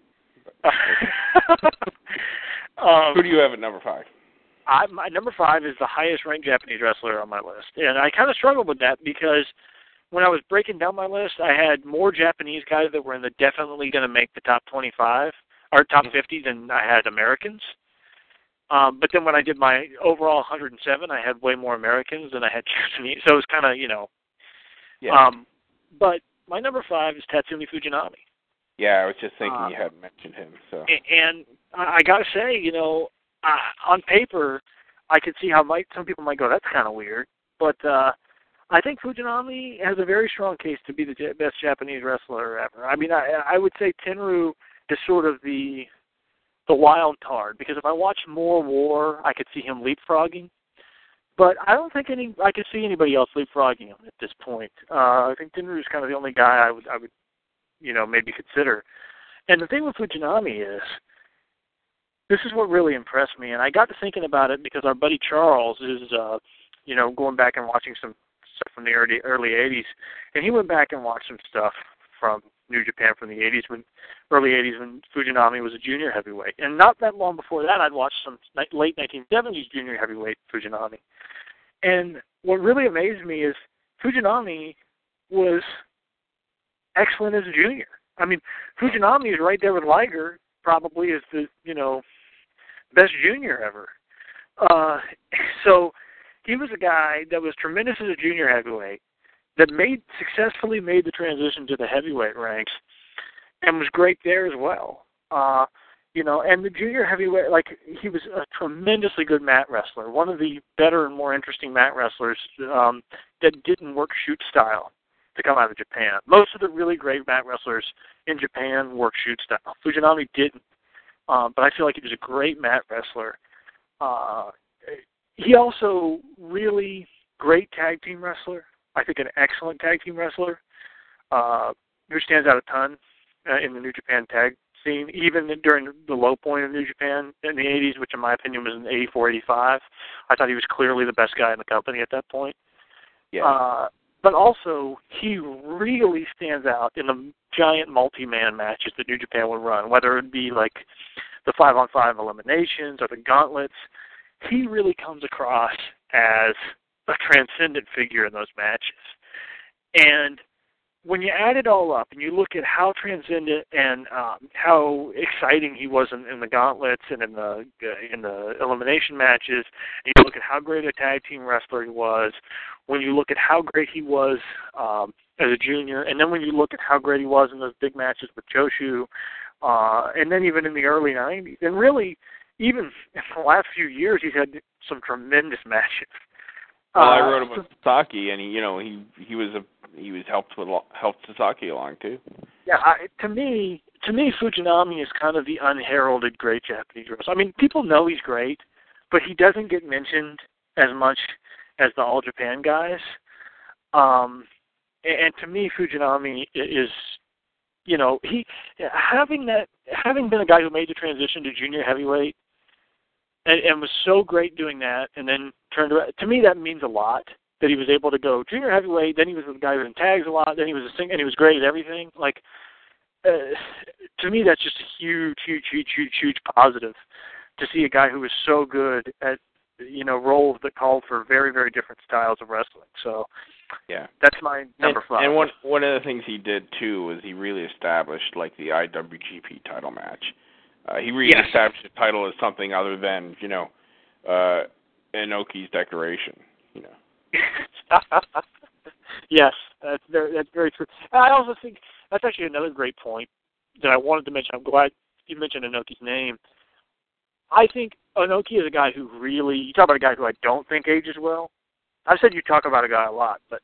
Who do you have at number 5? My number 5 is the highest-ranked Japanese wrestler on my list, and I kind of struggled with that because when I was breaking down my list, I had more Japanese guys that were definitely going to make the top 25 or top 50 than I had Americans. But then when I did my overall 107, I had way more Americans than I had Japanese, so it was kind of, Yeah. But my number 5 is Tatsumi Fujinami. Yeah, I was just thinking you hadn't mentioned him. So. And I got to say, on paper, I could see how some people might go, that's kind of weird. But I think Fujinami has a very strong case to be the best Japanese wrestler ever. I mean, I would say Tenryu is sort of the wild card, because if I watch more War, I could see him leapfrogging. But I don't think I could see anybody else leapfrogging him at this point. I think Tenryu is kind of the only guy I would maybe consider. And the thing with Fujinami is, this is what really impressed me, and I got to thinking about it because our buddy Charles is, going back and watching some stuff from the early 80s, and he went back and watched some stuff from New Japan from the early 80s when Fujinami was a junior heavyweight. And not that long before that, I'd watched some late 1970s junior heavyweight Fujinami. And what really amazed me is Fujinami was excellent as a junior. I mean, Fujinami is right there with Liger, probably as the, best junior ever. So he was a guy that was tremendous as a junior heavyweight, that successfully made the transition to the heavyweight ranks, and was great there as well. And the junior heavyweight, he was a tremendously good mat wrestler, one of the better and more interesting mat wrestlers that didn't work shoot style to come out of Japan. Most of the really great mat wrestlers in Japan work shoot style. Fujinami didn't, but I feel like he was a great mat wrestler. He also really great tag team wrestler. I think an excellent tag team wrestler who stands out a ton in the New Japan tag scene, even during the low point of New Japan in the 80s, which in my opinion was in 84, 85. I thought he was clearly the best guy in the company at that point. Yeah. But also, he really stands out in the giant multi-man matches that New Japan would run, whether it be like the 5-on-5 eliminations or the gauntlets. He really comes across as a transcendent figure in those matches. And when you add it all up and you look at how transcendent and how exciting he was in the gauntlets and in the elimination matches, and you look at how great a tag team wrestler he was, when you look at how great he was as a junior, and then when you look at how great he was in those big matches with Choshu, and then even in the early 90s, and really even in the last few years, he's had some tremendous matches. Well, I wrote about Sasaki, and he was helped Sasaki along too. Yeah, to me, Fujinami is kind of the unheralded great Japanese wrestler. I mean, people know he's great, but he doesn't get mentioned as much as the All Japan guys. And to me, Fujinami is, having been a guy who made the transition to junior heavyweight and was so great doing that, and then turned around. To me, that means a lot that he was able to go junior heavyweight. Then he was the guy who was in tags a lot. Then he was and he was great at everything. To me, that's just a huge positive to see a guy who was so good at roles that called for very, very different styles of wrestling. So yeah, that's my number 5. And one of the things he did too was he really established the IWGP title match. He reestablished the title as something other than, Inoki's decoration, Yes, that's very true. And I also think that's actually another great point that I wanted to mention. I'm glad you mentioned Inoki's name. I think Inoki is a guy who really, you talk about a guy who I don't think ages well. I said you talk about a guy a lot, but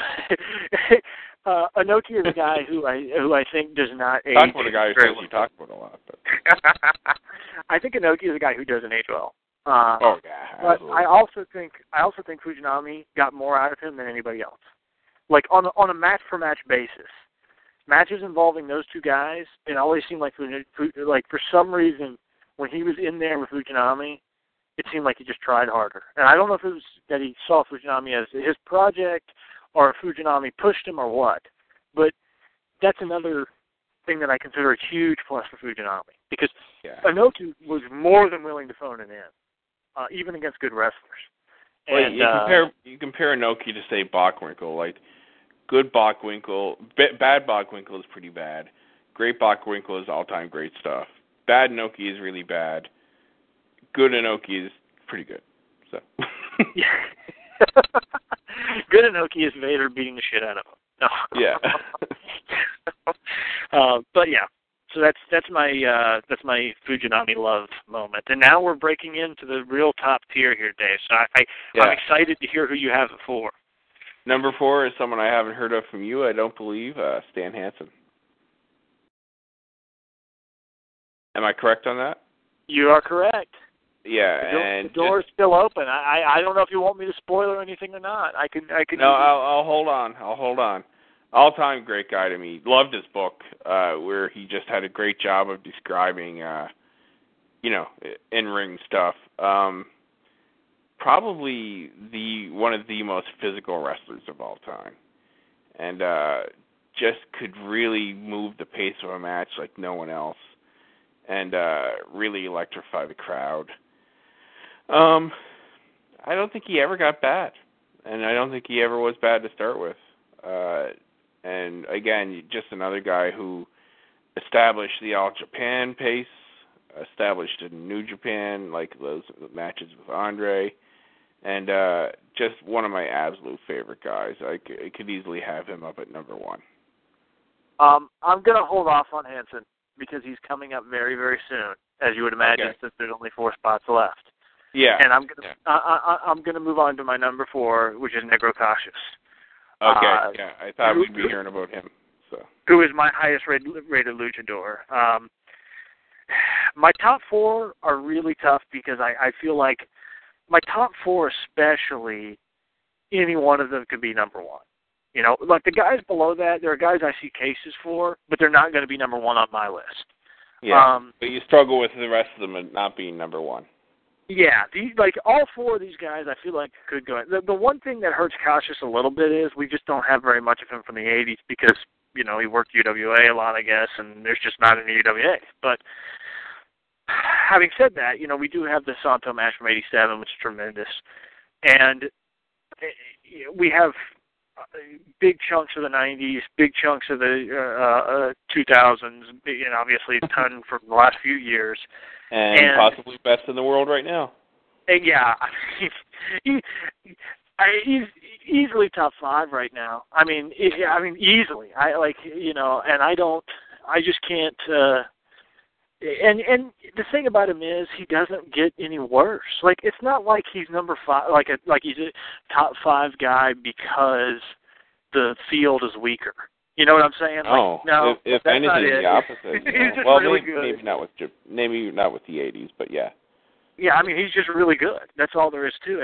Inoki is a guy who I think does not age. Talk about a guy who says you talk about a lot, but I think Inoki is a guy who doesn't age well. Yeah. But I also think Fujinami got more out of him than anybody else. On a match for match basis, matches involving those two guys, it always seemed like for some reason when he was in there with Fujinami, it seemed like he just tried harder. And I don't know if it was that he saw Fujinami as his project or if Fujinami pushed him or what. But that's another thing that I consider a huge plus for Fujinami. Because Inoki was more than willing to phone it in, even against good wrestlers. Well, And, you compare Inoki to, say, Bockwinkel. Good Bockwinkel, bad Bockwinkel is pretty bad. Great Bockwinkel is all-time great stuff. Bad Inoki is really bad. Good Inoki is pretty good. So. Good Inoki is Vader beating the shit out of him. No. Yeah. But yeah, so that's my Fujinami love moment. And now we're breaking into the real top tier here, Dave. So I'm excited to hear who you have it for. Number 4 is someone I haven't heard of from you, I don't believe, Stan Hansen. Am I correct on that? You are correct. Yeah, the door is still open. I don't know if you want me to spoil anything or not. I can. No, I'll hold on. All-time great guy to me. Loved his book, where he just had a great job of describing, in-ring stuff. Probably one of the most physical wrestlers of all time, and just could really move the pace of a match like no one else, and really electrify the crowd. I don't think he ever got bad, and I don't think he ever was bad to start with. And again, just another guy who established the All Japan pace, established in New Japan, like those matches with Andre, and just one of my absolute favorite guys. I could easily have him up at number 1. I'm going to hold off on Hansen because he's coming up very, very soon, as you would imagine, since there's only 4 spots left. Yeah. And I'm going to move on to my number 4, which is Negro Cassius. Okay. Yeah, I thought we'd be hearing about him. So. Who is my highest rated luchador? My top 4 are really tough because I feel like my top 4, especially, any one of them could be number 1. You know, like the guys below that, there are guys I see cases for, but they're not going to be number 1 on my list. Yeah, but you struggle with the rest of them not being number 1. Yeah, all 4 of these guys I feel like could go. The one thing that hurts Cassius a little bit is we just don't have very much of him from the 80s because, you know, he worked UWA a lot, I guess, and there's just not any UWA. But having said that, you know, we do have the Santo match from 87, which is tremendous. And we have big chunks of the 90s, big chunks of the 2000s, and obviously a ton from the last few years. And possibly best in the world right now. Yeah, he's easily top 5 right now. I mean, easily. I just can't. And the thing about him is he doesn't get any worse. Like, it's not like he's number 5, like he's a top 5 guy because the field is weaker. You know what I'm saying? Oh, no, if anything, the opposite. He's just well, really good. Maybe not with the 80s, but yeah. Yeah, I mean, he's just really good. That's all there is to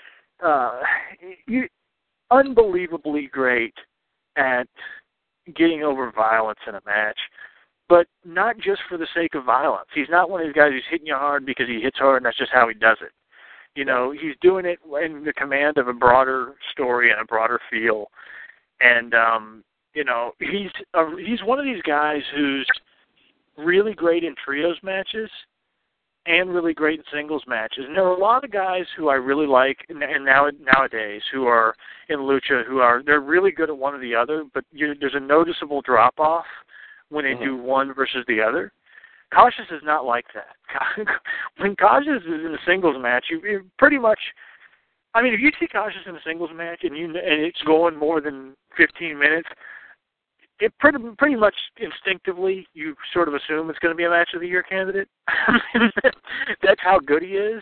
it. Unbelievably great at getting over violence in a match, but not just for the sake of violence. He's not one of these guys who's hitting you hard because he hits hard and that's just how he does it. You know, he's doing it in the command of a broader story and a broader feel. And, you know, he's one of these guys who's really great in trios matches and really great in singles matches. And there are a lot of guys who I really like and nowadays who are in lucha they're really good at one or the other, but there's a noticeable drop-off when they do one versus the other. Cassius is not like that. When Cassius is in a singles match, you pretty much, I mean, if you see Cassius in a singles match and it's going more than 15 minutes, it pretty much instinctively you sort of assume it's going to be a match of the year candidate. That's how good he is.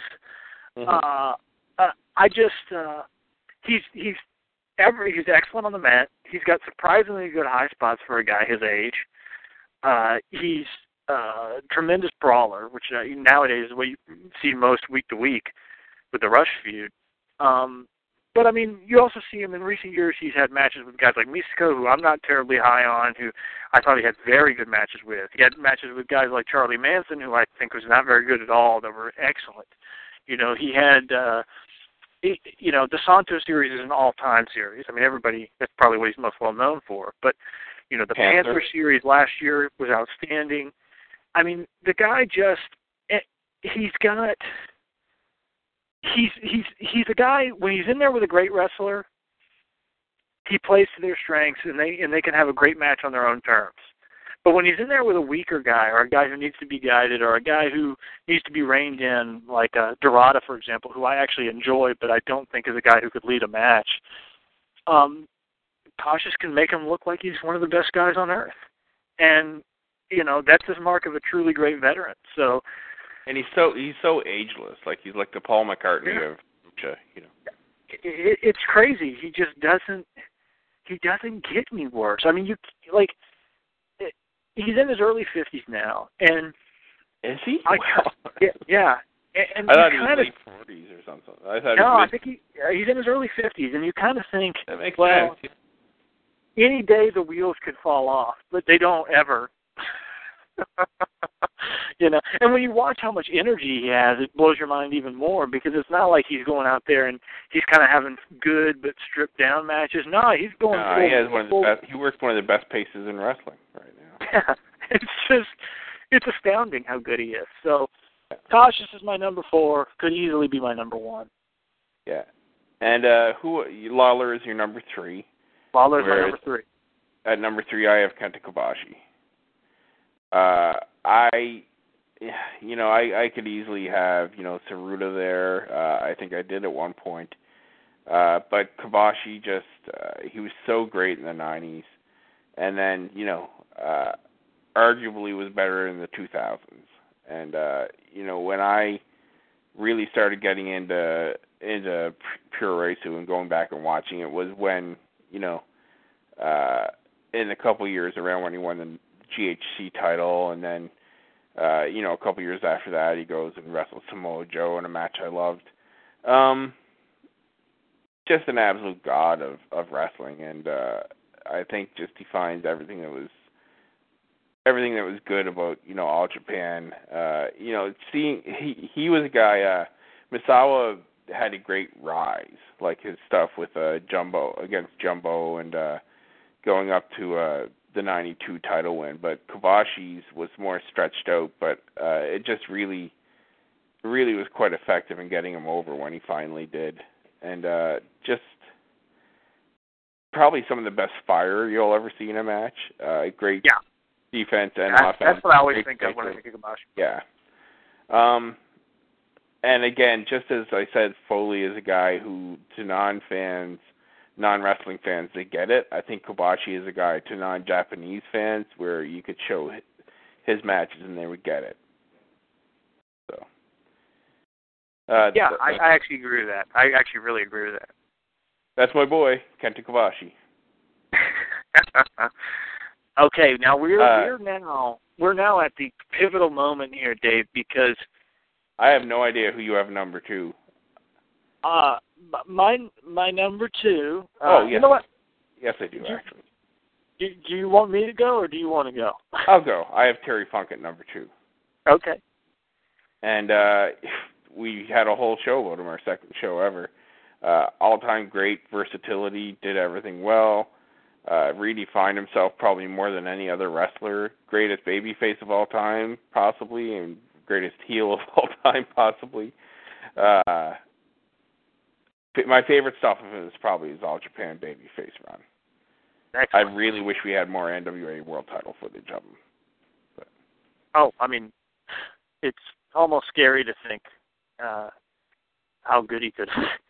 He's excellent on the mat. He's got surprisingly good high spots for a guy his age. He's a tremendous brawler, which nowadays is what you see most week to week with the Rush feud. But, I mean, you also see him in recent years. He's had matches with guys like Místico, who I'm not terribly high on, who I thought he had very good matches with. He had matches with guys like Charlie Manson, who I think was not very good at all, that were excellent. You know, he had, the Santo series is an all-time series. I mean, that's probably what he's most well known for. But, you know, the Panther series last year was outstanding. I mean, the guy he's a guy, when he's in there with a great wrestler, he plays to their strengths and they can have a great match on their own terms. But when he's in there with a weaker guy or a guy who needs to be guided or a guy who needs to be reined in, like Dorada, for example, who I actually enjoy but I don't think is a guy who could lead a match, Cassius can make him look like he's one of the best guys on earth. And, you know, that's the mark of a truly great veteran. So, and he's so ageless, like he's like the Paul McCartney of lucha, you know. It's crazy. He just doesn't get any worse. I mean, he's in his early 50s now, and is he? Yeah. And I thought he was late 40s or something. I think he's in his early 50s, and you kind of think, that makes well, sense. Any day the wheels could fall off, but they don't ever. You know, and when you watch how much energy he has, it blows your mind even more because it's not like he's going out there and he's kind of having good but stripped down matches. No, he's going. No, he has one of the best. He works one of the best paces in wrestling right now. Yeah, it's astounding how good he is. So, Cautious is my number 4. Could easily be my number 1. Yeah, and Lawler is your number 3. Lawler is my number 3. At number 3, I have Kenta Kobashi. I could easily have, Saruta there. I think I did at one point. But Kobashi just, he was so great in the 90s. And then, arguably was better in the 2000s. And, when I really started getting into Pure Reisu and going back and watching it was when, in a couple years around when he won the GHC title, and then, a couple years after that, he goes and wrestles Samoa Joe in a match I loved. Just an absolute god of wrestling, and I think just defines everything that was good about All Japan. Seeing he was a guy. Misawa had a great rise, like his stuff with Jumbo against Jumbo and going up to the 92 title win, but Kobashi's was more stretched out, but it just really was quite effective in getting him over when he finally did. And just probably some of the best fire you'll ever see in a match. Great defense and offense. That's what I always think of when I think of Kobashi. Yeah. And again, just as I said, Foley is a guy who, to non-wrestling fans, they get it. I think Kobashi is a guy to non-Japanese fans where you could show his matches and they would get it. So. I actually agree with that. I actually really agree with that. That's my boy, Kenta Kobashi. Okay, now we're now at the pivotal moment here, Dave, because I have no idea who you have number 2. My number 2. Yes. You know what? Yes, I do actually. Do you want me to go, or do you want to go? I'll go. I have Terry Funk at number 2. Okay. And we had a whole show about him, our second show ever. All-time great versatility, did everything well. Redefined himself probably more than any other wrestler. Greatest babyface of all time, possibly, and greatest heel of all time, possibly. My favorite stuff of him is probably his All Japan babyface run. Excellent. I really wish we had more NWA World Title footage of him. But. It's almost scary to think how good he could.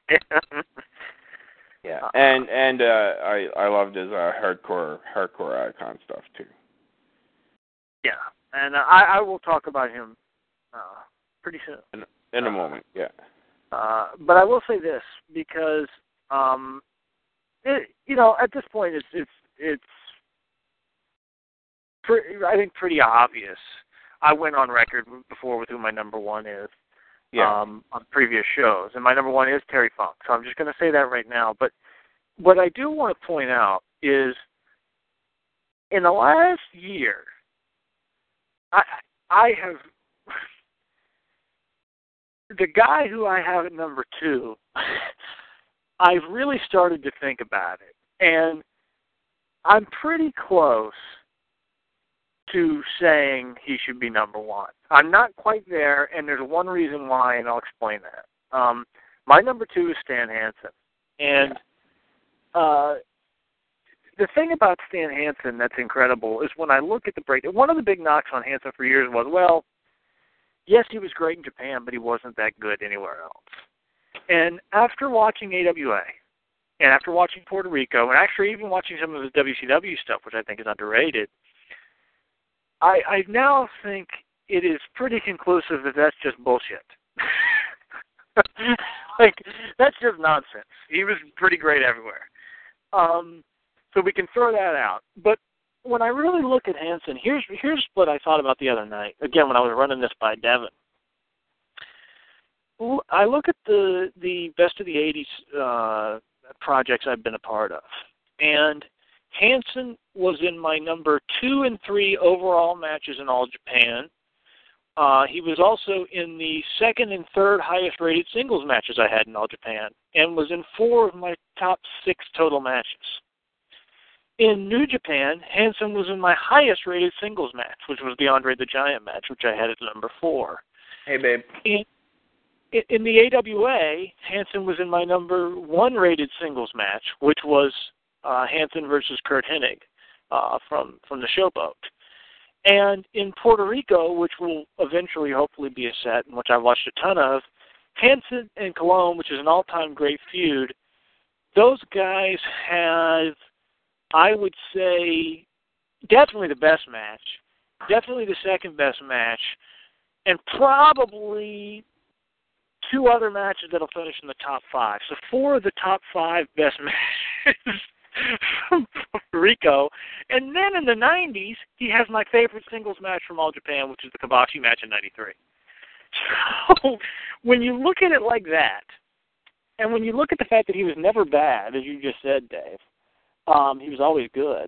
Yeah, and I loved his hardcore icon stuff too. Yeah, and I will talk about him pretty soon. In a moment, yeah. But I will say this because at this point it's I think pretty obvious. I went on record before with who my number 1 is. Yeah. On previous shows, and my number 1 is Terry Funk. So I'm just going to say that right now. But what I do want to point out is, in the last year, I have the guy who I have at number 2. I've really started to think about it, and I'm pretty close to saying he should be number 1. I'm not quite there, and there's one reason why, and I'll explain that. My number 2 is Stan Hansen. And the thing about Stan Hansen that's incredible is when I look at the breakdown, one of the big knocks on Hansen for years was, well, yes, he was great in Japan, but he wasn't that good anywhere else. And after watching AWA, and after watching Puerto Rico, and actually even watching some of his WCW stuff, which I think is underrated, I now think it is pretty conclusive that that's just bullshit. That's just nonsense. He was pretty great everywhere. So we can throw that out. But when I really look at Hansen, here's what I thought about the other night. Again, when I was running this by Devin. I look at the best of the 80s projects I've been a part of. And Hansen was in my number 2 and 3 overall matches in All Japan, He was also in the second and third highest rated singles matches I had in All Japan, and was in 4 of my top 6 total matches. In New Japan, Hansen was in my highest rated singles match, which was the Andre the Giant match, which I had at number 4. Hey, babe. In the AWA, Hansen was in my number 1 rated singles match, which was Hansen versus Kurt Hennig from the Showboat. And in Puerto Rico, which will eventually hopefully be a set, and which I watched a ton of, Hansen and Colon, which is an all-time great feud, those guys have, I would say, definitely the best match, definitely the second best match, and probably 2 other matches that'll finish in the top 5. So 4 of the top 5 best matches from Puerto Rico. And then in the 90s, he has my favorite singles match from All Japan, which is the Kabashi match in 93. So when you look at it like that, and when you look at the fact that he was never bad, as you just said, Dave, he was always good,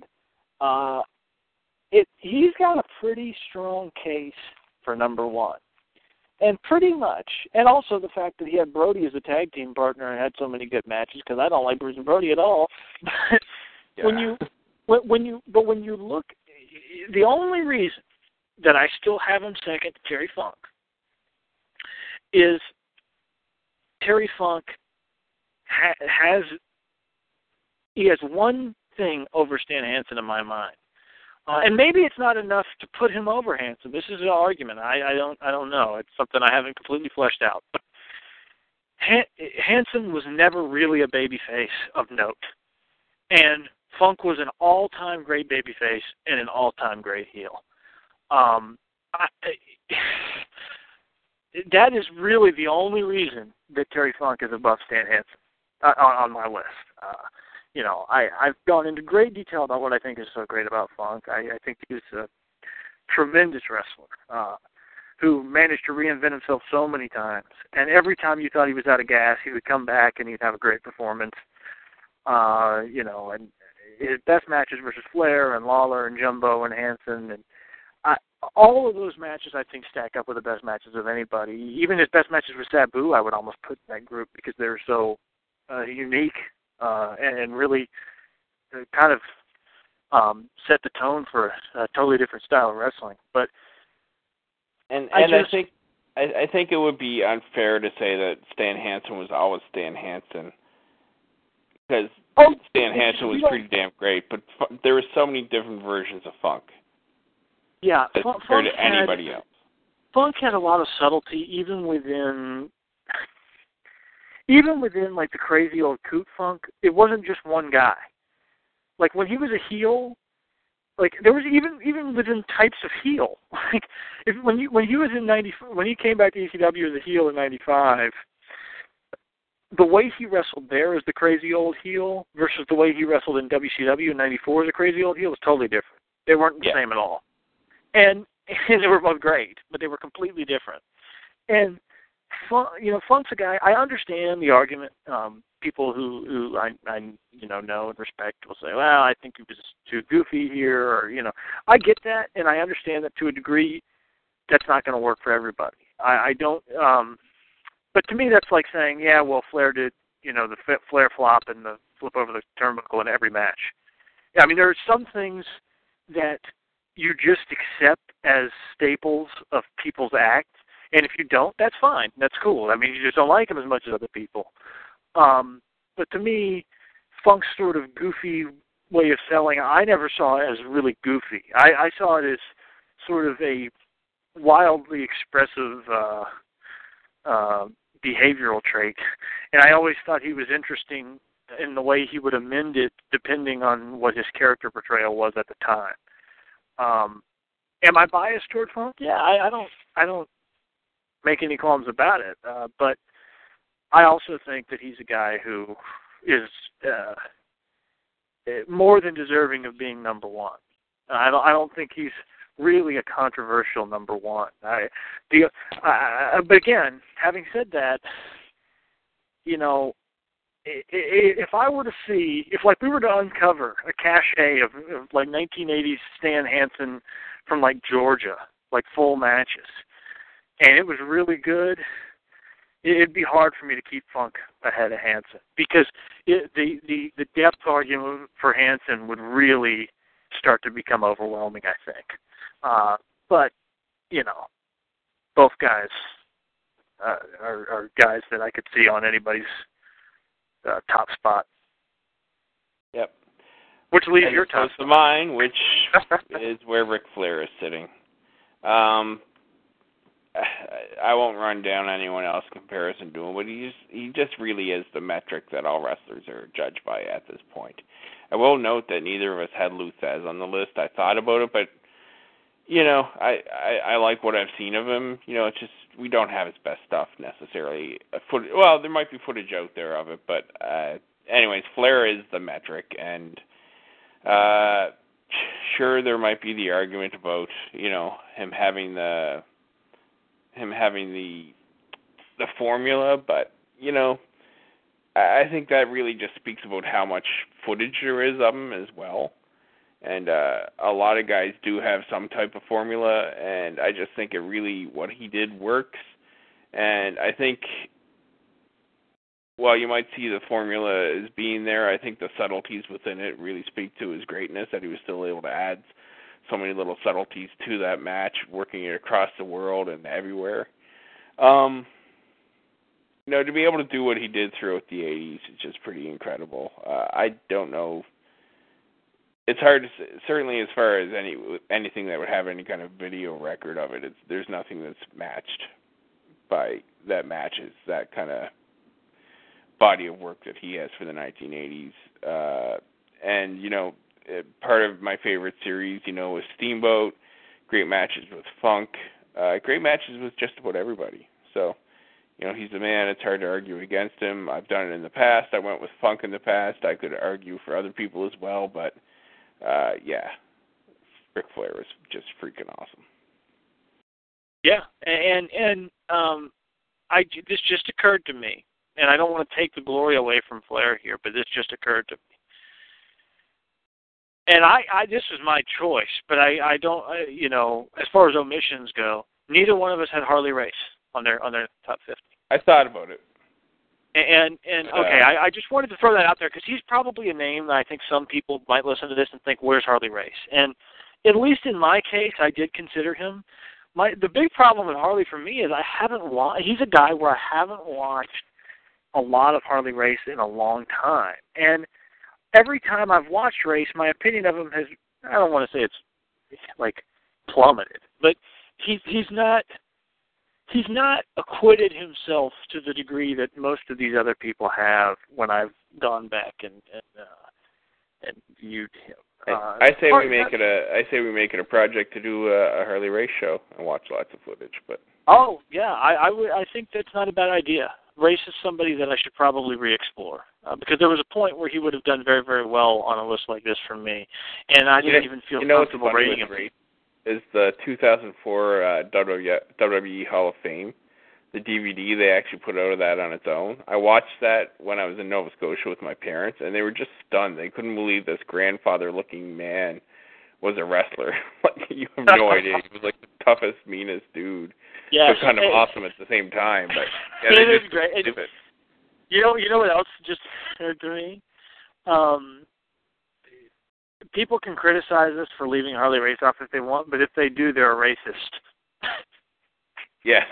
he's got a pretty strong case for number 1. And pretty much, and also the fact that he had Brody as a tag team partner and had so many good matches, because I don't like Bruce and Brody at all. Yeah. When you look, the only reason that I still have him second to Terry Funk is Terry Funk has one thing over Stan Hansen in my mind. And maybe it's not enough to put him over Hansen. This is an argument. I don't know. It's something I haven't completely fleshed out. But Hansen was never really a babyface of note, and Funk was an all-time great babyface and an all-time great heel. That is really the only reason that Terry Funk is above Stan Hansen on my list. I've gone into great detail about what I think is so great about Funk. I think he's a tremendous wrestler who managed to reinvent himself so many times. And every time you thought he was out of gas, he would come back and he'd have a great performance. And his best matches versus Flair and Lawler and Jumbo and Hansen. And all of those matches, I think, stack up with the best matches of anybody. Even his best matches with Sabu, I would almost put in that group because they're so unique. And really kind of set the tone for a totally different style of wrestling. But I think it would be unfair to say that Stan Hansen was always Stan Hansen, because Stan Hansen was pretty damn great, but there were so many different versions of Funk. Yeah, compared to anybody else. Funk had a lot of subtlety, even within like the crazy old Coot Funk. It wasn't just one guy. Like when he was a heel, like there was even within types of heel. Like when he was in when he came back to ECW as a heel in '95, the way he wrestled there as the crazy old heel versus the way he wrestled in WCW in '94 as a crazy old heel was totally different. They weren't the same at all. And they were both great, but they were completely different. And Funk's a guy. I understand the argument. People who I know and respect will say, "Well, I think he was too goofy here," or I get that, and I understand that to a degree. That's not going to work for everybody. I don't. But to me, that's like saying, "Yeah, well, Flair did, the Flair flop and the flip over the turnbuckle in every match." Yeah, I mean, there are some things that you just accept as staples of people's acts. And if you don't, that's fine. That's cool. I mean, you just don't like him as much as other people. But to me, Funk's sort of goofy way of selling, I never saw it as really goofy. I saw it as sort of a wildly expressive behavioral trait. And I always thought he was interesting in the way he would amend it depending on what his character portrayal was at the time. Am I biased toward Funk? Yeah, I don't make any qualms about it. But I also think that he's a guy who is more than deserving of being number 1. I don't think he's really a controversial number 1. But again, having said that, if I were to see, if we were to uncover a cachet of like 1980s Stan Hansen from like Georgia, like full matches, and it was really good, it'd be hard for me to keep Funk ahead of Hansen, because the depth argument for Hansen would really start to become overwhelming, I think. But, both guys are guys that I could see on anybody's top spot. Yep. Which leaves your top spot. To mine, which is where Ric Flair is sitting. I won't run down anyone else in comparison to him, but he just really is the metric that all wrestlers are judged by at this point. I will note that neither of us had Lou Thesz on the list. I thought about it, but I like what I've seen of him. It's just we don't have his best stuff necessarily. Well, there might be footage out there of it, but anyways, Flair is the metric, and sure, there might be the argument about him having the formula, but I think that really just speaks about how much footage there is of him as well. And a lot of guys do have some type of formula, and I just think what he did works. And I think, while you might see the formula as being there, I think the subtleties within it really speak to his greatness, that he was still able to add so many little subtleties to that match, working it across the world and everywhere. To be able to do what he did throughout the 80s is just pretty incredible. I don't know. It's hard to say, certainly as far as anything that would have any kind of video record of it. There's nothing that's matched by that matches that kind of body of work that he has for the 1980s. And part of my favorite series, was Steamboat. Great matches with Funk. Great matches with just about everybody. So, he's the man. It's hard to argue against him. I've done it in the past. I went with Funk in the past. I could argue for other people as well, but Ric Flair was just freaking awesome. Yeah, and this just occurred to me, and I don't want to take the glory away from Flair here, but this just occurred to me. And I this was my choice, but I don't, as far as omissions go, neither one of us had Harley Race on their top 50. I thought about it. And okay, I just wanted to throw that out there because he's probably a name that I think some people might listen to this and think, where's Harley Race? And at least in my case, I did consider him. The big problem with Harley for me is he's a guy where I haven't watched a lot of Harley Race in a long time. And every time I've watched Race, my opinion of him has, I don't want to say it's like plummeted, but he's not acquitted himself to the degree that most of these other people have when I've gone back and viewed him. I say we make it a project to do a Harley Race show and watch lots of footage. But I think that's not a bad idea. Race is somebody that I should probably re-explore because there was a point where he would have done very, very well on a list like this for me, and I didn't even feel comfortable rating him. Is the 2004 WWE Hall of Fame, the DVD they actually put out of that on its own. I watched that when I was in Nova Scotia with my parents, and they were just stunned. They couldn't believe this grandfather-looking man was a wrestler. Like, you have no idea. He was like the toughest, meanest dude. Yeah, but kind of awesome at the same time. But it is great. You know what else just occurred to me? People can criticize us for leaving Harley Race off if they want, but if they do, they're a racist. Yes.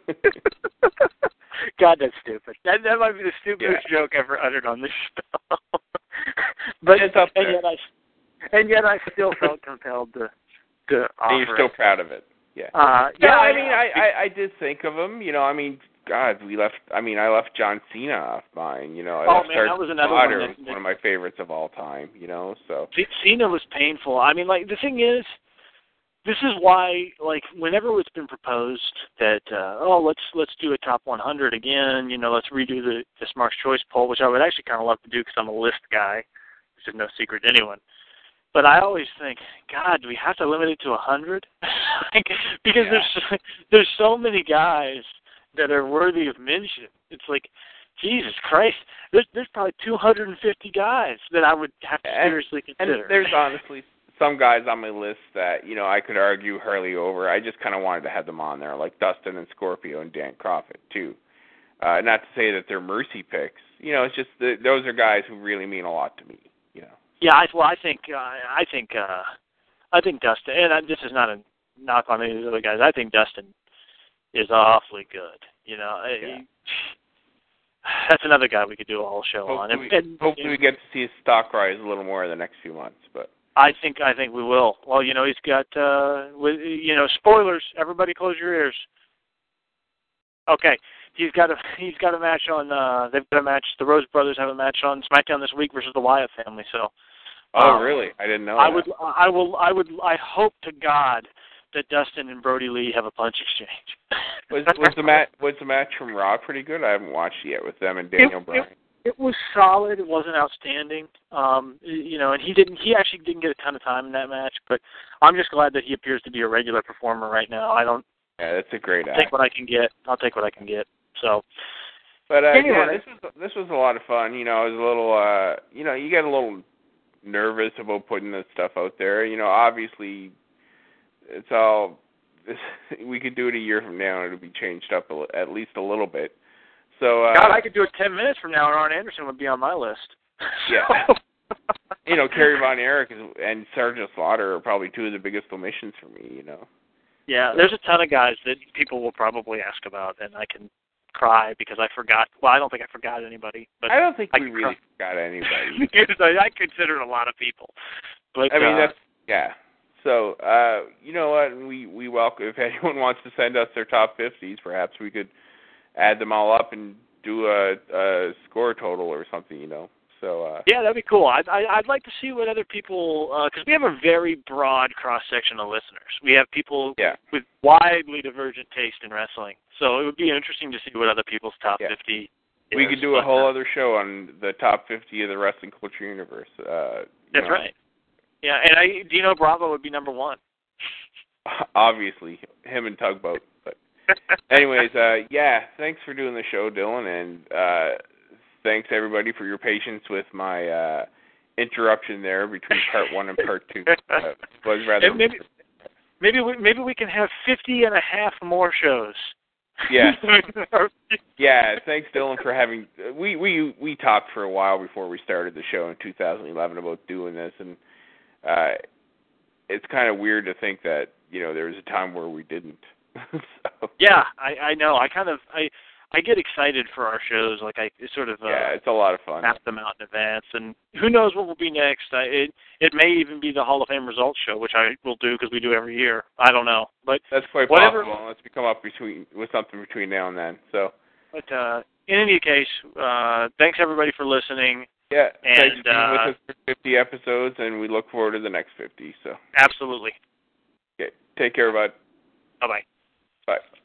God, that's stupid. That might be the stupidest joke ever uttered on this show. But and yet I still felt compelled to offer. And you're still proud of it. Yeah. I did think of him. God, I left John Cena off mine. That was another one of my favorites of all time. So Cena was painful. The thing is, this is why, whenever it's been proposed that let's do a top 100 again. Let's redo the Smart's Choice poll, which I would actually kind of love to do because I'm a list guy, which is no secret to anyone. But I always think, God, do we have to limit it to 100? Because there's so many guys that are worthy of mention. It's like, Jesus Christ, there's probably 250 guys that I would have to seriously consider. And there's honestly some guys on my list that, you know, I could argue Harley over. I just kind of wanted to have them on there, like Dustin and Scorpio and Dan Crawford, too. Not to say that they're mercy picks. You know, it's just those are guys who really mean a lot to me, you know. Yeah, I think Dustin, and this is not a knock on any of the other guys, I think Dustin is awfully good, you know. Yeah. That's another guy we could do a whole show on. Hopefully we get to see his stock rise a little more in the next few months, but I think we will. Well, you know, he's got you know, spoilers. Everybody, close your ears. Okay, he's got a match on. They've got a match. The Rose Brothers have a match on SmackDown this week versus the Wyatt family. So. Oh, really? I didn't know. I hope to God that Dustin and Brody Lee have a punch exchange. was the match from Raw pretty good? I haven't watched it yet with them and Daniel Bryan. It was solid. It wasn't outstanding. You know, and he actually didn't get a ton of time in that match, but I'm just glad that he appears to be a regular performer right now. Yeah, that's a great act. Take what I can get. I'll take what I can get. So. But anyway, yeah, this was a lot of fun. You know, I was a little you know, you get a little nervous about putting this stuff out there. You know, obviously, it's all. We could do it a year from now, and it'll be changed up at least a little bit. So. God, I could do it 10 minutes from now, and Arn Anderson would be on my list. Yeah. You know, Kerry Von Erich and Sergeant Slaughter are probably two of the biggest omissions for me. You know. Yeah, there's a ton of guys that people will probably ask about, and I can cry because I forgot. Well, I don't think I forgot anybody. But I don't think we really forgot anybody. I considered a lot of people. But I mean, that's, yeah. So, you know what, we welcome, if anyone wants to send us their top 50s, perhaps we could add them all up and do a score total or something, you know. So yeah, that'd be cool. I'd like to see what other people, because we have a very broad cross-section of listeners. We have people with widely divergent taste in wrestling. So it would be interesting to see what other people's top 50 is. We could do a whole other show on the top 50 of the wrestling culture universe. That's right. Yeah, and Dino Bravo would be number one. Obviously, him and Tugboat. But anyways, yeah, thanks for doing the show, Dylan, and thanks everybody for your patience with my interruption there between part 1 and part 2. Was rather. Maybe we can have 50 and a half more shows. Yeah. Yeah, thanks Dylan for having we talked for a while before we started the show in 2011 about doing this, and it's kind of weird to think that, you know, there was a time where we didn't. So. Yeah, I know. I get excited for our shows. Like I sort of it's a lot of fun. Map them out in advance, and who knows what will be next. It may even be the Hall of Fame results show, which I will do because we do every year. I don't know, but that's quite possible. Unless we come up with something between now and then. So, but in any case, thanks everybody for listening. Yeah, and thanks for being with us for 50 episodes, and we look forward to the next 50. So absolutely. Okay, take care, bud. Bye-bye. Bye.